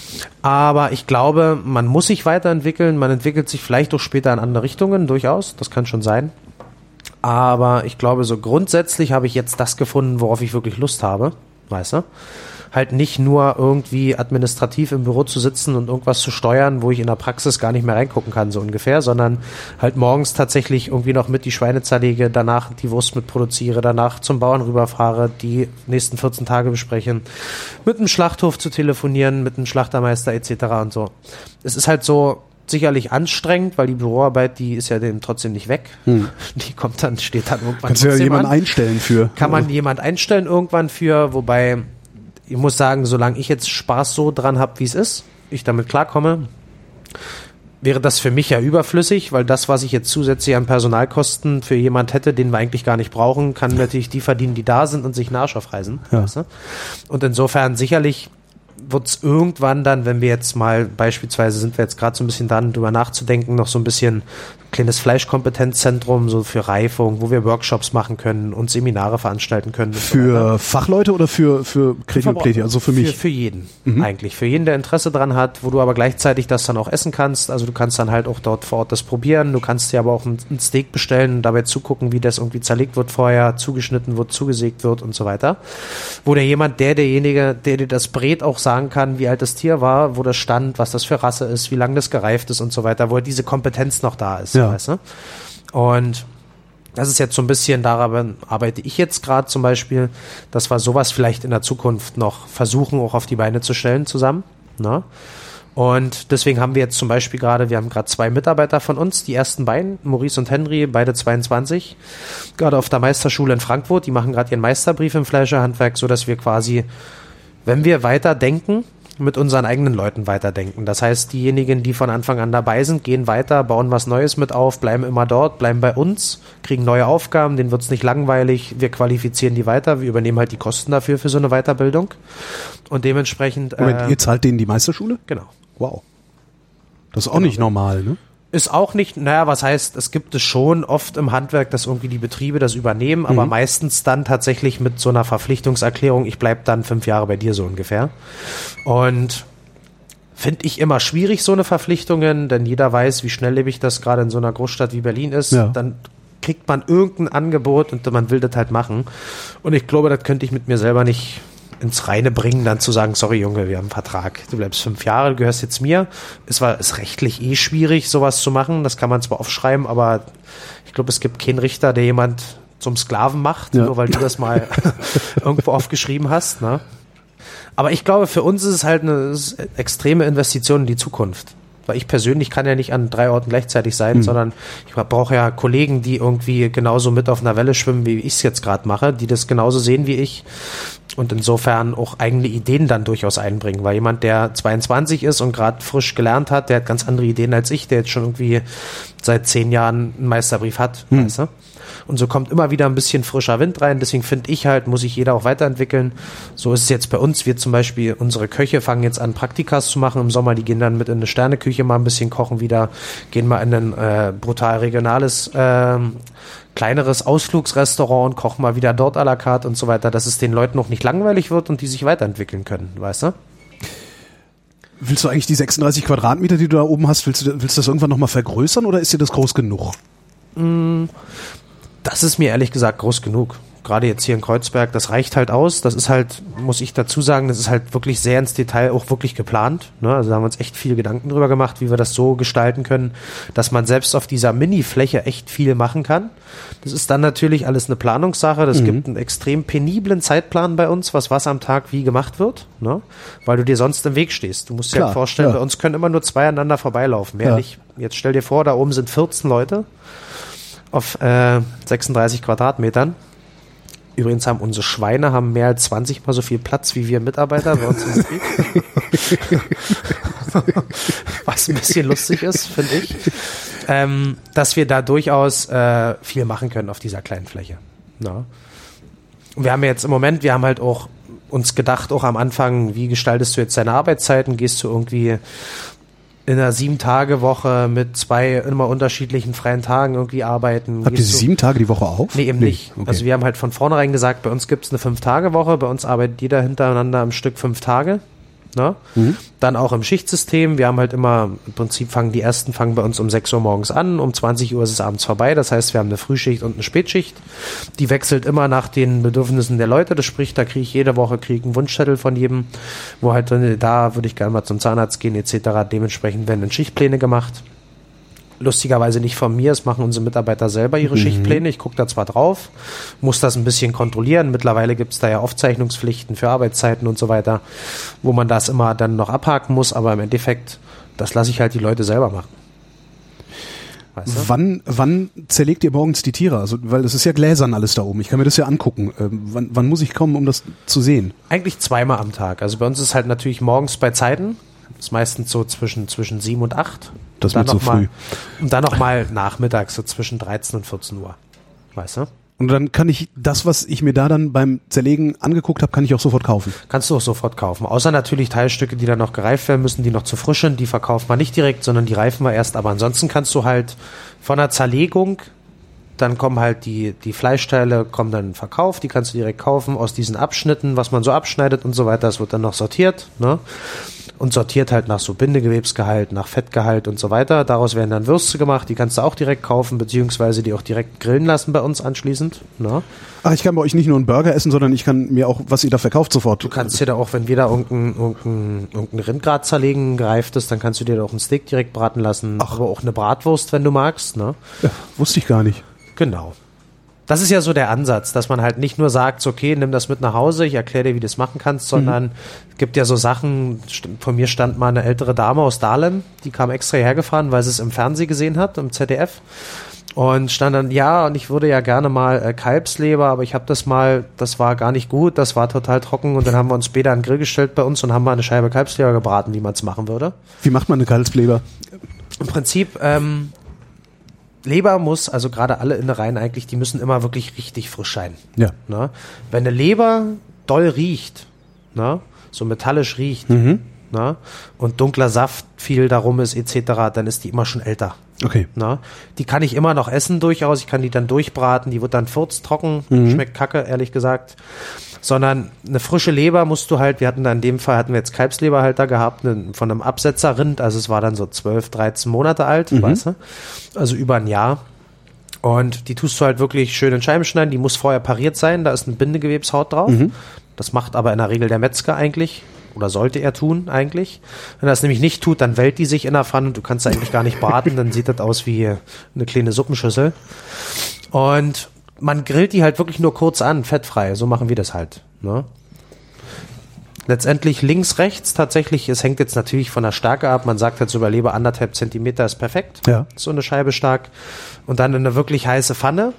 Aber ich glaube, man muss sich weiterentwickeln. Man entwickelt sich vielleicht auch später in andere Richtungen, durchaus. Das kann schon sein. Aber ich glaube, so grundsätzlich habe ich jetzt das gefunden, worauf ich wirklich Lust habe. weißt du? Halt nicht nur irgendwie administrativ im Büro zu sitzen und irgendwas zu steuern, wo ich in der Praxis gar nicht mehr reingucken kann, so ungefähr, sondern halt morgens tatsächlich irgendwie noch mit die Schweine zerlege, danach die Wurst mit produziere, danach zum Bauern rüberfahre, die nächsten vierzehn Tage besprechen, mit dem Schlachthof zu telefonieren, mit dem Schlachtermeister et cetera und so. Es ist halt so sicherlich anstrengend, weil die Büroarbeit, die ist ja dem trotzdem nicht weg. Hm. Die kommt dann, steht dann irgendwann. Kannst du ja jemanden einstellen für. Kann man jemand einstellen irgendwann für, wobei ich muss sagen, solange ich jetzt Spaß so dran habe, wie es ist, ich damit klarkomme, wäre das für mich ja überflüssig, weil das, was ich jetzt zusätzlich an Personalkosten für jemand hätte, den wir eigentlich gar nicht brauchen, kann natürlich die verdienen, die da sind und sich einen Arsch aufreißen. Ja. Weißt du? Und insofern sicherlich wird es irgendwann dann, wenn wir jetzt mal beispielsweise, sind wir jetzt gerade so ein bisschen dran, drüber nachzudenken, noch so ein bisschen kleines Fleischkompetenzzentrum, so für Reifung, wo wir Workshops machen können und Seminare veranstalten können. Für so Fachleute oder für, für Kreti und Pleti, also für mich? Für, für jeden, mhm. eigentlich. Für jeden, der Interesse dran hat, wo du aber gleichzeitig das dann auch essen kannst. Also du kannst dann halt auch dort vor Ort das probieren. Du kannst dir aber auch ein, ein Steak bestellen und dabei zugucken, wie das irgendwie zerlegt wird vorher, zugeschnitten wird, zugesägt wird und so weiter. Wo der jemand, der, derjenige, der dir das brät, auch sagen kann, wie alt das Tier war, wo das stand, was das für Rasse ist, wie lange das gereift ist und so weiter, wo diese Kompetenz noch da ist. Ja. Weißt du? Und das ist jetzt so ein bisschen, daran arbeite ich jetzt gerade zum Beispiel, dass wir sowas vielleicht in der Zukunft noch versuchen, auch auf die Beine zu stellen zusammen. Ne? Und deswegen haben wir jetzt zum Beispiel gerade, wir haben gerade zwei Mitarbeiter von uns, die ersten beiden, Maurice und Henry, beide zweiundzwanzig, gerade auf der Meisterschule in Frankfurt, die machen gerade ihren Meisterbrief im Fleischerhandwerk, so dass wir quasi, wenn wir weiterdenken, mit unseren eigenen Leuten weiterdenken. Das heißt, diejenigen, die von Anfang an dabei sind, gehen weiter, bauen was Neues mit auf, bleiben immer dort, bleiben bei uns, kriegen neue Aufgaben, denen wird es nicht langweilig, wir qualifizieren die weiter, wir übernehmen halt die Kosten dafür für so eine Weiterbildung und dementsprechend... Moment, äh, ihr zahlt denen die Meisterschule? Genau. Wow. Das ist auch genau. nicht normal, ne? Ist auch nicht, naja, was heißt, es gibt es schon oft im Handwerk, dass irgendwie die Betriebe das übernehmen, aber mhm. meistens dann tatsächlich mit so einer Verpflichtungserklärung, ich bleib dann fünf Jahre bei dir so ungefähr. Und finde ich immer schwierig, so eine Verpflichtungen, denn jeder weiß, wie schnelllebig das gerade in so einer Großstadt wie Berlin ist. Ja. Dann kriegt man irgendein Angebot und man will das halt machen. Und ich glaube, das könnte ich mit mir selber nicht ins Reine bringen, dann zu sagen, sorry Junge, wir haben einen Vertrag, du bleibst fünf Jahre, du gehörst jetzt mir. Es war ist rechtlich eh schwierig, sowas zu machen, das kann man zwar aufschreiben, aber ich glaube, es gibt keinen Richter, der jemand zum Sklaven macht, ja. nur weil du das mal irgendwo aufgeschrieben hast. Ne? Aber ich glaube, für uns ist es halt eine ist extreme Investition in die Zukunft. Weil ich persönlich kann ja nicht an drei Orten gleichzeitig sein, mhm. sondern ich brauche ja Kollegen, die irgendwie genauso mit auf einer Welle schwimmen, wie ich es jetzt gerade mache, die das genauso sehen wie ich und insofern auch eigene Ideen dann durchaus einbringen. Weil jemand, der zweiundzwanzig ist und gerade frisch gelernt hat, der hat ganz andere Ideen als ich, der jetzt schon irgendwie seit zehn Jahren einen Meisterbrief hat, mhm. weißt du? Und so kommt immer wieder ein bisschen frischer Wind rein. Deswegen finde ich halt, muss sich jeder auch weiterentwickeln. So ist es jetzt bei uns. Wir zum Beispiel, unsere Köche fangen jetzt an, Praktikas zu machen im Sommer. Die gehen dann mit in eine Sterneküche mal ein bisschen kochen wieder. Gehen mal in ein äh, brutal regionales, äh, kleineres Ausflugsrestaurant und kochen mal wieder dort à la carte und so weiter, dass es den Leuten noch nicht langweilig wird und die sich weiterentwickeln können, weißt du? Willst du eigentlich die sechsunddreißig Quadratmeter, die du da oben hast, willst du, willst du das irgendwann nochmal vergrößern oder ist dir das groß genug? Mm. Das ist mir ehrlich gesagt groß genug. Gerade jetzt hier in Kreuzberg, das reicht halt aus. Das ist halt, muss ich dazu sagen, das ist halt wirklich sehr ins Detail auch wirklich geplant. Ne? Also da haben wir uns echt viel Gedanken drüber gemacht, wie wir das so gestalten können, dass man selbst auf dieser Mini-Fläche echt viel machen kann. Das ist dann natürlich alles eine Planungssache. Das mhm. gibt einen extrem peniblen Zeitplan bei uns, was was am Tag wie gemacht wird, ne? Weil du dir sonst im Weg stehst. Du musst dir Klar, halt vorstellen, ja. bei uns können immer nur zwei aneinander vorbeilaufen. Mehr ja. nicht. Jetzt stell dir vor, da oben sind vierzehn Leute. Auf äh, sechsunddreißig Quadratmetern. Übrigens haben unsere Schweine haben mehr als zwanzig Mal so viel Platz wie wir Mitarbeiter bei uns im Betrieb. Was ein bisschen lustig ist, finde ich. Ähm, dass wir da durchaus äh, viel machen können auf dieser kleinen Fläche. Ja. Und wir haben jetzt im Moment, wir haben halt auch uns gedacht, auch am Anfang, wie gestaltest du jetzt deine Arbeitszeiten? Gehst du irgendwie in einer Sieben-Tage-Woche mit zwei immer unterschiedlichen freien Tagen irgendwie arbeiten. Habt ihr sieben Tage die Woche auf? Nee, eben nee. nicht. Okay. Also wir haben halt von vornherein gesagt, bei uns gibt es eine Fünf-Tage-Woche, bei uns arbeitet jeder hintereinander am Stück fünf Tage. Ne? Mhm. Dann auch im Schichtsystem. Wir haben halt immer, im Prinzip fangen die ersten fangen bei uns um sechs Uhr morgens an, um zwanzig Uhr ist es abends vorbei. Das heißt, wir haben eine Frühschicht und eine Spätschicht. Die wechselt immer nach den Bedürfnissen der Leute. Das spricht, da kriege ich jede Woche krieg einen Wunschzettel von jedem, wo halt drin, da würde ich gerne mal zum Zahnarzt gehen et cetera. Dementsprechend werden dann Schichtpläne gemacht. Lustigerweise nicht von mir, es machen unsere Mitarbeiter selber ihre mhm. Schichtpläne. Ich gucke da zwar drauf, muss das ein bisschen kontrollieren. Mittlerweile gibt es da ja Aufzeichnungspflichten für Arbeitszeiten und so weiter, wo man das immer dann noch abhaken muss, aber im Endeffekt, das lasse ich halt die Leute selber machen. Weißt du? Wann, wann zerlegt ihr morgens die Tiere? Also, weil es ist ja gläsern alles da oben. Ich kann mir das ja angucken. Ähm, wann, wann muss ich kommen, um das zu sehen? Eigentlich zweimal am Tag. Also bei uns ist halt natürlich morgens bei Zeiten. Das ist meistens so zwischen, zwischen sieben und acht. Das wird so früh. Und dann nochmal nachmittags, so zwischen dreizehn und vierzehn Uhr. Weißt du? Und dann kann ich das, was ich mir da dann beim Zerlegen angeguckt habe, kann ich auch sofort kaufen? Kannst du auch sofort kaufen. Außer natürlich Teilstücke, die dann noch gereift werden müssen, die noch zu frisch sind. Die verkauft man nicht direkt, sondern die reifen wir erst. Aber ansonsten kannst du halt von der Zerlegung, dann kommen halt die, die Fleischteile, kommen dann verkauft. Die kannst du direkt kaufen aus diesen Abschnitten, was man so abschneidet und so weiter. Das wird dann noch sortiert, ne? Und sortiert halt nach so Bindegewebsgehalt, nach Fettgehalt und so weiter. Daraus werden dann Würste gemacht, die kannst du auch direkt kaufen, beziehungsweise die auch direkt grillen lassen bei uns anschließend. Ne? Ach, ich kann bei euch nicht nur einen Burger essen, sondern ich kann mir auch, was ihr da verkauft, sofort. Du kannst dir da auch, wenn wir da irgendein, irgendein, irgendein Rindgrat zerlegen, gereiftes, dann kannst du dir da auch ein Steak direkt braten lassen. Ach. Aber auch eine Bratwurst, wenn du magst. Ne? Ja, wusste ich gar nicht. Genau. Das ist ja so der Ansatz, dass man halt nicht nur sagt, okay, nimm das mit nach Hause, ich erkläre dir, wie du das machen kannst, sondern mhm. es gibt ja so Sachen, von mir stand mal eine ältere Dame aus Dahlem, die kam extra hergefahren, weil sie es im Fernsehen gesehen hat, im Z D F und stand dann, ja, und ich würde ja gerne mal äh, Kalbsleber, aber ich habe das mal, das war gar nicht gut, das war total trocken und dann haben wir uns später an den Grill gestellt bei uns und haben mal eine Scheibe Kalbsleber gebraten, wie man es machen würde. Wie macht man eine Kalbsleber? Im Prinzip, ähm, Leber muss, also gerade alle Innereien eigentlich, die müssen immer wirklich richtig frisch sein. Ja. Ne? Wenn eine Leber doll riecht, ne? So metallisch riecht, mhm. ne? Und dunkler Saft viel darum ist et cetera, dann ist die immer schon älter. Okay. Ne? Die kann ich immer noch essen durchaus, ich kann die dann durchbraten, die wird dann furztrocken, mhm. schmeckt kacke, ehrlich gesagt. Sondern eine frische Leber musst du halt, wir hatten da in dem Fall, hatten wir jetzt Kalbsleber halt da gehabt, ne, von einem Absetzerrind, also es war dann so zwölf, dreizehn Monate alt, mhm. weißt du, also über ein Jahr. Und die tust du halt wirklich schön in Scheiben schneiden, die muss vorher pariert sein, da ist eine Bindegewebshaut drauf. Mhm. Das macht aber in der Regel der Metzger eigentlich, oder sollte er tun eigentlich. Wenn er das nämlich nicht tut, dann wellt die sich in der Pfanne und du kannst eigentlich gar nicht braten, dann sieht das aus wie eine kleine Suppenschüssel. Und man grillt die halt wirklich nur kurz an, fettfrei, so machen wir das halt. Ne? Letztendlich links, rechts tatsächlich, es hängt jetzt natürlich von der Stärke ab, man sagt halt so bei Leber anderthalb Zentimeter ist perfekt, ja. So eine Scheibe stark. Und dann in eine wirklich heiße Pfanne,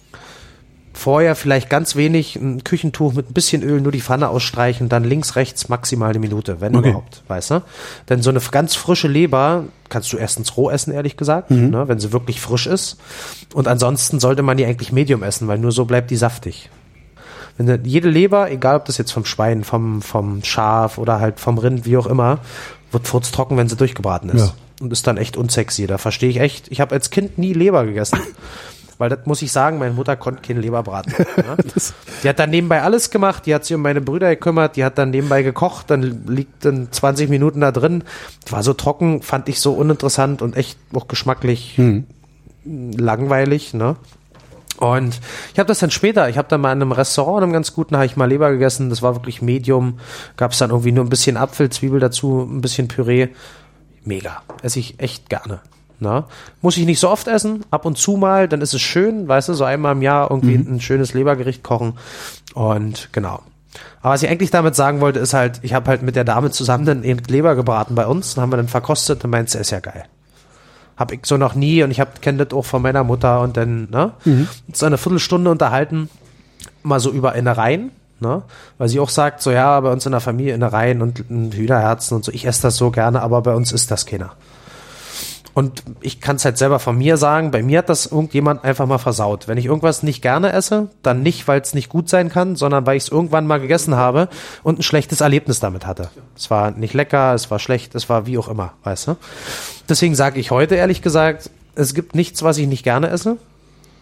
vorher vielleicht ganz wenig, ein Küchentuch mit ein bisschen Öl, nur die Pfanne ausstreichen, dann links, rechts maximal eine Minute, wenn okay. überhaupt, weißt du? Denn so eine ganz frische Leber kannst du erstens roh essen, ehrlich gesagt, mhm. ne, wenn sie wirklich frisch ist. Und ansonsten sollte man die eigentlich medium essen, weil nur so bleibt die saftig. Wenn du, jede Leber, egal ob das jetzt vom Schwein, vom, vom Schaf oder halt vom Rind, wie auch immer, wird furztrocken, wenn sie durchgebraten ist. Ja. Und ist dann echt unsexy. Da verstehe ich echt, ich habe als Kind nie Leber gegessen. Weil das muss ich sagen, meine Mutter konnte keine Leber braten. Ne? Die hat dann nebenbei alles gemacht, die hat sich um meine Brüder gekümmert, die hat dann nebenbei gekocht, dann liegt dann zwanzig Minuten da drin. Die war so trocken, fand ich so uninteressant und echt auch geschmacklich hm. langweilig. Ne? Und ich habe das dann später, ich habe dann mal in einem Restaurant, in einem ganz guten, habe ich mal Leber gegessen, das war wirklich Medium, gab es dann irgendwie nur ein bisschen Apfel, Zwiebel dazu, ein bisschen Püree. Mega, esse ich echt gerne. Na, muss ich nicht so oft essen, ab und zu mal, dann ist es schön, weißt du, so einmal im Jahr irgendwie mhm. ein schönes Lebergericht kochen und genau. Aber was ich eigentlich damit sagen wollte, ist halt, ich habe halt mit der Dame zusammen dann eben Leber gebraten bei uns, dann haben wir dann verkostet und meint, es ist ja geil. Hab ich so noch nie und ich hab kenne das auch von meiner Mutter und dann, ne, mhm. uns eine Viertelstunde unterhalten, mal so über Innereien, ne, weil sie auch sagt, so ja, bei uns in der Familie Innereien und Hühnerherzen und so, ich esse das so gerne, aber bei uns isst das keiner. Und ich kann es halt selber von mir sagen, bei mir hat das irgendjemand einfach mal versaut. Wenn ich irgendwas nicht gerne esse, dann nicht, weil es nicht gut sein kann, sondern weil ich es irgendwann mal gegessen habe und ein schlechtes Erlebnis damit hatte. Es war nicht lecker, es war schlecht, es war wie auch immer, weißt du? Deswegen sage ich heute ehrlich gesagt, es gibt nichts, was ich nicht gerne esse,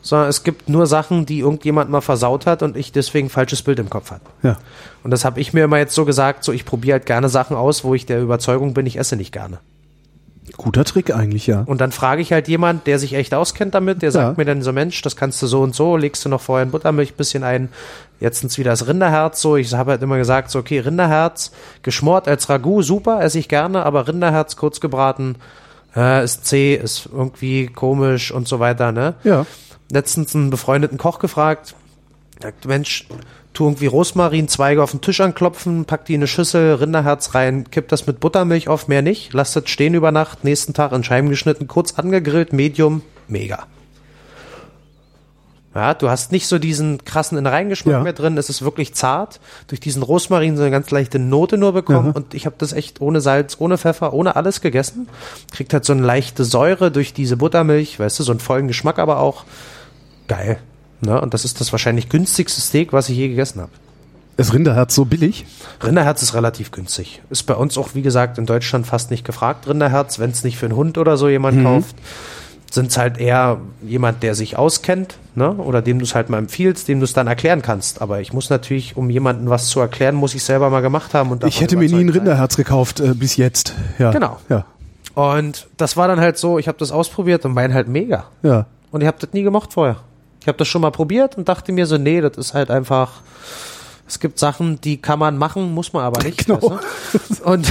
sondern es gibt nur Sachen, die irgendjemand mal versaut hat und ich deswegen ein falsches Bild im Kopf habe. Ja. Und das habe ich mir immer jetzt so gesagt, so ich probiere halt gerne Sachen aus, wo ich der Überzeugung bin, ich esse nicht gerne. Guter Trick eigentlich, ja. Und dann frage ich halt jemand, der sich echt auskennt damit, der sagt Ja. mir dann so, Mensch, das kannst du so und so, legst du noch vorher in Buttermilch ein bisschen ein, jetzt sind wieder das Rinderherz so, ich habe halt immer gesagt, so okay, Rinderherz, geschmort als Ragout, super, esse ich gerne, aber Rinderherz kurz gebraten, äh, ist zäh, ist irgendwie komisch und so weiter, ne? Ja. Letztens einen befreundeten Koch gefragt, sagt, Mensch, tu irgendwie Rosmarinzweige auf den Tisch anklopfen, pack die in eine Schüssel, Rinderherz rein, kipp das mit Buttermilch auf, mehr nicht, lass das stehen über Nacht, nächsten Tag in Scheiben geschnitten, kurz angegrillt, Medium, mega. Ja, du hast nicht so diesen krassen Innereiengeschmack Ja. mehr drin, es ist wirklich zart, durch diesen Rosmarin so eine ganz leichte Note nur bekommen Aha. und ich habe das echt ohne Salz, ohne Pfeffer, ohne alles gegessen, kriegt halt so eine leichte Säure durch diese Buttermilch, weißt du, so einen vollen Geschmack aber auch, geil. Ne? Und das ist das wahrscheinlich günstigste Steak, was ich je gegessen habe. Ist Rinderherz so billig? Rinderherz ist relativ günstig. Ist bei uns auch, wie gesagt, in Deutschland fast nicht gefragt, Rinderherz. Wenn es nicht für einen Hund oder so jemand Mhm. kauft, sind es halt eher jemand, der sich auskennt, ne? Oder dem du es halt mal empfiehlst, dem du es dann erklären kannst. Aber ich muss natürlich, um jemandem was zu erklären, muss ich selber mal gemacht haben. Und Ich davon hätte mir nie ein überzeugt sein. Rinderherz gekauft äh, bis jetzt. Ja. Genau. Ja. Und das war dann halt so, ich habe das ausprobiert und mein halt mega. Ja. Und ich habe das nie gemocht vorher. Ich habe das schon mal probiert und dachte mir so, nee, das ist halt einfach, es gibt Sachen, die kann man machen, muss man aber nicht. Genau. Weißt du? Und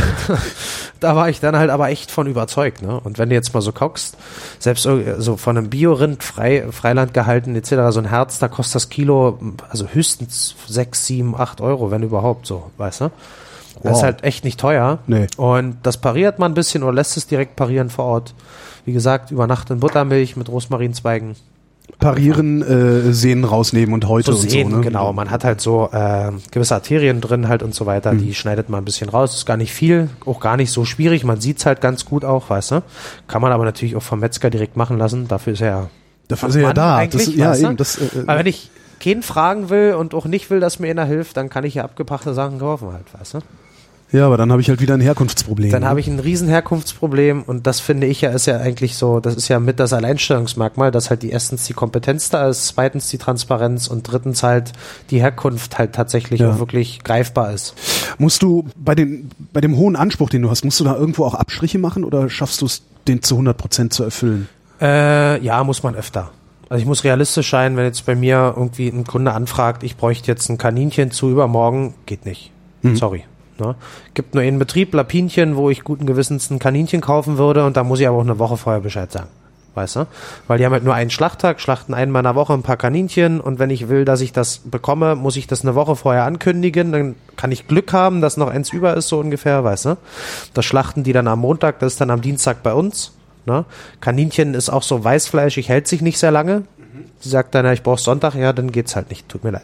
da war ich dann halt aber echt von überzeugt. Ne? Und wenn du jetzt mal so guckst, selbst so so von einem Biorind, frei, Freiland gehalten et cetera, so ein Herz, da kostet das Kilo also höchstens sechs, sieben, acht Euro, wenn überhaupt so, weißt du? Das Wow. ist halt echt nicht teuer. Nee. Und das pariert man ein bisschen oder lässt es direkt parieren vor Ort. Wie gesagt, über Nacht in Buttermilch mit Rosmarinzweigen. Parieren, äh, Sehnen rausnehmen und Häute So und sehen, so. Ne? genau. Man hat halt so äh, gewisse Arterien drin halt und so weiter, Mhm. die schneidet man ein bisschen raus. Ist gar nicht viel, auch gar nicht so schwierig. Man sieht's halt ganz gut auch, weißt du. Kann man aber natürlich auch vom Metzger direkt machen lassen. Dafür ist er ja Dafür ist er ja Mann da. eigentlich, Das, ja, weißt du? eben. Das, äh, Aber wenn ich keinen fragen will und auch nicht will, dass mir einer hilft, dann kann ich ja abgepackte Sachen kaufen halt, weißt du. ja, aber dann habe ich halt wieder ein Herkunftsproblem. Dann ne? habe ich ein riesen Herkunftsproblem und das finde ich ja, ist ja eigentlich so, das ist ja mit das Alleinstellungsmerkmal, dass halt die erstens die Kompetenz da ist, zweitens die Transparenz und drittens halt die Herkunft halt tatsächlich Ja. auch wirklich greifbar ist. Musst du bei dem, bei dem hohen Anspruch, den du hast, musst du da irgendwo auch Abstriche machen oder schaffst du es, den zu hundert Prozent zu erfüllen? Äh, ja, muss man öfter. Also ich muss realistisch sein, wenn jetzt bei mir irgendwie ein Kunde anfragt, ich bräuchte jetzt ein Kaninchen zu übermorgen, geht nicht. Sorry. Ne? Gibt nur einen Betrieb, Lapinchen, wo ich guten Gewissens ein Kaninchen kaufen würde und da muss ich aber auch eine Woche vorher Bescheid sagen. Weißt du? Weil die haben halt nur einen Schlachttag, schlachten einmal in der Woche ein paar Kaninchen und wenn ich will, dass ich das bekomme, muss ich das eine Woche vorher ankündigen, dann kann ich Glück haben, dass noch eins über ist, so ungefähr, weißt du? Das schlachten die dann am Montag, das ist dann am Dienstag bei uns. Ne? Kaninchen ist auch so weißfleischig, hält sich nicht sehr lange. Sie sagt dann, ja, ich brauche Sonntag, ja, dann geht's halt nicht, tut mir leid.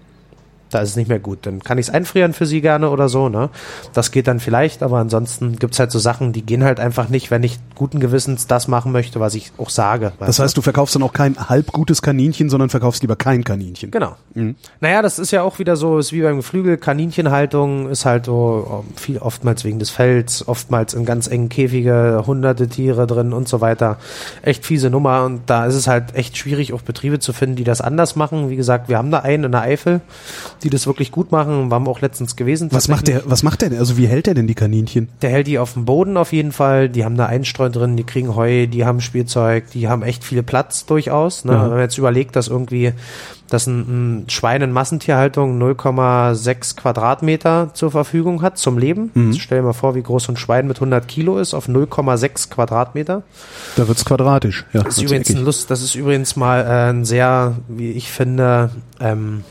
Da ist es nicht mehr gut. Dann kann ich es einfrieren für sie gerne oder so, ne? Das geht dann vielleicht, aber ansonsten gibt's halt so Sachen, die gehen halt einfach nicht, wenn ich guten Gewissens das machen möchte, was ich auch sage. Das heißt, du verkaufst dann auch kein halb gutes Kaninchen, sondern verkaufst lieber kein Kaninchen. Genau. Mhm. Naja, das ist ja auch wieder so, ist wie beim Geflügel, Kaninchenhaltung ist halt so viel, oftmals wegen des Fells, oftmals in ganz engen Käfige, hunderte Tiere drin und so weiter. Echt fiese Nummer und da ist es halt echt schwierig, auch Betriebe zu finden, die das anders machen. Wie gesagt, wir haben da einen in der Eifel, die das wirklich gut machen, waren wir auch letztens gewesen. Was macht der, was macht der denn? Also wie hält der denn die Kaninchen? Der hält die auf dem Boden auf jeden Fall, die haben da Einstreu drin, die kriegen Heu, die haben Spielzeug, die haben echt viel Platz durchaus. Ne? Ja. Wenn man jetzt überlegt, dass irgendwie, dass ein, ein Schwein in Massentierhaltung null Komma sechs Quadratmeter zur Verfügung hat zum Leben. Mhm. Jetzt stell dir mal vor, wie groß so ein Schwein mit hundert Kilo ist auf null Komma sechs Quadratmeter. Da wird's quadratisch. Ja, Das ist übrigens ein eckig. Lust, das ist übrigens mal äh, ein sehr, wie ich finde, ähm,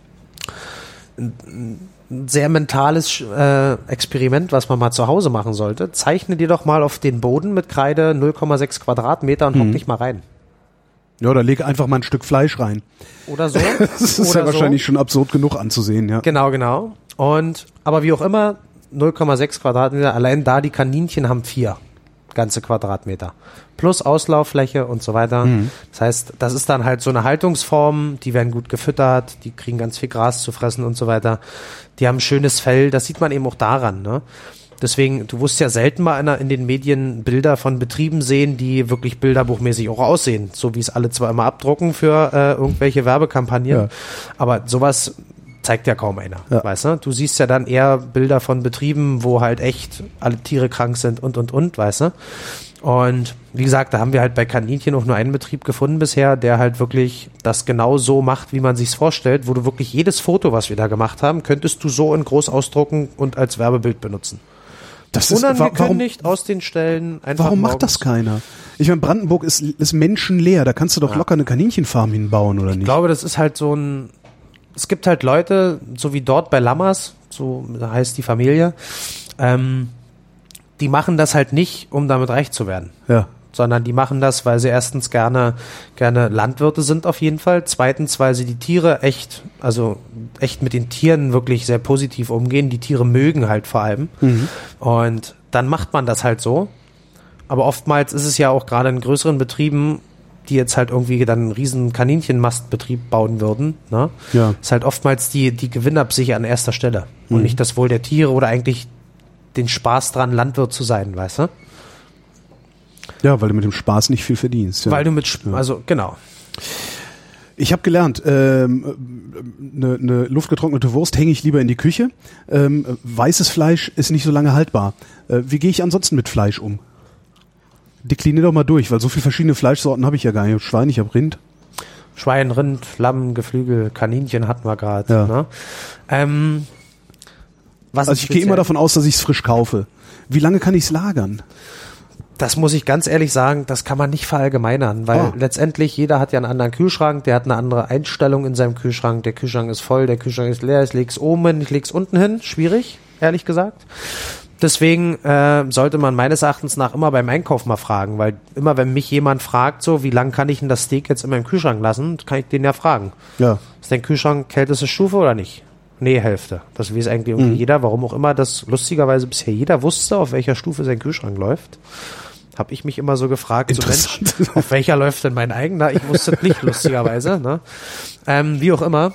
ein sehr mentales äh, Experiment, was man mal zu Hause machen sollte. Zeichne dir doch mal auf den Boden mit Kreide null Komma sechs Quadratmeter und hock dich mal rein. Ja, da leg einfach mal ein Stück Fleisch rein. Oder so. Das ist Oder ja wahrscheinlich so. schon absurd genug anzusehen, ja. Genau, genau. Und, aber wie auch immer, null Komma sechs Quadratmeter, allein da die Kaninchen haben vier ganze Quadratmeter. Plus Auslauffläche und so weiter. Mhm. Das heißt, das ist dann halt so eine Haltungsform, die werden gut gefüttert, die kriegen ganz viel Gras zu fressen und so weiter. Die haben schönes Fell, das sieht man eben auch daran, ne? Deswegen, du wirst ja selten mal in, in den Medien Bilder von Betrieben sehen, die wirklich bilderbuchmäßig auch aussehen. So wie es alle zwar immer abdrucken für äh, irgendwelche Werbekampagnen. Ja. Aber sowas zeigt ja kaum einer, ja. weißt du? Du siehst ja dann eher Bilder von Betrieben, wo halt echt alle Tiere krank sind und, und, und, weißt du? Und wie gesagt, da haben wir halt bei Kaninchen auch nur einen Betrieb gefunden bisher, der halt wirklich das genau so macht, wie man sich's vorstellt, wo du wirklich jedes Foto, was wir da gemacht haben, könntest du so in groß ausdrucken und als Werbebild benutzen. Das ist unangekündigt aus den Stellen. Einfach warum morgens. Macht das keiner? Ich meine, Brandenburg ist, ist menschenleer, da kannst du doch ja. locker eine Kaninchenfarm hinbauen, oder nicht? Ich glaube, das ist halt so ein, es gibt halt Leute, so wie dort bei Lammers, so heißt die Familie, ähm, die machen das halt nicht, um damit reich zu werden. Ja. Sondern die machen das, weil sie erstens gerne, gerne Landwirte sind auf jeden Fall. Zweitens, weil sie die Tiere echt, also echt mit den Tieren wirklich sehr positiv umgehen. Die Tiere mögen halt vor allem. Mhm. Und dann macht man das halt so. Aber oftmals ist es ja auch gerade in größeren Betrieben, die jetzt halt irgendwie dann einen riesen Kaninchenmastbetrieb bauen würden, ne? Ja. Ist halt oftmals die, die Gewinnabsicht an erster Stelle. Mhm. Und nicht das Wohl der Tiere oder eigentlich den Spaß dran, Landwirt zu sein, weißt du? Ja, weil du mit dem Spaß nicht viel verdienst. Ja. Weil du mit, Sp- ja. also genau. Ich habe gelernt, ähm, eine ne luftgetrocknete Wurst hänge ich lieber in die Küche. Ähm, weißes Fleisch ist nicht so lange haltbar. Äh, wie gehe ich ansonsten mit Fleisch um? Deklinier doch mal durch, weil so viele verschiedene Fleischsorten habe ich ja gar nicht. Ich hab Schwein, ich habe Rind. Schwein, Rind, Lamm, Geflügel, Kaninchen hatten wir gerade. Ja. Ne? Ähm, was also ich gehe immer davon aus, dass ich es frisch kaufe. Wie lange kann ich es lagern? Das muss ich ganz ehrlich sagen, das kann man nicht verallgemeinern, weil oh. letztendlich jeder hat ja einen anderen Kühlschrank, der hat eine andere Einstellung in seinem Kühlschrank, der Kühlschrank ist voll, der Kühlschrank ist leer, ich leg's oben hin, ich leg's unten hin, schwierig, ehrlich gesagt. Deswegen äh, sollte man meines Erachtens nach immer beim Einkauf mal fragen, weil immer wenn mich jemand fragt, so wie lang kann ich denn das Steak jetzt in meinem Kühlschrank lassen, kann ich den ja fragen. Ja. Ist dein Kühlschrank kälteste Stufe oder nicht? Nee, Hälfte. Das weiß eigentlich irgendwie mhm. jeder, warum auch immer das lustigerweise bisher jeder wusste, auf welcher Stufe sein Kühlschrank läuft. Habe ich mich immer so gefragt, so Mensch, auf welcher läuft denn mein eigener? Ich wusste es nicht, lustigerweise. Ne? Ähm, wie auch immer.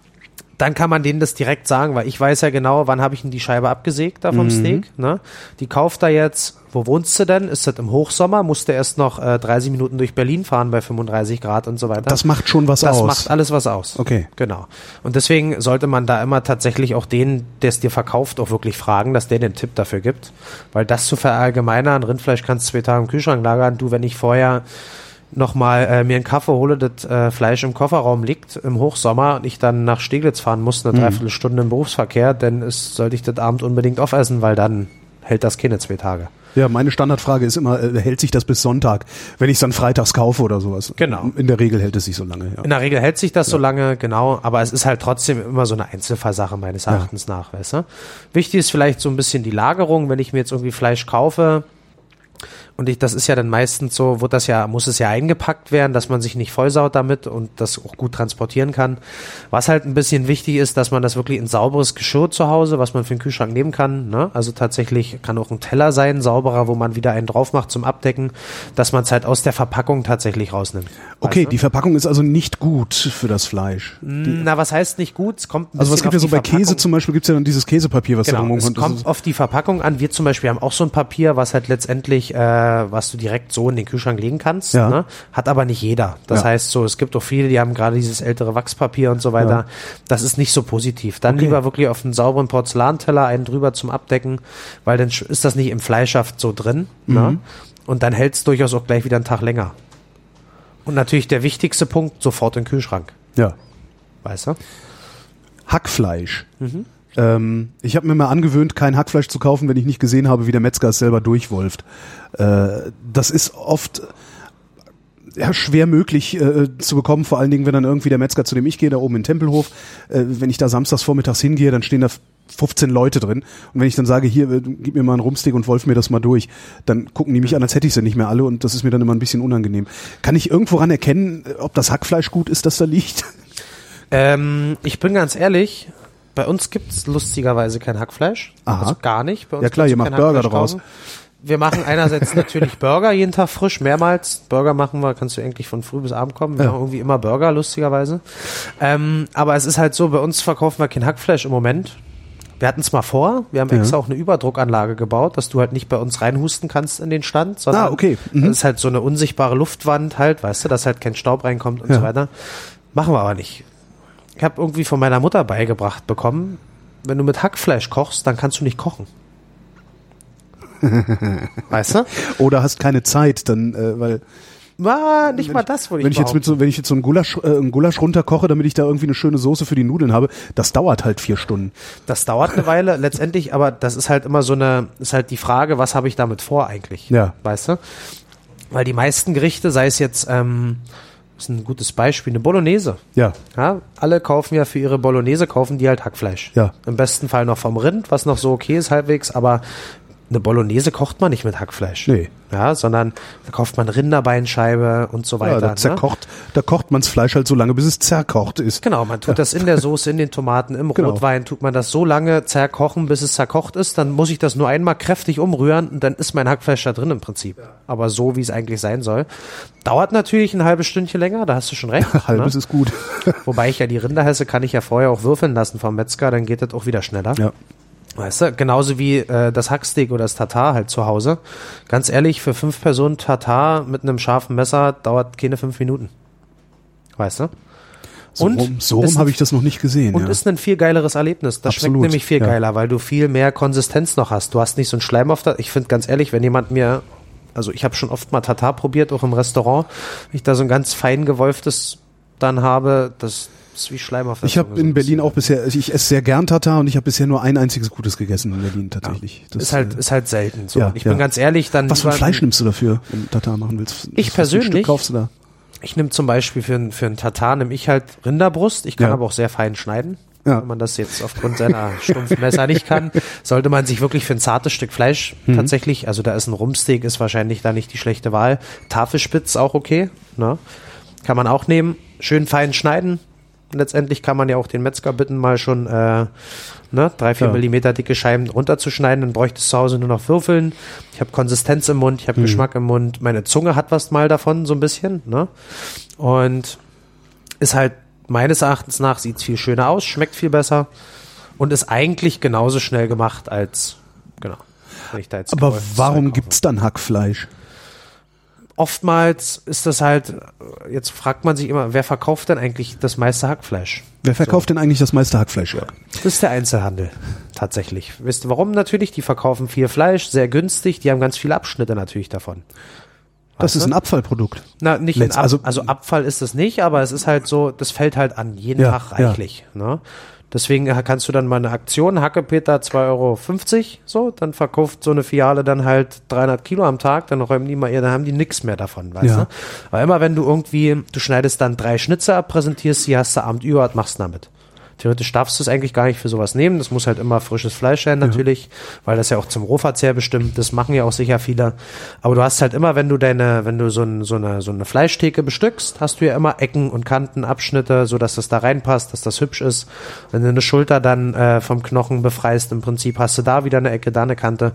Dann kann man denen das direkt sagen, weil ich weiß ja genau, wann habe ich denn die Scheibe abgesägt da vom mhm. Steak. Ne? Die kauft da jetzt, wo wohnst du denn? Ist das im Hochsommer? Musste erst noch äh, dreißig Minuten durch Berlin fahren bei fünfunddreißig Grad und so weiter. Das macht schon was das aus. Das macht alles was aus. Okay. Genau. Und deswegen sollte man da immer tatsächlich auch den, der es dir verkauft, auch wirklich fragen, dass der den Tipp dafür gibt. Weil das zu verallgemeinern, Rindfleisch kannst du zwei Tage im Kühlschrank lagern. Du, wenn ich vorher nochmal äh, mir einen Kaffee hole, das äh, Fleisch im Kofferraum liegt im Hochsommer und ich dann nach Steglitz fahren muss, eine mhm. Dreiviertelstunde im Berufsverkehr, dann ist, sollte ich das Abend unbedingt aufessen, weil dann hält das keine zwei Tage. Ja, meine Standardfrage ist immer, äh, hält sich das bis Sonntag, wenn ich es dann freitags kaufe oder sowas? Genau. In der Regel hält es sich so lange, ja. In der Regel hält sich das ja. so lange, genau, aber es ist halt trotzdem immer so eine Einzelfallsache meines Erachtens ja. nach, weißt du? Wichtig ist vielleicht so ein bisschen die Lagerung, wenn ich mir jetzt irgendwie Fleisch kaufe. Und ich, das ist ja dann meistens so, wird das ja, muss es ja eingepackt werden, dass man sich nicht vollsaut damit und das auch gut transportieren kann. Was halt ein bisschen wichtig ist, dass man das wirklich in sauberes Geschirr zu Hause, was man für den Kühlschrank nehmen kann, ne? Also tatsächlich kann auch ein Teller sein, sauberer, wo man wieder einen drauf macht zum Abdecken, dass man es halt aus der Verpackung tatsächlich rausnimmt. Okay, weißt du? Die Verpackung ist also nicht gut für das Fleisch. Die Na, was heißt nicht gut? Es kommt ein also was gibt ja so bei Verpackung. Käse zum Beispiel, gibt's ja dann dieses Käsepapier, was genau, da rumkommt. Es kommt auf die Verpackung an. Wir zum Beispiel haben auch so ein Papier, was halt letztendlich, äh, was du direkt so in den Kühlschrank legen kannst, ja. ne? Hat aber nicht jeder. Das ja. heißt so, es gibt auch viele, die haben gerade dieses ältere Wachspapier und so weiter. Ja. Das ist nicht so positiv. Dann okay. lieber wirklich auf einen sauberen Porzellanteller einen drüber zum Abdecken, weil dann ist das nicht im Fleischsaft so drin. Mhm. Ne? Und dann hält es durchaus auch gleich wieder einen Tag länger. Und natürlich der wichtigste Punkt, sofort in den Kühlschrank. Ja. Weißt du? Hackfleisch. Mhm. Ähm, ich habe mir mal angewöhnt, kein Hackfleisch zu kaufen, wenn ich nicht gesehen habe, wie der Metzger es selber durchwolft. Äh, das ist oft ja, schwer möglich äh, zu bekommen, vor allen Dingen, wenn dann irgendwie der Metzger, zu dem ich gehe, da oben in Tempelhof, äh, wenn ich da samstags vormittags hingehe, dann stehen da fünfzehn Leute drin. Und wenn ich dann sage, hier, äh, gib mir mal einen Rumpsteak und wolf mir das mal durch, dann gucken die mich an, als hätte ich sie nicht mehr alle und das ist mir dann immer ein bisschen unangenehm. Kann ich irgendwo ran erkennen, ob das Hackfleisch gut ist, das da liegt? Ähm, ich bin ganz ehrlich, bei uns gibt's lustigerweise kein Hackfleisch. Aha. Also gar nicht. Bei uns ja klar, ihr macht Burger draus. Kaufen. Wir machen einerseits natürlich Burger jeden Tag frisch, mehrmals. Burger machen wir, kannst du eigentlich von früh bis abend kommen. Wir ja. machen irgendwie immer Burger, lustigerweise. Ähm, aber es ist halt so, bei uns verkaufen wir kein Hackfleisch im Moment, Wir hatten es mal vor, wir haben Ja. extra auch eine Überdruckanlage gebaut, dass du halt nicht bei uns reinhusten kannst in den Stand, sondern Ah, okay. Mhm. das ist halt so eine unsichtbare Luftwand halt, weißt du, dass halt kein Staub reinkommt und Ja. so weiter. Machen wir aber nicht. Ich habe irgendwie von meiner Mutter beigebracht bekommen, wenn du mit Hackfleisch kochst, dann kannst du nicht kochen. Weißt du? Oder hast keine Zeit, dann, äh, weil War nicht mal das, würde ich wenn ich jetzt mit behaupten. so, wenn ich jetzt so einen Gulasch, äh, einen Gulasch runterkoche, damit ich da irgendwie eine schöne Soße für die Nudeln habe, das dauert halt vier Stunden. Das dauert eine Weile, letztendlich, aber das ist halt immer so eine, ist halt die Frage, was habe ich damit vor eigentlich? Ja. Weißt du? Weil die meisten Gerichte, sei es jetzt, ähm, das ist ein gutes Beispiel, eine Bolognese. Ja. Ja, alle kaufen ja für ihre Bolognese, kaufen die halt Hackfleisch. Ja. Im besten Fall noch vom Rind, was noch so okay ist halbwegs, aber eine Bolognese kocht man nicht mit Hackfleisch. Nee. Ja, sondern da kauft man Rinderbeinscheibe und so weiter. Ja, da ne? zerkocht, da kocht man's Fleisch halt so lange, bis es zerkocht ist. Genau, man tut das in der Soße, in den Tomaten, im Genau. Rotwein, tut man das so lange zerkochen, bis es zerkocht ist, dann muss ich das nur einmal kräftig umrühren und dann ist mein Hackfleisch da drin im Prinzip. Aber so, wie es eigentlich sein soll. Dauert natürlich ein halbes Stündchen länger, da hast du schon recht. Halbes ne? ist gut. Wobei ich ja die Rinderhässe kann ich ja vorher auch würfeln lassen vom Metzger, dann geht das auch wieder schneller. Ja. Weißt du, genauso wie äh, das Hacksteak oder das Tatar halt zu Hause. Ganz ehrlich, für fünf Personen Tatar mit einem scharfen Messer dauert keine fünf Minuten. Weißt du? So Und rum, so ist rum ein- habe ich das noch nicht gesehen. Und ja. ist ein viel geileres Erlebnis. Das Absolut, schmeckt nämlich viel ja. geiler, weil du viel mehr Konsistenz noch hast. Du hast nicht so einen Schleim auf der. Ich finde ganz ehrlich, wenn jemand mir, also ich habe schon oft mal Tatar probiert, auch im Restaurant, wenn ich da so ein ganz fein gewolftes dann habe, das ist wie Schleim auf der Ich habe Zunge, so in ein Berlin bisschen. auch bisher, also ich esse sehr gern Tatar und ich habe bisher nur ein einziges Gutes gegessen in Berlin tatsächlich. Das, Ist halt, äh, ist halt selten. So. ja, ich ja. bin ganz ehrlich, dann. was für ein lieber- Fleisch nimmst du dafür, wenn du Tatar machen willst? Ich Was für ein persönlich? Stück kaufst du da? Ich nehme zum Beispiel für, ein- für einen Tatar, nehme ich halt Rinderbrust. Ich kann Ja. aber auch sehr fein schneiden. Ja. Wenn man das jetzt aufgrund seiner stumpfen Messer nicht kann, sollte man sich wirklich für ein zartes Stück Fleisch Mhm. tatsächlich, also da ist ein Rumpsteak, ist wahrscheinlich da nicht die schlechte Wahl. Tafelspitz auch okay, ne? Kann man auch nehmen. Schön fein schneiden. Letztendlich kann man ja auch den Metzger bitten, mal schon äh, ne, drei, vier Ja. Millimeter dicke Scheiben runterzuschneiden. Dann bräuchte es zu Hause nur noch Würfeln. Ich habe Konsistenz im Mund, ich habe Geschmack im Mund. Meine Zunge hat was mal davon, so ein bisschen. Ne? Und ist halt meines Erachtens nach, sieht viel schöner aus, schmeckt viel besser und ist eigentlich genauso schnell gemacht als, genau. Wenn ich da jetzt Aber gewollt warum Zeug kaufe. gibt's dann Hackfleisch? Oftmals ist das halt, jetzt fragt man sich immer, wer verkauft denn eigentlich das meiste Hackfleisch? Wer verkauft denn eigentlich das meiste Hackfleisch? Jörg? Das ist der Einzelhandel, tatsächlich. Wisst ihr warum natürlich? Die verkaufen viel Fleisch, sehr günstig, die haben ganz viele Abschnitte natürlich davon. Das Weißt ist du? ein Abfallprodukt. Na, nicht Letzt- in Ab also- also, Abfall ist es nicht, aber es ist halt so, das fällt halt an, jeden Ja, Tag ja. reichlich. Ne? Deswegen kannst du dann mal eine Aktion, Hackepeter zwei Euro fünfzig, so, dann verkauft so eine Filiale dann halt dreihundert Kilo am Tag, dann räumen die mal ihr, dann haben die nix mehr davon, weißt Ja. du? Aber immer wenn du irgendwie, du schneidest dann drei Schnitze ab, präsentierst sie, hast du Abend über, was machst du damit? Theoretisch darfst du es eigentlich gar nicht für sowas nehmen. Das muss halt immer frisches Fleisch sein natürlich, weil das ja auch zum Rohverzehr bestimmt. Das machen ja auch sicher viele. Aber du hast halt immer, wenn du deine, wenn du so, ein, so eine so eine Fleischtheke bestückst, hast du ja immer Ecken und Kanten, Abschnitte, so dass das da reinpasst, dass das hübsch ist. Wenn du eine Schulter dann äh, vom Knochen befreist, im Prinzip hast du da wieder eine Ecke, da eine Kante.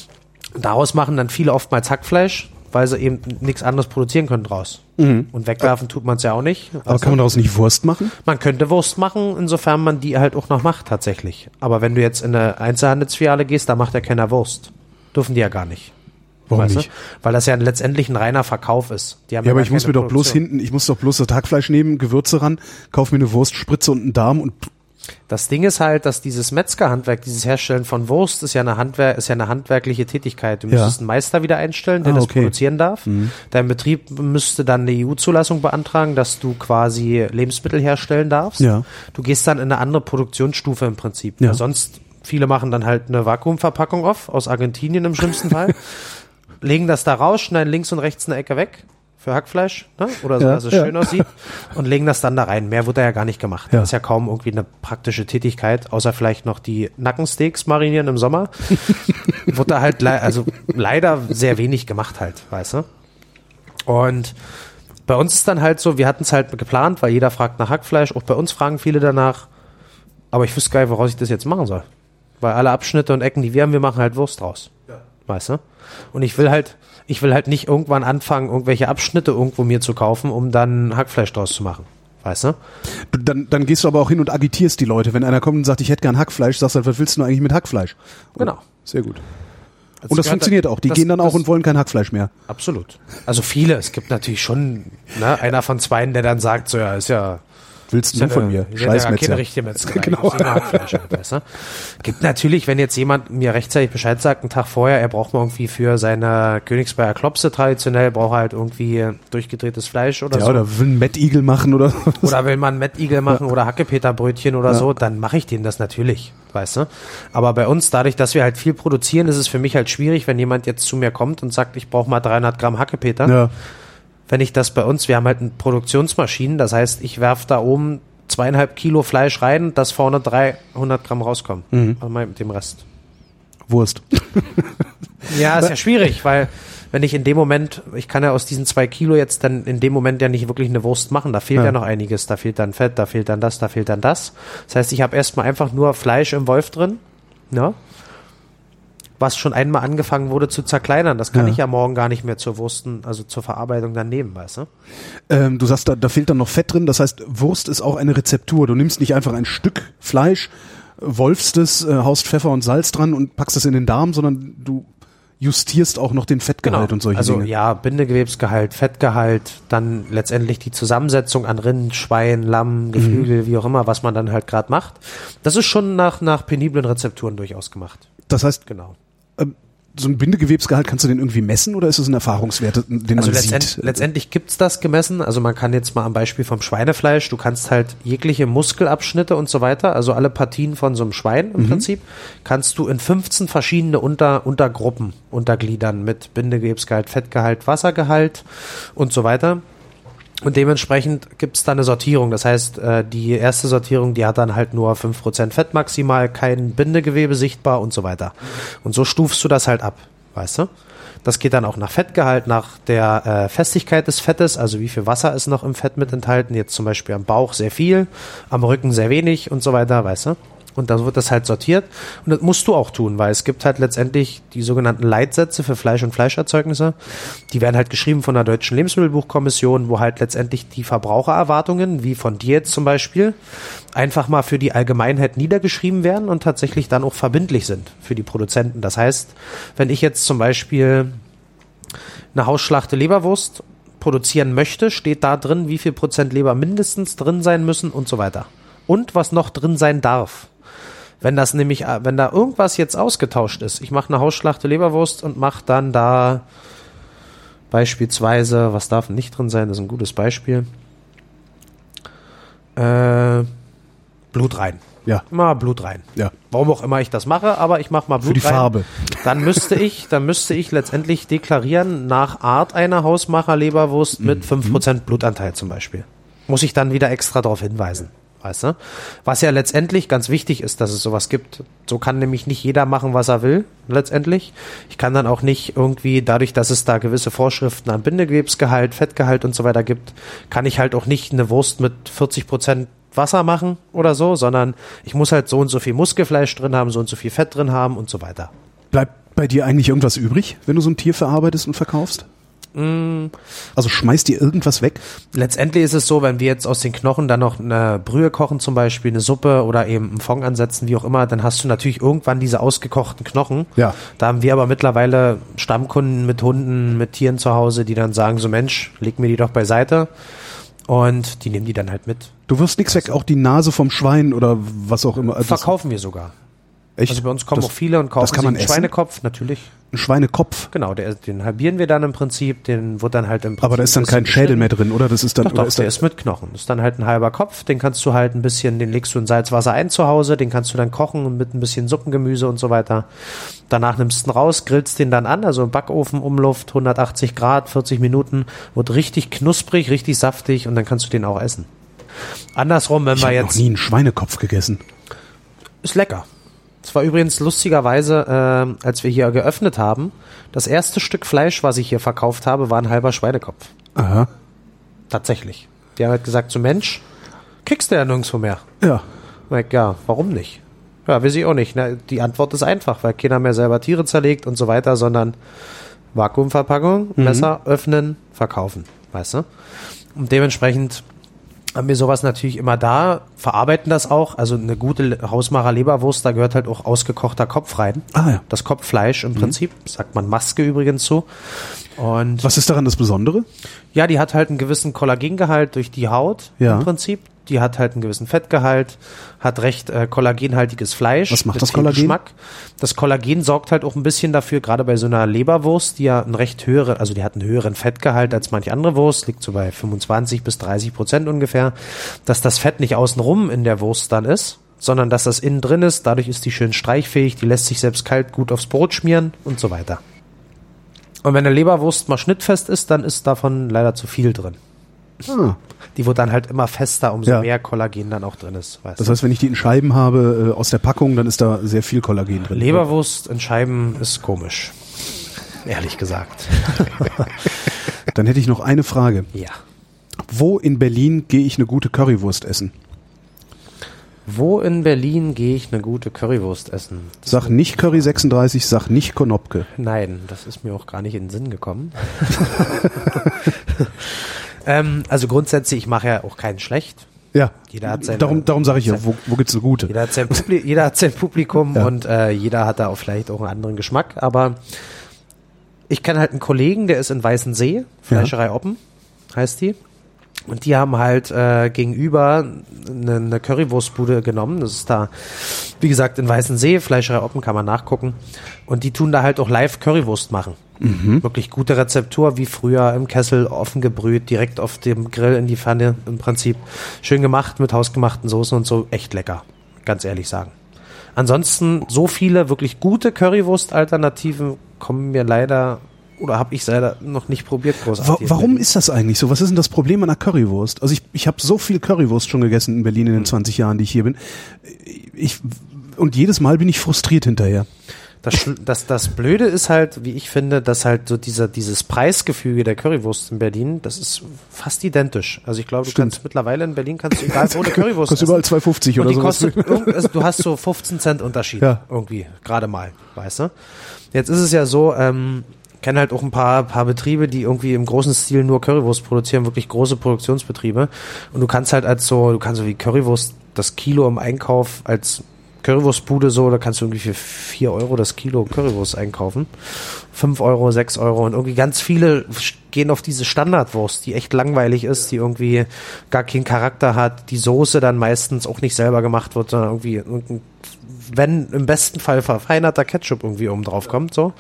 Daraus machen dann viele oftmals Hackfleisch, weil sie eben nichts anderes produzieren können draus. Und wegwerfen tut man es ja auch nicht. Aber kann man daraus nicht Wurst machen? Man könnte Wurst machen, insofern man die halt auch noch macht tatsächlich. Aber wenn du jetzt in eine Einzelhandelsfiliale gehst, da macht ja keiner Wurst. Dürfen die ja gar nicht. Warum Weißt du? nicht? Weil das ja letztendlich ein reiner Verkauf ist. Die haben Ja, aber gar ich muss keine mir doch bloß Produktion. hinten, ich muss doch bloß das Hackfleisch nehmen, Gewürze ran, kauf mir eine Wurst, Spritze und einen Darm und Das Ding ist halt, dass dieses Metzgerhandwerk, dieses Herstellen von Wurst, ist ja eine Handwer ist ja eine handwerkliche Tätigkeit. Du Ja. müsstest einen Meister wieder einstellen, der Ah, das okay. produzieren darf. Dein Betrieb müsste dann eine E U-Zulassung beantragen, dass du quasi Lebensmittel herstellen darfst. Ja. Du gehst dann in eine andere Produktionsstufe im Prinzip. Ja. Weil sonst, viele machen dann halt eine Vakuumverpackung auf, aus Argentinien im schlimmsten Fall, legen das da raus, schneiden links und rechts eine Ecke weg für Hackfleisch, ne? Oder so, Ja, dass es ja. schön aussieht und legen das dann da rein. Mehr wird da ja gar nicht gemacht. Ja. Das ist ja kaum irgendwie eine praktische Tätigkeit, außer vielleicht noch die Nackensteaks marinieren im Sommer. Wird da halt, le also leider sehr wenig gemacht halt, weißt du? Und bei uns ist dann halt so, wir hatten es halt geplant, weil jeder fragt nach Hackfleisch, auch bei uns fragen viele danach, aber ich wüsste gar nicht, woraus ich das jetzt machen soll. Weil alle Abschnitte und Ecken, die wir haben, wir machen halt Wurst draus. Weißt du? Und ich will halt, ich will halt nicht irgendwann anfangen, irgendwelche Abschnitte irgendwo mir zu kaufen, um dann Hackfleisch draus zu machen. weißt du? Du, dann, dann gehst du aber auch hin und agitierst die Leute. Wenn einer kommt und sagt, ich hätte gern Hackfleisch, sagst du, was willst du eigentlich mit Hackfleisch? Und Genau. Sehr gut. Das und das funktioniert da, auch. Die das, gehen dann auch das, und wollen kein Hackfleisch mehr. Absolut. Also viele. Es gibt natürlich schon ne, einer von zweien, der dann sagt, so ja, ist ja... Willst du nur von mir? Scheiß Metzger. Keine richtige Metzgerei. Genau. Besser. Gibt natürlich, wenn jetzt jemand mir rechtzeitig Bescheid sagt, einen Tag vorher, er braucht mal irgendwie für seine Königsberger Klopse traditionell, braucht er halt irgendwie durchgedrehtes Fleisch oder ja, so. Oder will einen Mettigel machen oder Oder will man Mettigel machen ja. oder Hackepeterbrötchen oder ja. so, dann mache ich denen das natürlich, weißt du. Aber bei uns, dadurch, dass wir halt viel produzieren, ist es für mich halt schwierig, wenn jemand jetzt zu mir kommt und sagt, ich brauche mal dreihundert Gramm Hackepeter. Ja. Wenn ich das bei uns, wir haben halt eine Produktionsmaschine, das heißt, ich werfe da oben zweieinhalb Kilo Fleisch rein, dass vorne dreihundert Gramm rauskommen. Mhm. Also mit dem Rest. Wurst. Ja, ist ja schwierig, weil wenn ich in dem Moment, ich kann ja aus diesen zwei Kilo jetzt dann in dem Moment ja nicht wirklich eine Wurst machen, da fehlt ja, ja noch einiges, da fehlt dann Fett, da fehlt dann das, da fehlt dann das. Das heißt, ich habe erstmal einfach nur Fleisch im Wolf drin, ne? Was schon einmal angefangen wurde zu zerkleinern. Das kann ja. ich ja morgen gar nicht mehr zur Wursten, also zur Verarbeitung dann nehmen, weißt du? Ähm, du sagst, da, da fehlt dann noch Fett drin. Das heißt, Wurst ist auch eine Rezeptur. Du nimmst nicht einfach ein Stück Fleisch, wolfst es, äh, haust Pfeffer und Salz dran und packst es in den Darm, sondern du justierst auch noch den Fettgehalt genau. und solche also, Dinge. Also ja, Bindegewebsgehalt, Fettgehalt, dann letztendlich die Zusammensetzung an Rind, Schwein, Lamm, Geflügel, mhm. wie auch immer, was man dann halt gerade macht. Das ist schon nach, nach peniblen Rezepturen durchaus gemacht. Das heißt, genau. So ein Bindegewebsgehalt, kannst du den irgendwie messen oder ist es ein Erfahrungswert, den also man letztend, sieht? Letztendlich gibt's das gemessen. Also man kann jetzt mal am Beispiel vom Schweinefleisch, du kannst halt jegliche Muskelabschnitte und so weiter, also alle Partien von so einem Schwein im mhm. Prinzip, kannst du in fünfzehn verschiedene Unter, Untergruppen untergliedern mit Bindegewebsgehalt, Fettgehalt, Wassergehalt und so weiter. Und dementsprechend gibt's da eine Sortierung. Das heißt, die erste Sortierung, die hat dann halt nur fünf Prozent Fett maximal, kein Bindegewebe sichtbar und so weiter. Und so stufst du das halt ab, weißt du? Das geht dann auch nach Fettgehalt, nach der äh, Festigkeit des Fettes, also wie viel Wasser ist noch im Fett mit enthalten. Jetzt zum Beispiel am Bauch sehr viel, am Rücken sehr wenig und so weiter, weißt du? Und dann wird das halt sortiert. Und das musst du auch tun, weil es gibt halt letztendlich die sogenannten Leitsätze für Fleisch und Fleischerzeugnisse. Die werden halt geschrieben von der Deutschen Lebensmittelbuchkommission, wo halt letztendlich die Verbrauchererwartungen, wie von dir jetzt zum Beispiel, einfach mal für die Allgemeinheit niedergeschrieben werden und tatsächlich dann auch verbindlich sind für die Produzenten. Das heißt, wenn ich jetzt zum Beispiel eine Hausschlachte Leberwurst produzieren möchte, steht da drin, wie viel Prozent Leber mindestens drin sein müssen und so weiter. Und was noch drin sein darf. Wenn das nämlich, wenn da irgendwas jetzt ausgetauscht ist, ich mache eine Hausschlachte Leberwurst und mache dann da beispielsweise, was darf nicht drin sein, das ist ein gutes Beispiel, äh, Blut rein. Ja. Mal Blut rein. Ja. Warum auch immer ich das mache, aber ich mache mal Blut rein. Für die Farbe. Dann müsste ich, dann müsste ich letztendlich deklarieren, nach Art einer Hausmacher-Leberwurst mit fünf Prozent Blutanteil zum Beispiel. Muss ich dann wieder extra darauf hinweisen. Weißt du? Was ja letztendlich ganz wichtig ist, dass es sowas gibt. So kann nämlich nicht jeder machen, was er will, letztendlich. Ich kann dann auch nicht irgendwie, dadurch, dass es da gewisse Vorschriften an Bindegewebsgehalt, Fettgehalt und so weiter gibt, kann ich halt auch nicht eine Wurst mit vierzig Prozent Wasser machen oder so, sondern ich muss halt so und so viel Muskelfleisch drin haben, so und so viel Fett drin haben und so weiter. Bleibt bei dir eigentlich irgendwas übrig, wenn du so ein Tier verarbeitest und verkaufst? Also schmeißt ihr irgendwas weg? Letztendlich ist es so, wenn wir jetzt aus den Knochen dann noch eine Brühe kochen, zum Beispiel eine Suppe oder eben einen Fond ansetzen, wie auch immer, dann hast du natürlich irgendwann diese ausgekochten Knochen. Ja. Da haben wir aber mittlerweile Stammkunden mit Hunden, mit Tieren zu Hause, die dann sagen so, Mensch, leg mir die doch beiseite. Und die nehmen die dann halt mit. Du wirst nichts weg, auch die Nase vom Schwein oder was auch immer. Verkaufen wir sogar. Echt? Also bei uns kommen das, auch viele und kaufen das kann man sich einen essen? Schweinekopf, natürlich. Ein Schweinekopf? Genau, der, den halbieren wir dann im Prinzip, den wird dann halt im Prinzip. Aber da ist dann kein Schädel mehr drin, oder? Das ist dann, doch, oder doch, ist der ist mit Knochen. Das ist dann halt ein halber Kopf, den kannst du halt ein bisschen, den legst du in Salzwasser ein zu Hause, den kannst du dann kochen mit ein bisschen Suppengemüse und so weiter. Danach nimmst du ihn raus, grillst den dann an, also im Backofen, Umluft, hundertachtzig Grad, vierzig Minuten, wird richtig knusprig, richtig saftig und dann kannst du den auch essen. Andersrum, wenn ich wir jetzt... Ich jetzt... habe noch nie einen Schweinekopf gegessen. Ist lecker. Es war übrigens lustigerweise, äh, als wir hier geöffnet haben, das erste Stück Fleisch, was ich hier verkauft habe, war ein halber Schweinekopf. Aha. Tatsächlich. Die haben halt gesagt, so Mensch, kriegst du ja nirgendwo mehr. Ja. Ich, ja, warum nicht? Ja, weiß ich auch nicht. Ne? Die Antwort ist einfach, weil keiner mehr selber Tiere zerlegt und so weiter, sondern Vakuumverpackung, Messer, mhm. öffnen, verkaufen. Weißt du? Und dementsprechend haben wir sowas natürlich immer da, verarbeiten das auch. Also eine gute Hausmacher Leberwurst, da gehört halt auch ausgekochter Kopf rein. Ah, ja. Das Kopffleisch im Prinzip, mhm. sagt man Maske übrigens so. Und was ist daran das Besondere? Ja, die hat halt einen gewissen Kollagengehalt durch die Haut ja. im Prinzip. Die hat halt einen gewissen Fettgehalt, hat recht äh, kollagenhaltiges Fleisch. Was macht das Kollagen? Geschmack. Das Kollagen sorgt halt auch ein bisschen dafür, gerade bei so einer Leberwurst, die ja einen recht höheren, also die hat einen höheren Fettgehalt als manche andere Wurst, liegt so bei fünfundzwanzig bis dreißig Prozent ungefähr, dass das Fett nicht außenrum in der Wurst dann ist, sondern dass das innen drin ist. Dadurch ist die schön streichfähig, die lässt sich selbst kalt gut aufs Brot schmieren und so weiter. Und wenn eine Leberwurst mal schnittfest ist, dann ist davon leider zu viel drin. Ah. Die wird dann halt immer fester, umso ja. mehr Kollagen dann auch drin ist. Weißt das heißt, wenn ich die in Scheiben habe äh, aus der Packung, dann ist da sehr viel Kollagen drin. Leberwurst in Scheiben ist komisch, ehrlich gesagt. Dann hätte ich noch eine Frage. Ja. Wo in Berlin gehe ich eine gute Currywurst essen? Wo in Berlin gehe ich eine gute Currywurst essen? Das sag nicht Curry sechsunddreißig, sag nicht Konopke. Nein, das ist mir auch gar nicht in den Sinn gekommen. ähm, also grundsätzlich, ich mache ja auch keinen schlecht. Ja, jeder hat seine, darum, darum sage ich ja, wo, wo gibt's eine gute? Jeder hat sein, Publi- jeder hat sein Publikum ja. und äh, jeder hat da auch vielleicht auch einen anderen Geschmack, aber ich kenne halt einen Kollegen, der ist in Weißensee, Fleischerei ja. Oppen heißt die. Und die haben halt äh, gegenüber eine, eine Currywurstbude genommen. Das ist da, wie gesagt, in Weißensee, Fleischerei Oppen, kann man nachgucken. Und die tun da halt auch live Currywurst machen. Mhm. Wirklich gute Rezeptur, wie früher im Kessel, offen gebrüht, direkt auf dem Grill in die Pfanne im Prinzip. Schön gemacht mit hausgemachten Soßen und so. Echt lecker, ganz ehrlich sagen. Ansonsten so viele wirklich gute Currywurst-Alternativen kommen mir leider... Oder habe ich leider noch nicht probiert großartig. Warum ist das eigentlich so? Was ist denn das Problem an der Currywurst? Also ich, ich habe so viel Currywurst schon gegessen in Berlin in den zwanzig Jahren, die ich hier bin. Ich, und jedes Mal bin ich frustriert hinterher. Das, das, das Blöde ist halt, wie ich finde, dass halt so dieser, dieses Preisgefüge der Currywurst in Berlin, das ist fast identisch. Also ich glaube, du Stimmt. kannst mittlerweile in Berlin, kannst du egal wo eine Currywurst kostet überall zwei fünfzig oder so. Also du hast so fünfzehn Cent Unterschied ja. irgendwie, gerade mal, weißt du? Jetzt ist es ja so, ähm, ich kenne halt auch ein paar, paar Betriebe, die irgendwie im großen Stil nur Currywurst produzieren, wirklich große Produktionsbetriebe. Und du kannst halt als so, du kannst so wie Currywurst das Kilo im Einkauf als Currywurstbude so, da kannst du irgendwie für vier Euro das Kilo Currywurst einkaufen. fünf Euro, sechs Euro und irgendwie ganz viele gehen auf diese Standardwurst, die echt langweilig ist, die irgendwie gar keinen Charakter hat, die Soße dann meistens auch nicht selber gemacht wird, sondern irgendwie irgendein, wenn im besten Fall verfeinerter Ketchup irgendwie oben drauf kommt, so.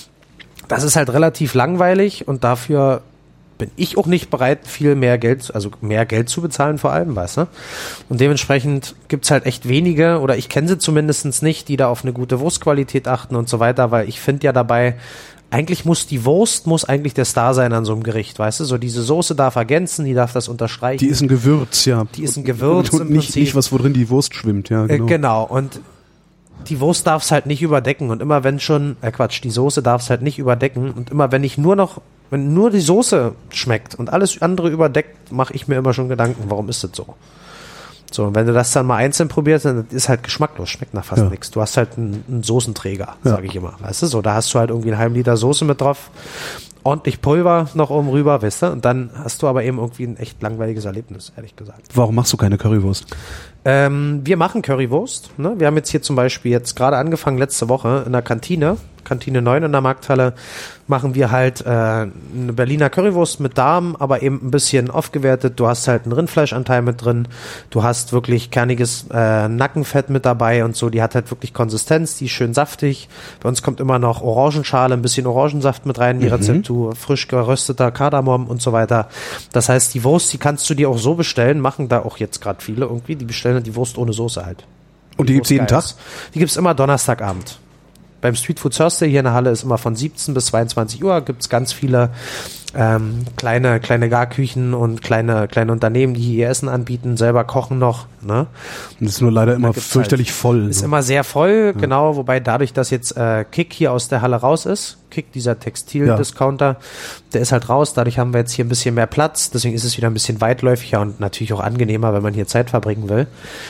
Das ist halt relativ langweilig und dafür bin ich auch nicht bereit, viel mehr Geld, also mehr Geld zu bezahlen vor allem, weißt du? Und dementsprechend gibt's halt echt wenige, oder ich kenne sie zumindest nicht, die da auf eine gute Wurstqualität achten und so weiter, weil ich finde ja dabei, eigentlich muss die Wurst, muss eigentlich der Star sein an so einem Gericht, weißt du? So diese Soße darf ergänzen, die darf das unterstreichen. Die ist ein Gewürz, ja. Die ist ein Gewürz und, und im nicht, Prinzip. nicht was, worin die Wurst schwimmt, ja. Genau. Äh, genau, und die Wurst darf es halt nicht überdecken und immer wenn schon, äh Quatsch, die Soße darf es halt nicht überdecken und immer wenn ich nur noch, wenn nur die Soße schmeckt und alles andere überdeckt, mache ich mir immer schon Gedanken, warum ist das so? So, und wenn du das dann mal einzeln probierst, dann ist halt geschmacklos, schmeckt nach fast ja. nichts. Du hast halt einen, einen Soßenträger, ja. sage ich immer, weißt du, so, da hast du halt irgendwie einen halben Liter Soße mit drauf, ordentlich Pulver noch oben rüber, weißt du, und dann hast du aber eben irgendwie ein echt langweiliges Erlebnis, ehrlich gesagt. Warum machst du keine Currywurst? Ähm, wir machen Currywurst. Ne? Wir haben jetzt hier zum Beispiel jetzt gerade angefangen, letzte Woche in der Kantine, Kantine neun in der Markthalle, machen wir halt äh, eine Berliner Currywurst mit Darm, aber eben ein bisschen aufgewertet. Du hast halt einen Rindfleischanteil mit drin. Du hast wirklich kerniges äh, Nackenfett mit dabei und so. Die hat halt wirklich Konsistenz, die ist schön saftig. Bei uns kommt immer noch Orangenschale, ein bisschen Orangensaft mit rein in die mhm. Rezeptur, frisch gerösteter Kardamom und so weiter. Das heißt, die Wurst, die kannst du dir auch so bestellen, machen da auch jetzt gerade viele irgendwie, die bestellen die Wurst ohne Soße halt. Und die, die gibt's jeden Tag? Ist. Die gibt's immer Donnerstagabend. Beim Street Food Thursday hier in der Halle ist immer von siebzehn bis zweiundzwanzig Uhr, gibt's ganz viele ähm, kleine kleine Garküchen und kleine kleine Unternehmen, die hier ihr Essen anbieten, selber kochen noch. Ne? Und das ist nur leider immer fürchterlich halt, voll. Ist so. immer sehr voll, ja. Genau, wobei dadurch, dass jetzt äh, Kick hier aus der Halle raus ist, Kick, dieser Textil-Discounter, ja. Der ist halt raus, dadurch haben wir jetzt hier ein bisschen mehr Platz, deswegen ist es wieder ein bisschen weitläufiger und natürlich auch angenehmer, wenn man hier Zeit verbringen will.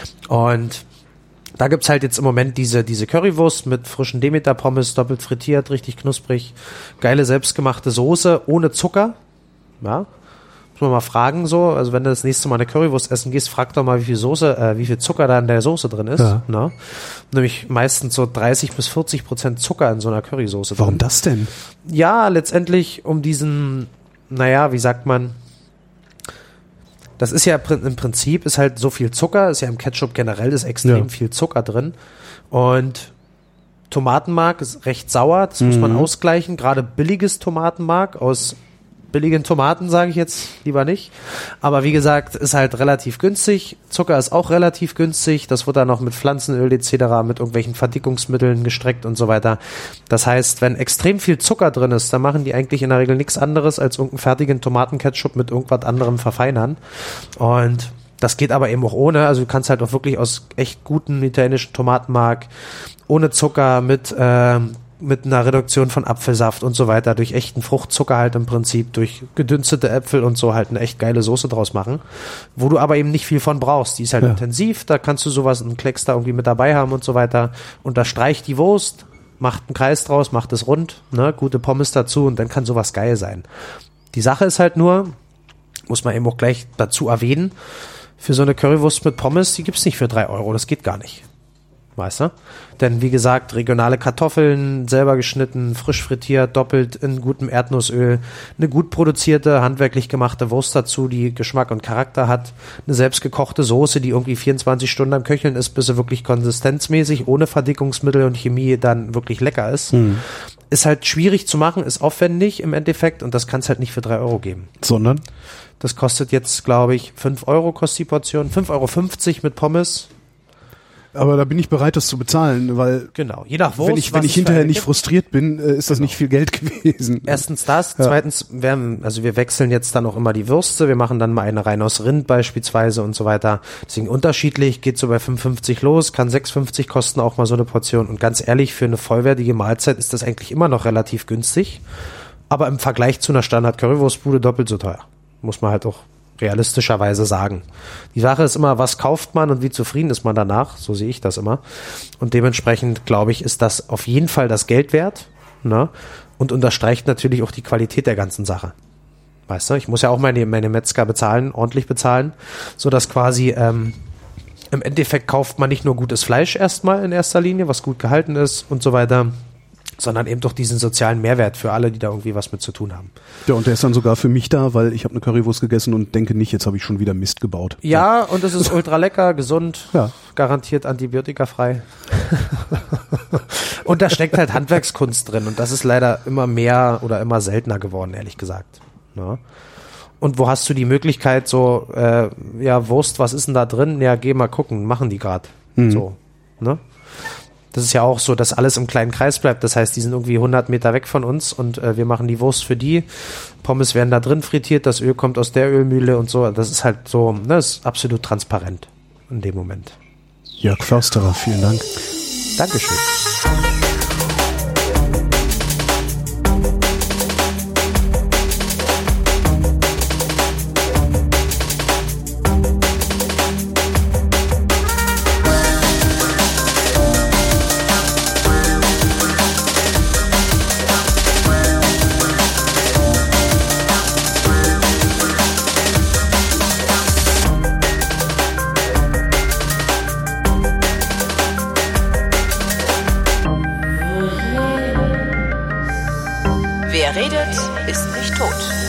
Und da gibt's halt jetzt im Moment diese diese Currywurst mit frischen Demeter-Pommes, doppelt frittiert, richtig knusprig, geile selbstgemachte Soße, ohne Zucker, ja, muss man mal fragen so, also wenn du das nächste Mal eine Currywurst essen gehst, frag doch mal, wie viel Soße, äh, wie viel Zucker da in der Soße drin ist. Ja. Ne? Nämlich meistens so dreißig bis vierzig Prozent Zucker in so einer Currysoße drin. Warum das denn? Ja, letztendlich um diesen, naja, wie sagt man, das ist ja im Prinzip, ist halt so viel Zucker, ist ja im Ketchup generell, ist extrem Ja. viel Zucker drin und Tomatenmark ist recht sauer, das Mhm. muss man ausgleichen, gerade billiges Tomatenmark aus billigen Tomaten, sage ich jetzt lieber nicht, aber wie gesagt, ist halt relativ günstig, Zucker ist auch relativ günstig, das wird dann noch mit Pflanzenöl et cetera, mit irgendwelchen Verdickungsmitteln gestreckt und so weiter. Das heißt, wenn extrem viel Zucker drin ist, dann machen die eigentlich in der Regel nichts anderes, als irgendeinen fertigen Tomatenketchup mit irgendwas anderem verfeinern und das geht aber eben auch ohne, also du kannst halt auch wirklich aus echt guten italienischen Tomatenmark ohne Zucker mit äh, mit einer Reduktion von Apfelsaft und so weiter, durch echten Fruchtzucker halt im Prinzip, durch gedünstete Äpfel und so halt eine echt geile Soße draus machen, wo du aber eben nicht viel von brauchst. Die ist halt Ja. intensiv, da kannst du sowas, einen Klecks da irgendwie mit dabei haben und so weiter. Unterstreicht die Wurst, macht einen Kreis draus, macht es rund, ne, gute Pommes dazu und dann kann sowas geil sein. Die Sache ist halt nur, muss man eben auch gleich dazu erwähnen, für so eine Currywurst mit Pommes, die gibt's nicht für drei Euro, das geht gar nicht. Weißt du? Denn wie gesagt, regionale Kartoffeln, selber geschnitten, frisch frittiert, doppelt in gutem Erdnussöl, eine gut produzierte, handwerklich gemachte Wurst dazu, die Geschmack und Charakter hat, eine selbstgekochte Soße, die irgendwie vierundzwanzig Stunden am Köcheln ist, bis sie wirklich konsistenzmäßig, ohne Verdickungsmittel und Chemie dann wirklich lecker ist. Mhm. Ist halt schwierig zu machen, ist aufwendig im Endeffekt und das kann es halt nicht für drei Euro geben. Sondern? Das kostet jetzt, glaube ich, fünf Euro kostet die Portion, fünf Euro fünfzig mit Pommes. Aber da bin ich bereit, das zu bezahlen, weil Genau, je nach Wurst. wenn ich, was wenn ich es für hinterher eine nicht gibt. frustriert bin, äh, ist das nicht viel Geld gewesen. Erstens das, Ja. zweitens, wir, haben- also wir wechseln jetzt dann auch immer die Würste, wir machen dann mal eine rein aus Rind beispielsweise und so weiter. Deswegen unterschiedlich, geht so bei fünf fünfzig los, kann sechs fünfzig kosten auch mal so eine Portion. Und ganz ehrlich, für eine vollwertige Mahlzeit ist das eigentlich immer noch relativ günstig, aber im Vergleich zu einer Standard-Currywurstbude doppelt so teuer. Muss man halt auch realistischerweise sagen. Die Sache ist immer, was kauft man und wie zufrieden ist man danach, so sehe ich das immer. Und dementsprechend, glaube ich, ist das auf jeden Fall das Geld wert, ne? Und unterstreicht natürlich auch die Qualität der ganzen Sache. Weißt du, ich muss ja auch meine, meine Metzger bezahlen, ordentlich bezahlen, so dass quasi ähm, im Endeffekt kauft man nicht nur gutes Fleisch erstmal in erster Linie, was gut gehalten ist und so weiter, sondern eben doch diesen sozialen Mehrwert für alle, die da irgendwie was mit zu tun haben. Ja, und der ist dann sogar für mich da, weil ich habe eine Currywurst gegessen und denke nicht, jetzt habe ich schon wieder Mist gebaut. Ja, und es ist ultra lecker, gesund, Ja. garantiert antibiotikafrei. Und da steckt halt Handwerkskunst drin und das ist leider immer mehr oder immer seltener geworden, ehrlich gesagt. Ja. Und wo hast du die Möglichkeit, so, äh, ja, Wurst, was ist denn da drin? Ja, geh mal gucken, machen die gerade. Mhm. So, ne? Das ist ja auch so, dass alles im kleinen Kreis bleibt. Das heißt, die sind irgendwie hundert Meter weg von uns und äh, wir machen die Wurst für die. Pommes werden da drin frittiert, das Öl kommt aus der Ölmühle und so. Das ist halt so, ne, ist absolut transparent in dem Moment. Jörg Försterer, vielen Dank. Dankeschön. Wer redet, ist nicht tot.